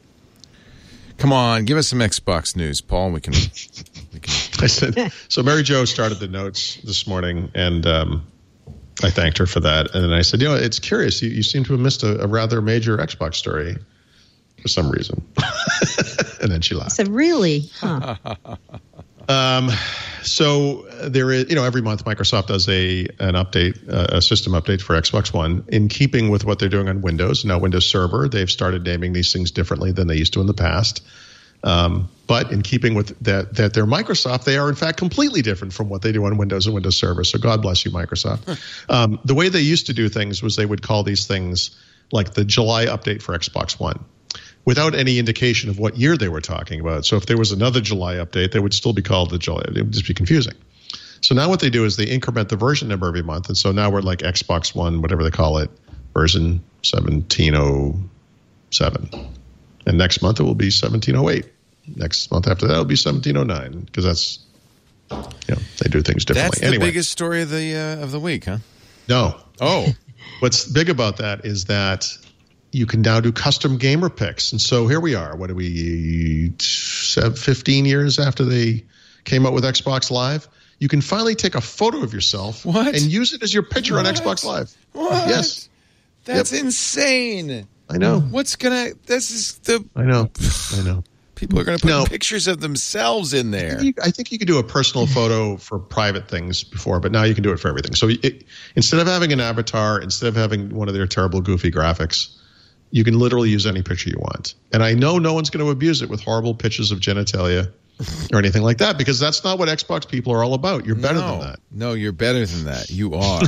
Come on, give us some Xbox news, Paul. We can. We can.
I said so. Mary Jo started the notes this morning, and um, I thanked her for that. And then I said, you know, it's curious. You, you seem to have missed a, a rather major Xbox story for some reason. And then she laughed.
I said, really? Huh.
um, so there is, you know, every month Microsoft does a an update, uh, a system update for Xbox One in keeping with what they're doing on Windows. Now, Windows Server, they've started naming these things differently than they used to in the past. Um, but in keeping with that, that they're Microsoft, they are in fact completely different from what they do on Windows and Windows Server. So God bless you, Microsoft. um, the way they used to do things was they would call these things like the July update for Xbox One, without any indication of what year they were talking about. So if there was another July update, they would still be called the July. It would just be confusing. So now what they do is they increment the version number every month. And so now we're like Xbox One, whatever they call it, version seventeen oh seven. And next month it will be seventeen oh eight. Next month after that it will be seventeen oh nine, because that's, you know, they do things differently.
That's the
anyway,
biggest story of the uh, of the week, huh?
No.
Oh.
What's big about that is that you can now do custom gamer picks. And so here we are. What are we, fifteen years after they came out with Xbox Live? You can finally take a photo of yourself
what?
and use it as your picture
what?
on Xbox Live.
What?
Yes.
That's
yep.
insane.
I know.
What's going to, this is the.
I know. I know.
People are going to put
no.
pictures of themselves in there.
I think, you, I think you could do a personal photo for private things before, but now you can do it for everything. So it, instead of having an avatar, instead of having one of their terrible, goofy graphics, you can literally use any picture you want. And I know no one's going to abuse it with horrible pictures of genitalia or anything like that, because that's not what Xbox people are all about. You're better
no,
than that.
No, you're better than that. You are.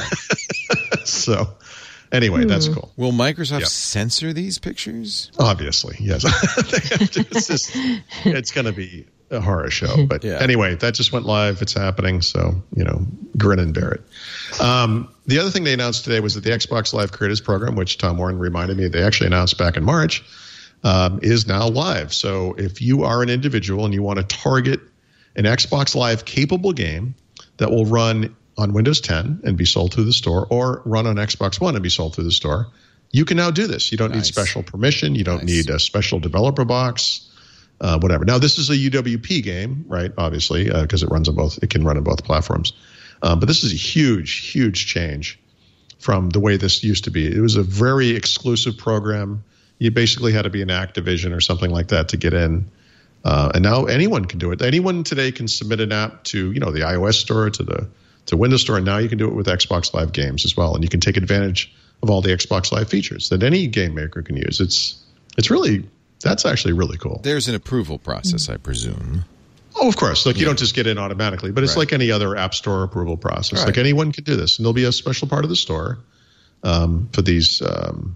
So anyway, that's cool.
Will Microsoft
yep.
censor these pictures?
Obviously, yes. They have to, it's just, it's going to be a horror show. But yeah. Anyway, that just went live. It's happening. So, you know, grin and bear it. Um, the other thing they announced today was that the Xbox Live Creators Program, which Tom Warren reminded me they actually announced back in March, um, is now live. So if you are an individual and you want to target an Xbox Live capable game that will run on Windows ten and be sold through the store, or run on Xbox One and be sold through the store, you can now do this. You don't nice. need special permission. You don't nice. need a special developer box. Uh, whatever. Now, this is a U W P game, right? Obviously, because uh, it runs on both. It can run on both platforms. Um, but this is a huge, huge change from the way this used to be. It was a very exclusive program. You basically had to be an Activision or something like that to get in. Uh, and now anyone can do it. Anyone today can submit an app to, you know, the iOS store, to the to Windows Store, and now you can do it with Xbox Live games as well. And you can take advantage of all the Xbox Live features that any game maker can use. It's it's really. That's actually really cool.
There's an approval process, I presume.
Oh, of course. Like, yeah. You don't just get in automatically, but it's right. like any other App Store approval process. Right. Like, anyone can do this. And there'll be a special part of the store um, for these um,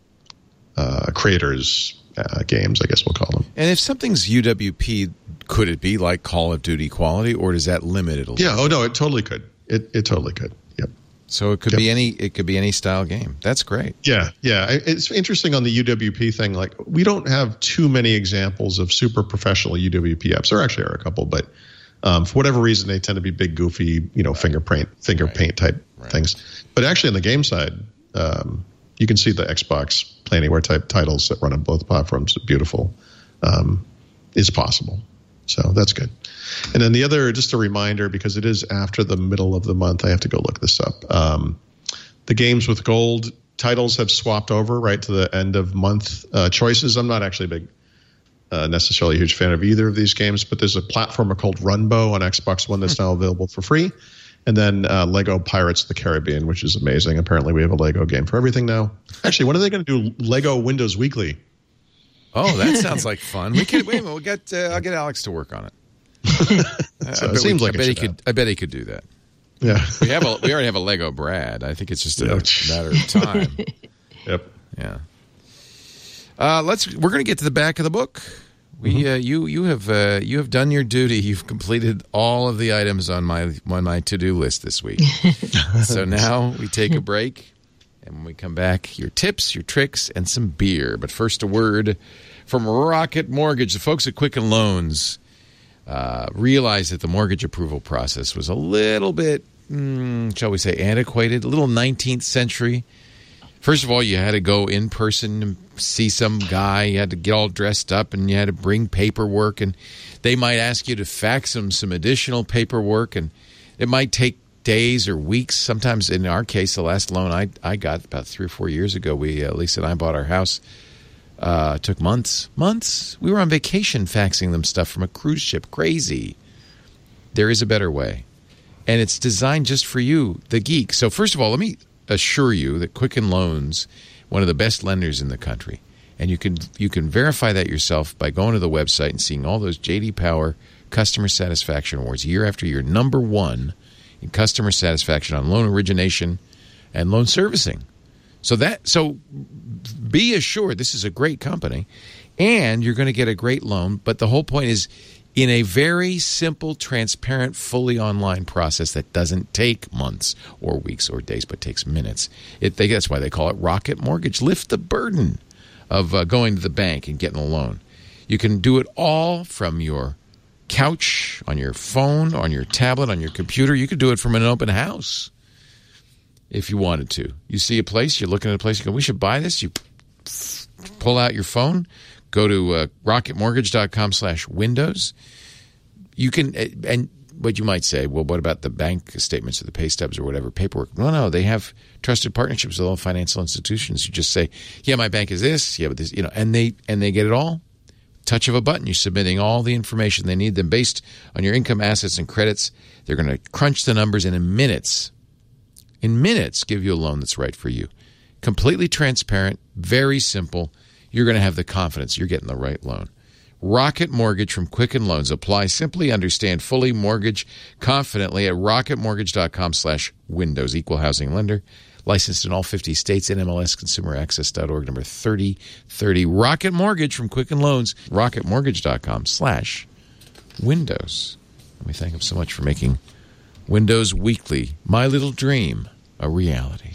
uh, creators uh, games, I guess we'll call them.
And if something's U W P, could it be like Call of Duty quality, or does that limit it a little?
Yeah, oh, no, it totally could. It it totally could. Yep.
So it could yep. be any it could be any style game. That's great.
Yeah, yeah. It's interesting on the U W P thing. Like, we don't have too many examples of super professional U W P apps. There actually are a couple, but um, for whatever reason, they tend to be big, goofy, you know, right. fingerprint, finger right. paint type right. things. But actually, on the game side, um, you can see the Xbox Play Anywhere type titles that run on both platforms. Beautiful, um, is possible. So that's good. And then the other, just a reminder, because it is after the middle of the month, I have to go look this up. Um, the games with gold titles have swapped over right to the end of month uh, choices. I'm not actually a big, uh, necessarily a huge fan of either of these games, but there's a platformer called Runbow on Xbox One that's now available for free. And then uh, Lego Pirates of the Caribbean, which is amazing. Apparently we have a Lego game for everything now. Actually, when are they going to do Lego Windows Weekly?
Oh, that sounds like fun. We could wait a minute. We'll get. Uh, I'll get Alex to work on it.
So
I
it seems
we,
like
I bet
it
he
should
could.
happen.
I bet he could do that.
Yeah.
We have. A, we already have a Lego Brad. I think it's just a
Yeah.
matter of time.
Yep.
Yeah. Uh, let's. We're going to get to the back of the book. We.
Mm-hmm.
Uh, you. You have. Uh, you have done your duty. You've completed all of the items on my on my to do list this week. So now we take a break, and when we come back, your tips, your tricks, and some beer. But first, a word from Rocket Mortgage. The folks at Quicken Loans uh, realized that the mortgage approval process was a little bit, mm, shall we say, antiquated, a little nineteenth century. First of all, you had to go in person and see some guy. You had to get all dressed up, and you had to bring paperwork. And they might ask you to fax them some additional paperwork, and it might take days or weeks. Sometimes, in our case, the last loan I I got about three or four years ago, we uh, Lisa and I bought our house. Uh, took months, months. We were on vacation faxing them stuff from a cruise ship. Crazy. There is a better way, and it's designed just for you, the geek. So first of all, let me assure you that Quicken Loans, one of the best lenders in the country, and you can you can verify that yourself by going to the website and seeing all those J D Power customer satisfaction awards year after year. Number one in customer satisfaction on loan origination and loan servicing. So that so be assured this is a great company, and you're going to get a great loan. But the whole point is in a very simple, transparent, fully online process that doesn't take months or weeks or days, but takes minutes. It, they, that's why they call it Rocket Mortgage. Lift the burden of uh, going to the bank and getting a loan. You can do it all from your couch, on your phone, on your tablet, on your computer. You could do it from an open house if you wanted to. You see a place, you're looking at a place, you go, we should buy this. You pull out your phone, go to uh, rocketmortgage.com slash windows. You can, and what you might say, well, what about the bank statements or the pay stubs or whatever paperwork? No, no, they have trusted partnerships with all financial institutions. You just say, yeah, my bank is this, yeah, but this, you know, and they and they get it all. Touch of a button, you're submitting all the information they need. Them based on your income, assets, and credits. They're going to crunch the numbers, and in minutes, in minutes, give you a loan that's right for you. Completely transparent, very simple. You're going to have the confidence you're getting the right loan. Rocket Mortgage from Quicken Loans. Apply simply, understand fully, mortgage confidently at rocketmortgage.com slash windows. Equal housing lender. Licensed in all fifty states. N M L S consumer access dot org, number thirty thirty. Rocket Mortgage from Quicken Loans. rocketmortgage.com slash windows. And we thank him so much for making Windows Weekly, my little dream, a reality.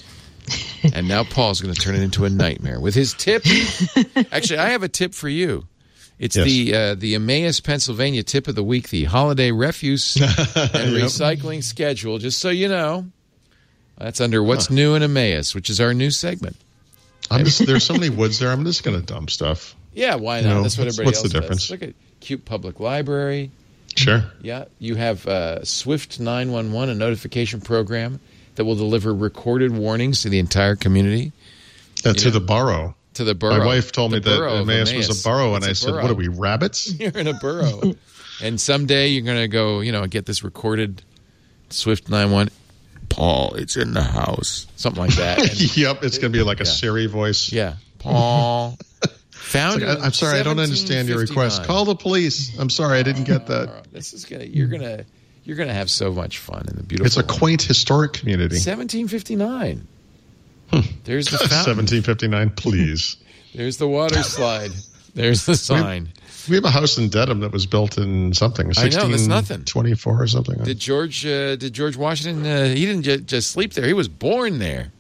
And now Paul's going to turn it into a nightmare with his tip. Actually, I have a tip for you. It's yes. the uh, the Emmaus, Pennsylvania tip of the week, the holiday refuse and yep. recycling schedule. Just so you know, that's under What's huh. New in Emmaus, which is our new segment.
I'm just, there's so many woods there. I'm just going to dump stuff.
Yeah, why not? You know, that's what everybody
what's
else
the difference?
does. Look at cute public library.
Sure.
Yeah, you have uh, Swift nine one one, a notification program that will deliver recorded warnings to the entire community.
Uh, to know, the borough.
To the borough.
My wife told me that Emmaus was a borough, and
it's
I said, what are we, rabbits?
You're in a borough. And someday you're going to go, you know, get this recorded Swift nine one one. Paul, it's in the house. Something like that. And,
yep, it's going to be like a yeah. Siri voice.
Yeah. Paul. Found
like, I'm sorry, I don't understand your request. Call the police. I'm sorry, I didn't get that.
This is gonna. You're gonna. You're gonna have so much fun in the beautiful.
It's a quaint historic community.
seventeen fifty-nine. There's the fountain.
seventeen fifty-nine. Please.
There's the water slide. There's the sign.
We, we have a house in Dedham that was built in something. sixteen twenty-four or something.
Did George? Uh, did George Washington? Uh, he didn't j- just sleep there. He was born there.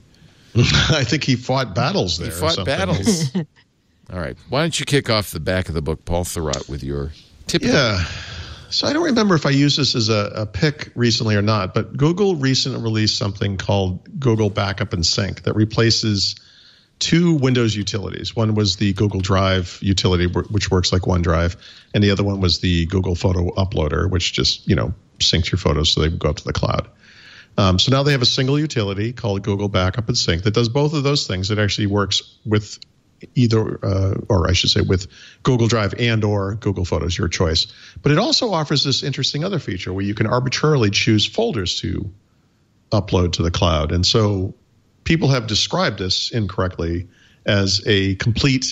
I think he fought battles there.
He fought
or something.
battles. All right. Why don't you kick off the back of the book, Paul Thurrott, with your tip?
Yeah. So I don't remember if I used this as a, a pick recently or not, but Google recently released something called Google Backup and Sync that replaces two Windows utilities. One was the Google Drive utility, which works like OneDrive, and the other one was the Google Photo Uploader, which just, you know, syncs your photos so they go up to the cloud. Um, so now they have a single utility called Google Backup and Sync that does both of those things. It actually works with either, uh, or I should say with Google Drive and or Google Photos, your choice. But it also offers this interesting other feature where you can arbitrarily choose folders to upload to the cloud. And so people have described this incorrectly as a complete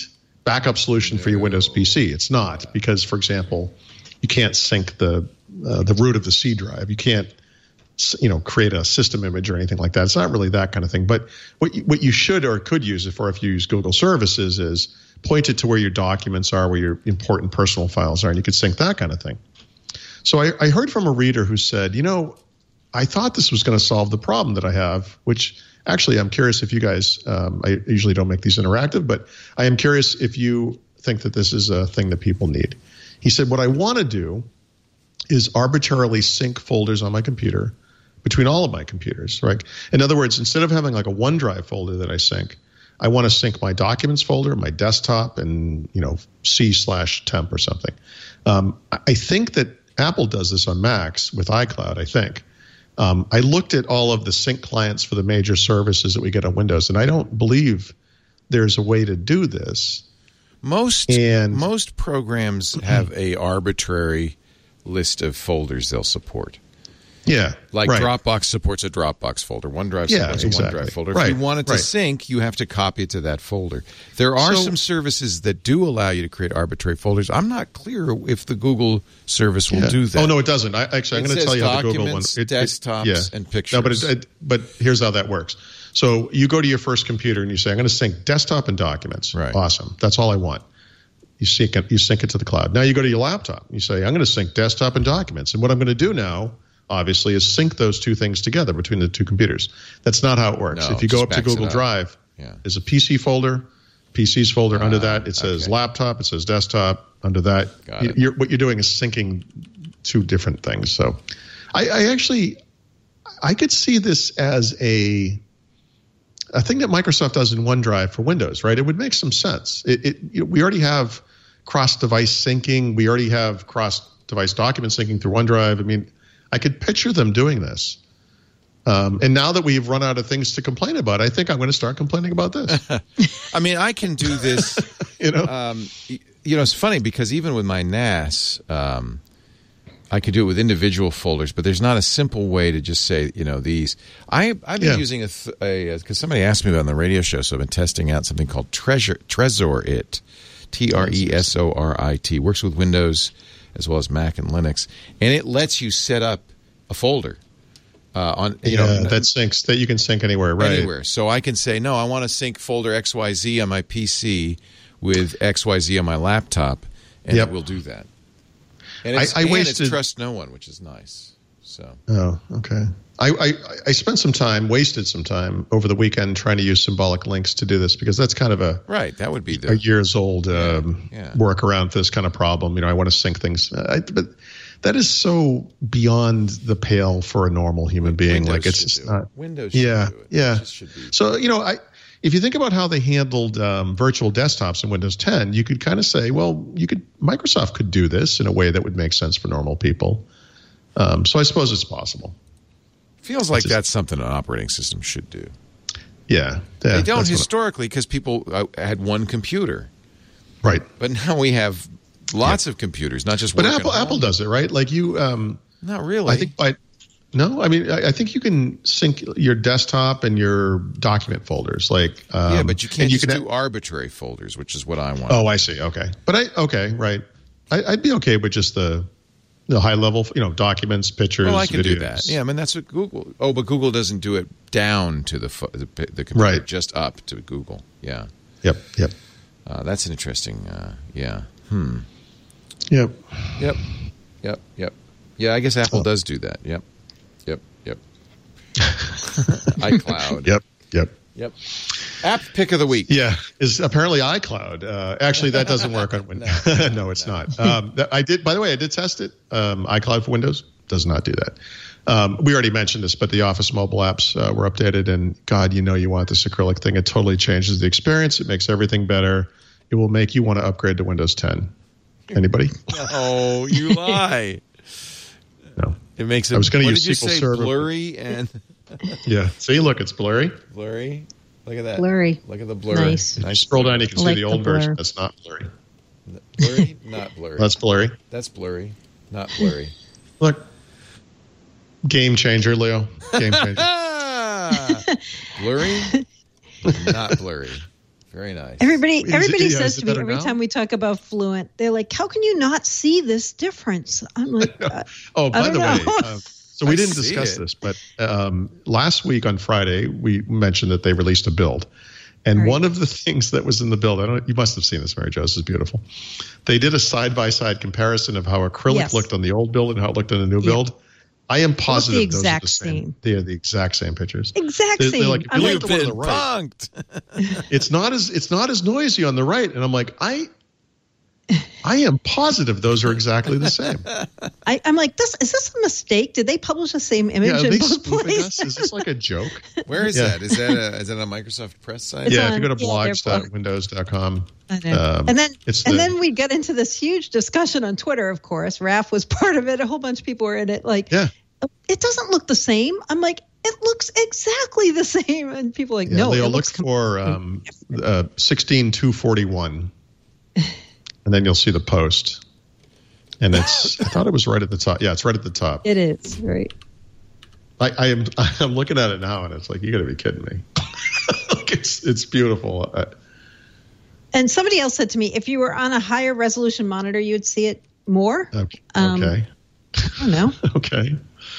backup solution for your Windows P C. It's not, because, for example, you can't sync the uh, the root of the C drive. You can't, you know, create a system image or anything like that. It's not really that kind of thing. But what you, what you should or could use, if or if you use Google Services, is point it to where your documents are, where your important personal files are, and you could sync that kind of thing. So I, I heard from a reader who said, you know, I thought this was going to solve the problem that I have, which actually I'm curious if you guys, um, I usually don't make these interactive, but I am curious if you think that this is a thing that people need. He said, what I want to do is arbitrarily sync folders on my computer between all of my computers, right? In other words, instead of having like a OneDrive folder that I sync, I want to sync my documents folder, my desktop, and, you know, C slash temp or something. Um, I think that Apple does this on Macs with iCloud, I think. Um, I looked at all of the sync clients for the major services that we get on Windows, and I don't believe there's a way to do this.
Most
and,
most programs have a arbitrary list of folders they'll support.
Yeah,
like
right.
Dropbox supports a Dropbox folder. OneDrive
yeah,
supports
exactly.
a OneDrive folder.
Right,
if you want it to
right.
sync, you have to copy it to that folder. There are
so,
some services that do allow you to create arbitrary folders. I'm not clear if the Google service will
yeah.
do that.
Oh, no, it doesn't. I, actually, I'm going to tell you how the Google one.
It, desktops,
it, yeah.
and pictures.
No, but it, it, but here's how that works. So you go to your first computer and you say, I'm going to sync desktop and documents.
Right.
Awesome. That's all I want. You sync it, you sync it to the cloud. Now you go to your laptop. You say, I'm going to sync desktop and documents. And what I'm going to do now, obviously, is sync those two things together between the two computers. That's not how it works.
No,
if you go up to
backs
Google
up.
Drive,
yeah.
there's a P C folder, P Cs folder.
Ah,
under that, it says
okay.
laptop. It says desktop. Under that,
Got
you,
it.
you're, what you're doing is syncing two different things. So I, I actually, I could see this as a a thing that Microsoft does in OneDrive for Windows, right? It would make some sense. It, it you know, we already have cross-device syncing. We already have cross-device document syncing through OneDrive. I mean, I could picture them doing this. Um, and now that we've run out of things to complain about, I think I'm going to start complaining about this.
I mean, I can do this.
you know,
um, you know, it's funny because even with my N A S, um, I could do it with individual folders, but there's not a simple way to just say, you know, these. I, I've been
Yeah.
using a because somebody asked me about it on the radio show, so I've been testing out something called Treasure Tresorit, T R E S O R I T. Works with Windows as well as Mac and Linux, and it lets you set up a folder. Uh, on you
yeah,
know
that syncs that you can sync anywhere, right?
Anywhere. So I can say, no, I want to sync folder X Y Z on my P C with X Y Z on my laptop, and
Yep.
it will do that. And it's,
I- I
and
wasted-
it's trust no one, which is nice. So
Oh, okay. I, I, I spent some time, wasted some time over the weekend trying to use symbolic links to do this because that's kind of a
right, that would be
a
the
years old um,
yeah.
workaround for this kind of problem. You know, I want to sync things, I, but that is so beyond the pale for a normal human being.
Windows
like it's
should
just
do it.
not.
Windows should
Yeah,
do it.
yeah.
It just should be.
So you know, I if you think about how they handled um, virtual desktops in Windows ten, you could kind of say, well, you could Microsoft could do this in a way that would make sense for normal people. Um, so I suppose it's possible.
Feels like
just-
that's something an operating system should do.
Yeah, yeah
They don't
that's what-
historically because people uh, had one computer,
right.
but now we have lots of computers, not just.
But
work at
Apple
home.
Apple does it, right? Like you, um,
Not really.
I think by no, I mean I, I think you can sync your desktop and your document folders, like um,
yeah, but you can't
and
just
can
do arbitrary folders, which is what I want.
Oh, I see. Okay, but I okay, right. I, I'd be okay with just the the high level, you know, documents, pictures.
Well, I can
videos.
do that. Yeah, I mean that's what Google. Oh, but Google doesn't do it down to the fo- the, the computer,
Right.
just up to Google. Yeah,
Yep. Yep.
uh, that's an interesting. Uh, yeah. Hmm.
Yep.
Yep. Yep. Yep. Yeah, I guess Apple does do that. Yep. Yep. Yep. iCloud.
Yep. Yep.
Yep. App pick of the week.
Yeah, is apparently iCloud. Uh, actually, that doesn't work on Windows. no, no, it's no. not. Um, that, I did. By the way, I did test it. Um, iCloud for Windows does not do that. Um, we already mentioned this, but the Office mobile apps uh, were updated, and God, you know, you want this acrylic thing. It totally changes the experience. It makes everything better. It will make you want to upgrade to Windows ten. Anybody?
Oh, you lie.
No.
It makes it.
I was gonna
what
use
did you
S Q L
say?
Server.
Blurry and
Yeah. See, look, it's blurry.
blurry. Look at that.
Blurry.
Look at the blur.
Nice.
If you scroll down, you can
I
see
like
the
the
old version.
blur.
That's not blurry.
Blurry, not blurry.
That's blurry.
That's blurry, not blurry.
Look. Game changer, Leo. Game changer.
Ah! Blurry, not blurry. Very nice.
Everybody,
Is it-
everybody
yeah, is
says
it
to me
better
every
now?
time we talk about Fluent, they're like, "How can you not see this difference?" I'm like, uh,
Oh, by
don't
the way,
know.
uh, so we
I
didn't
see
discuss
it.
this, but um, last week on Friday, we mentioned that they released a build. And
Right.
one of the things that was in the build, I don't, you must have seen this, Mary Jo, this is beautiful. They did a side-by-side comparison of how acrylic
Yes.
looked on the old build and how it looked on the new
Yeah.
build. I am positive
the
those are
exact
the same.
same.
They are the exact same pictures.
exact
They're-
same.
they're like, if
I'm
you
like,
look at the one on
Been
the right,
punked.
it's not as it's not as noisy on the right, and I'm like, I, I am positive those are exactly the same.
I, I'm like, this is this a mistake? Did they publish the same image
Yeah, are
in
they
both
spoofing us?
places?
Is this like a joke?
Where is
Yeah.
that? Is that a, is that a Microsoft Press site?
It's
yeah,
on-
if you go to
yeah, they're
blogs dot windows dot com.
I know.
Um,
and then
it's
and
the-
then we get into this huge discussion on Twitter, of course. Raph was part of it. A whole bunch of people were in it. Like,
Yeah.
it doesn't look the same. I'm like, it looks exactly the same. And people are like,
Yeah,
no,
Leo,
it
look
looks
for um, uh, sixteen two forty-one, and then you'll see the post. And it's, I thought it was right at the top. Yeah, it's right at the top.
It is, right.
I, I am, I'm looking at it now, and it's like, you got to be kidding me. Like, it's, it's beautiful. Uh,
And somebody else said to me, if you were on a higher resolution monitor, you would see it more.
okay.
Um,
okay.
I don't know.
Okay.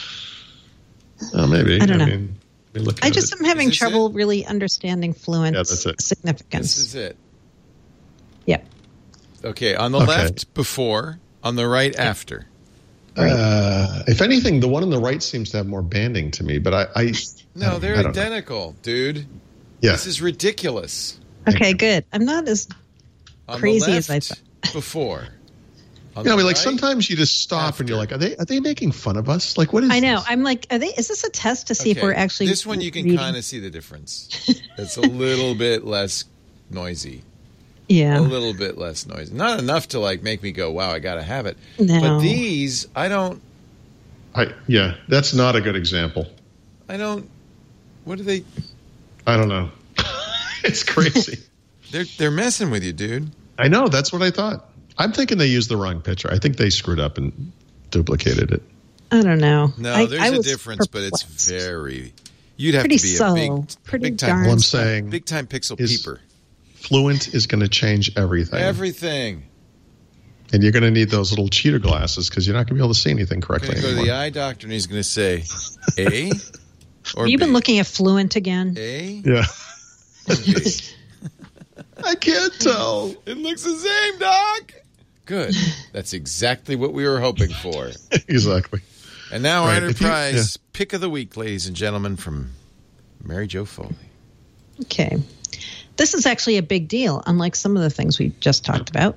Uh, maybe.
I don't know.
mean, let me look
I
at
just
it.
am having
Is this
trouble
it?
really understanding Fluent's
Yeah, that's it.
significance.
This is it.
Yep.
Okay, on the
Okay.
left before, on the right after.
Uh, if anything, the one on the right seems to have more banding to me, but I, I
No,
I
they're
don't know.
identical, dude.
Yeah.
This is ridiculous.
Okay, good. I'm not as
On
Crazy
the
as
left,
I thought.
before. On
You know, I
the
mean, like
right,
sometimes you just stop and you're like, are they are they making fun of us? Like, what is?
I know.
this?
I'm like, are they? Is this a test to see if
okay,
we're actually?
This one you can
reading?
kind of see the difference. It's a little bit less noisy.
Yeah.
A little bit less noisy. Not enough to like make me go, wow, I got to have it.
No.
But these, I don't,
I yeah, that's not a good example.
I don't, what do they,
I don't know. It's crazy.
they're, they're messing with you, dude.
I know. That's what I thought. I'm thinking they used the wrong picture. I think they screwed up and duplicated it.
I don't know.
No,
I,
there's
I
a
was
difference, but it's
perplexed.
very, you'd have
Pretty
to be
subtle,
a big,
pretty
big time,
darn
Well, I'm
subtle.
saying
big time pixel
is-
peeper.
Fluent is going to change everything,
Everything.
and you're going to need those little cheater glasses because you're not going to be able to see anything
I'm
correctly
going to go to
anymore.
the eye doctor and he's going to say, A or
You've
B?
been looking at Fluent again.
A
Yeah,
or B?
I can't tell.
It looks the same, Doc. Good. That's exactly what we were hoping for.
Exactly.
And now our
Right, if you-
Enterprise pick of the week, ladies and gentlemen, from Mary Jo Foley.
Okay. This is actually a big deal, unlike some of the things we just talked about.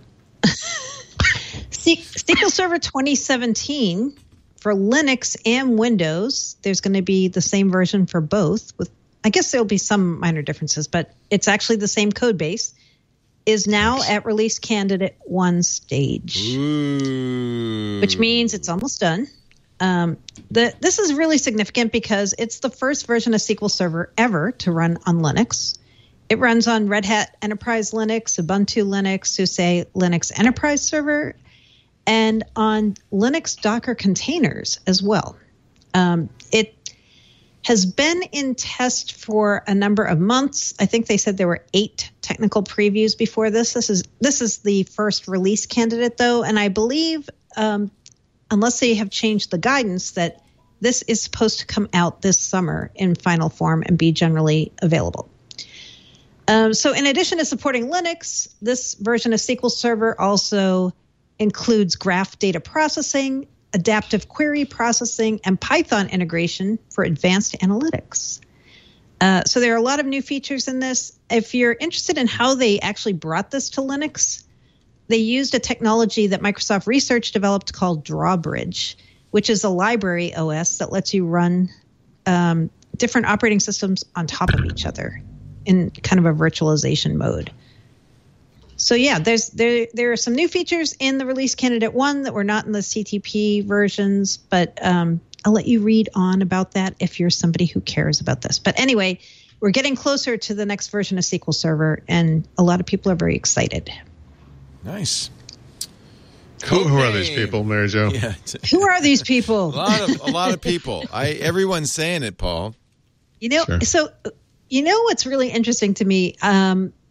Se- S Q L Server twenty seventeen for Linux and Windows. There's going to be the same version for both. With I guess there'll be some minor differences, but it's actually the same code base. Is now at release candidate one stage,
Ooh.
which means it's almost done. Um, the, this is really significant because it's the first version of S Q L Server ever to run on Linux. It runs on Red Hat Enterprise Linux, Ubuntu Linux, SUSE Linux Enterprise Server, and on Linux Docker containers as well. Um, it has been in test for a number of months. I think they said there were eight technical previews before this. This is this is the first release candidate, though, and I believe, um, unless they have changed the guidance, that this is supposed to come out this summer in final form and be generally available. Um, so in addition to supporting Linux, this version of S Q L Server also includes graph data processing, adaptive query processing, and Python integration for advanced analytics. Uh, so there are a lot of new features in this. If you're interested in how they actually brought this to Linux, they used a technology that Microsoft Research developed called Drawbridge, which is a library O S that lets you run um, different operating systems on top of each other in kind of a virtualization mode. So yeah, there's there there are some new features in the release candidate one that were not in the C T P versions, but um, I'll let you read on about that if you're somebody who cares about this. But anyway, we're getting closer to the next version of S Q L Server, and a lot of people are very excited.
Nice.
Who, who are
Codename.
these people, Mary Jo?
Yeah.
Who are these people?
A lot of a lot of people. I everyone's saying it, Paul.
You know,
Sure.
so you know what's really interesting to me? Um,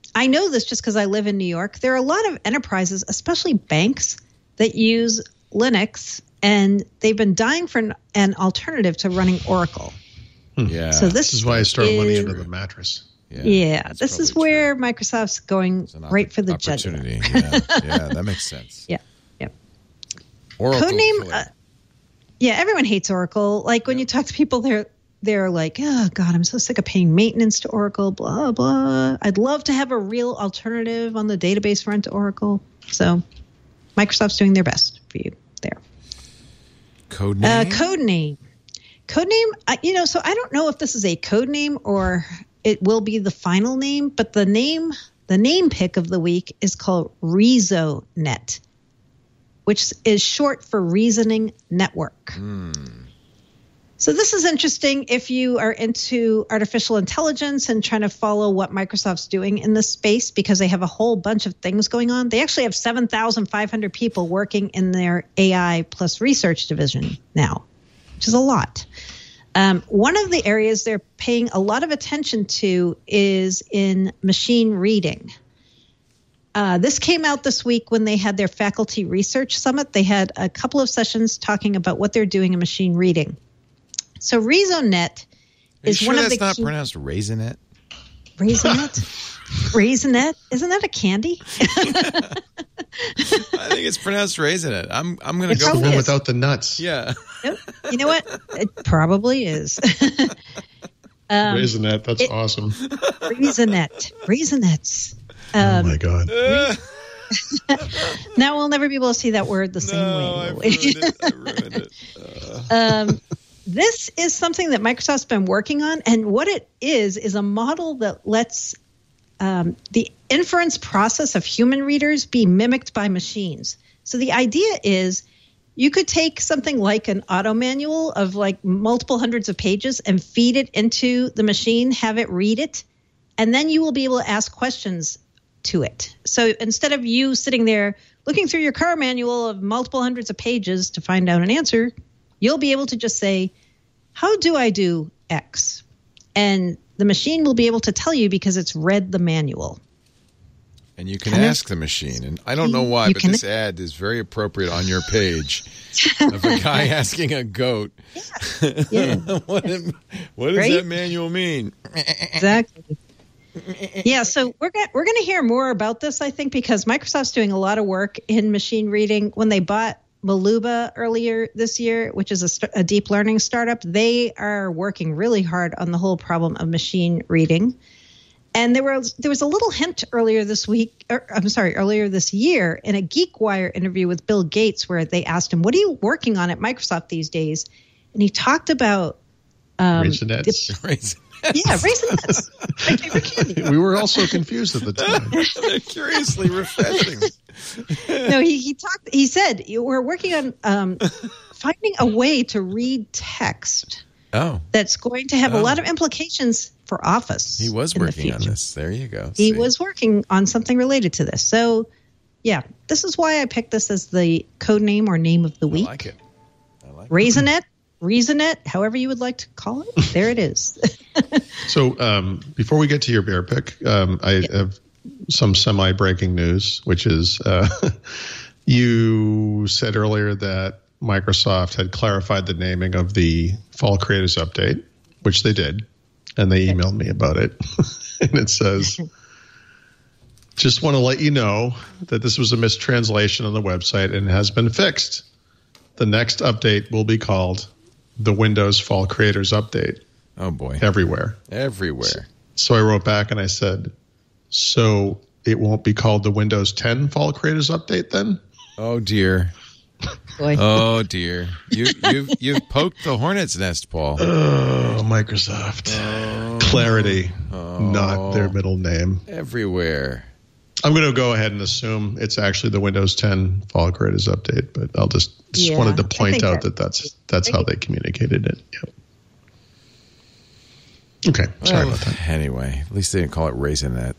I know this just because I live in New York. There are a lot of enterprises, especially banks, that use Linux, and they've been dying for an, an alternative to running Oracle.
Yeah.
So this,
This is why I start
is,
money under the mattress.
Yeah,
yeah this is
probably
where
true.
Microsoft's going
It's an
right for the
opportunity.
jugular.
yeah. yeah, that makes sense.
Yeah, yep.
Oracle
Codename.
killer.
Uh, yeah, everyone hates Oracle. Like when you talk to people, they're they're like, "Oh God, I'm so sick of paying maintenance to Oracle." Blah blah. I'd love to have a real alternative on the database front to Oracle. So, Microsoft's doing their best for you there.
Codename.
Uh, codename. Codename. Uh, you know, so I don't know if this is a code name or it will be the final name, but the name, the name pick of the week is called ReasoNet, which is short for Reasoning Network.
Mm.
So this is interesting if you are into artificial intelligence and trying to follow what Microsoft's doing in this space, because they have a whole bunch of things going on. They actually have seven thousand five hundred people working in their A I plus research division now, which is a lot. Um, one of the areas they're paying a lot of attention to is in machine reading. Uh, this came out this week when they had their faculty research summit. They had a couple of sessions talking about what they're doing in machine reading. So ReasoNet
Are you
is
sure
one of
that's
the
not
key-
pronounced Raisinette?
ReasoNet? ReasoNet? Isn't that a candy?
I think it's pronounced Raisinette. I'm I'm going to
It
go.
The
probably
one
is.
without the nuts.
Yeah.
Nope. You know what? It probably is. um,
Raisinette, that's
it-
awesome.
ReasoNet. ReasoNets.
Oh
Um,
my God.
Uh,
now we'll never be able to see that word the same
no,
way.
I
will we?
ruined it. I ruined it. Uh,
um, this is something that Microsoft's been working on, and what it is is a model that lets um, the inference process of human readers be mimicked by machines. So the idea is you could take something like an auto manual of like multiple hundreds of pages and feed it into the machine, have it read it, and then you will be able to ask questions to it. So instead of you sitting there looking through your car manual of multiple hundreds of pages to find out an answer, you'll be able to just say, how do I do X? And the machine will be able to tell you because it's read the manual.
and you can
Kind of-
ask the machine. And I don't know why,
You
but
can-
this ad is very appropriate on your page of a guy asking a goat.
Yeah,
what it- what does
Right?
that manual mean?
exactly. Yeah, so we're going we're going to hear more about this, I think, because Microsoft's doing a lot of work in machine reading. When they bought Maluba earlier this year, which is a, st- a deep learning startup, they are working really hard on the whole problem of machine reading. And there was there was a little hint earlier this week, or, I'm sorry, earlier this year in a GeekWire interview with Bill Gates, where they asked him, "What are you working on at Microsoft these days?" And he talked about um,
Raisinets.
Raisin-
yeah, Raisinets, my favorite candy.
We were all so confused at the time.
They're curiously refreshing.
No, he he talked. He said we're working on um, finding a way to read text
Oh,
that's going to have
Oh.
a lot of implications for Office.
he was
in the
working on
future.
this. There you go.
He
See?
was working on something related to this. So, yeah, this is why I picked this as the code name or name of the
I
week.
like it. I like it.
Raisinette, Reasonet, however you would like to call it. There it is.
So um, before we get to your bear pick, um, I have some semi-breaking news, which is uh, you said earlier that Microsoft had clarified the naming of the Fall Creators Update, which they did, and they emailed me about it. And it says, just want to let you know that this was a mistranslation on the website and has been fixed. The next update will be called the Windows Fall Creators Update
Oh boy,
everywhere.
everywhere.
So I wrote back and I said, so it won't be called the Windows ten Fall Creators Update then?
Oh dear.
Boy.
Oh dear. You you've you've poked the hornet's nest, Paul.
Oh, Microsoft. Clarity, not their middle name.
Everywhere.
I'm going to go ahead and assume it's actually the Windows ten Fall Creators Update, but I'll just just
Yeah,
wanted to
I
point
think
out
that-
that that's that's how they communicated it. Yep. Okay, sorry
Well,
about that.
Anyway, at least they didn't call it Raisinette.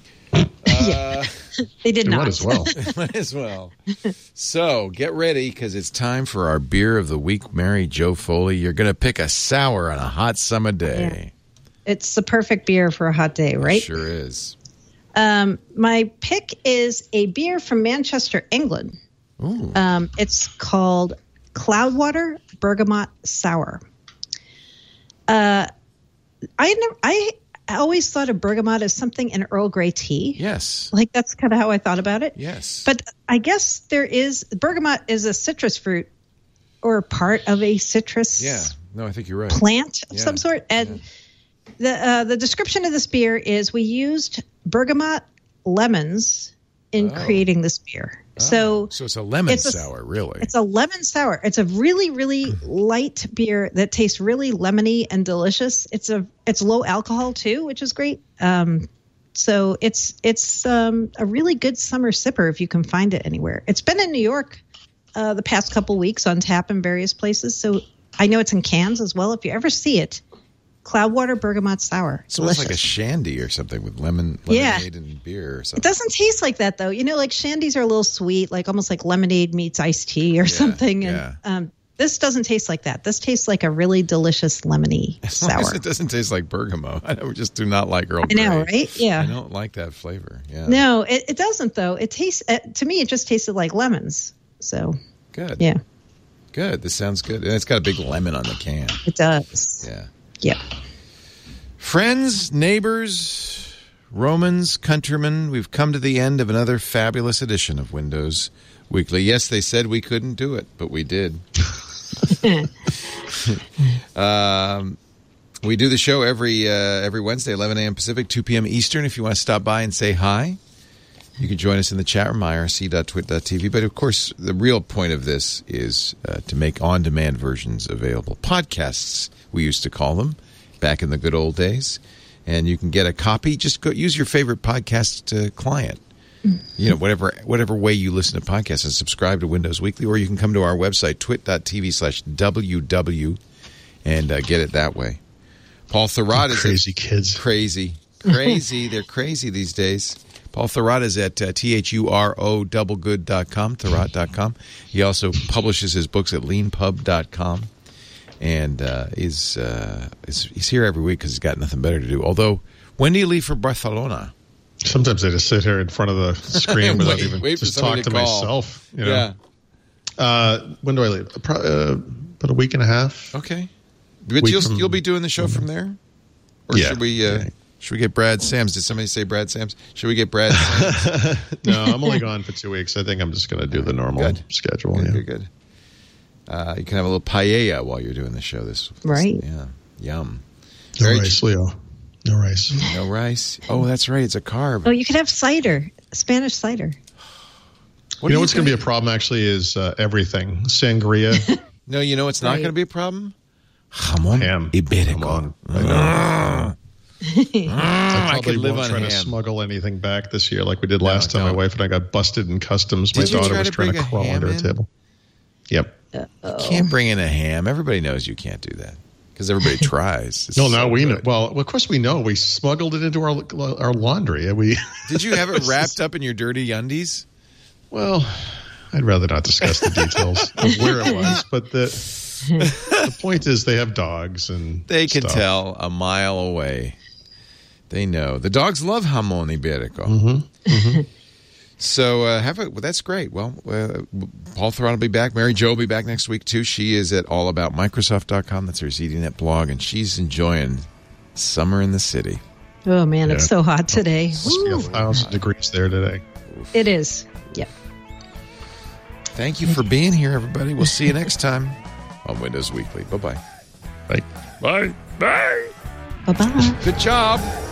They did
They
not.
might as well.
Might as well. So get ready because it's time for our beer of the week. Mary Jo Foley, you're going to pick a sour on a hot summer day.
It's the perfect beer for a hot day, right?
Sure is.
Um, my pick is a beer from Manchester, England.
Ooh.
Um, it's called Cloudwater Bergamot Sour. Uh, I never, I always thought of bergamot as something in Earl Grey tea.
Yes.
Like that's kind of how I thought about it.
Yes.
But I guess there is bergamot is a citrus fruit or part of a citrus.
Yeah. No, I think you're right.
Plant of
Yeah.
some sort. And
Yeah.
the uh, the description of this beer is we used bergamot lemons in
Oh.
creating this beer. So
so it's a lemon
it's a-
sour, really.
it's a lemon sour. It's a really, really light beer that tastes really lemony and delicious. It's a it's low alcohol too, which is great. Um, so it's it's um, a really good summer sipper if you can find it anywhere. It's been in New York uh, the past couple weeks on tap in various places. So I know it's in cans as well. If you ever see it, Cloudwater Bergamot Sour.
So it's
Delicious.
like a shandy or something with lemon
Yeah.
lemonade and beer or
It
something.
doesn't taste like that though. You know, like shandies are a little sweet, like almost like lemonade meets iced tea or something. And
yeah.
um, this doesn't taste like that. This tastes like a really delicious lemony
As long
sour.
as it doesn't taste like bergamot. I know, we just do not like Earl
I know,
Grey.
right? Yeah.
I don't like that flavor. Yeah.
No, it, it doesn't though. It tastes uh, to me. It just tasted like lemons. So
Good.
yeah,
Good. This sounds good. And it's got a big lemon on the can.
it does.
Yeah.
Yep.
Friends, neighbors, Romans, countrymen, we've come to the end of another fabulous edition of Windows Weekly. Yes, they said we couldn't do it, but we did. um, we do the show every uh, every Wednesday, eleven a.m. Pacific, two p.m. Eastern. If you want to stop by and say hi, you can join us in the chat room, I R C dot twit dot t v. But, of course, the real point of this is uh, to make on-demand versions available. Podcasts, we used to call them back in the good old days. And you can get a copy. Just go use your favorite podcast uh, client. You know, whatever whatever way you listen to podcasts, and subscribe to Windows Weekly. Or you can come to our website, twit dot t v slash w w, and uh, get it that way. Paul Thurrott is
Crazy kids.
Crazy. Crazy. They're crazy these days. Paul Thurrott is at uh, T H U R O double good dot com, Thurrott dot com. He also publishes his books at lean pub dot com. And uh, is, uh, is he's here every week because he's got nothing better to do. Although, when do you leave for Barcelona?
Sometimes I just sit here in front of the screen without
Wait-
even
wait for
just
somebody
talk
to
to
call.
myself. You know?
Yeah.
Uh, when do I leave? Pro- uh, about a week and a half.
Okay. But
Week
you'll,
from-
you'll be doing the show from there? Or
Yeah.
should we uh,
Yeah.
should we get Brad Sams? Did somebody say Brad Sams? Should we get Brad Sams?
No, I'm only gone for two weeks. I think I'm just going to do the normal
Good.
schedule.
Good,
yeah.
good, good. Uh, you can have a little paella while you're doing the show. This, this
Right.
Yeah. Yum.
No
Very
rice, Leo. No rice.
No rice. Oh, that's right. It's a carb.
Oh, you could have cider, Spanish cider.
What
you know
do
what's going to be a
think?
problem, actually, is uh, everything. Sangria,
No, you know what's not
Right.
going to be a problem? Jamón
ham.
ibérico.
Come on. I
I
know. I
could
probably
live
won't
on
try
ham.
to smuggle anything back this year like we did last time.
don't.
My wife and I got busted in customs.
Did
My
you
daughter
try
was
to
trying
bring
to
a
crawl
ham
under a
in?
table. Yep.
Can't bring in a ham. Everybody knows you can't do that because everybody tries. It's
No,
so
now we know.
good.
Well, of course we know. We smuggled it into our our laundry. We
Did you have it wrapped up in your dirty undies?
well, I'd rather not discuss the details of where it was, but the the point is they have dogs and
They can
stuff.
tell a mile away. They know. The dogs love jamón ibérico.
Mm-hmm.
So uh, have it. Well, that's great. Well, uh, Paul Thurrott will be back. Mary Jo will be back next week, too. She is at all about microsoft dot com. That's her ZDNet blog, and she's enjoying summer in the city.
Oh man, it's
Yeah.
so hot today.
Must be a
Woo.
thousand degrees there today.
It is. Yep.
Thank you for being here, everybody. We'll see you next time on Windows Weekly. Bye-bye.
Right.
Bye. Bye.
Bye bye.
Good job.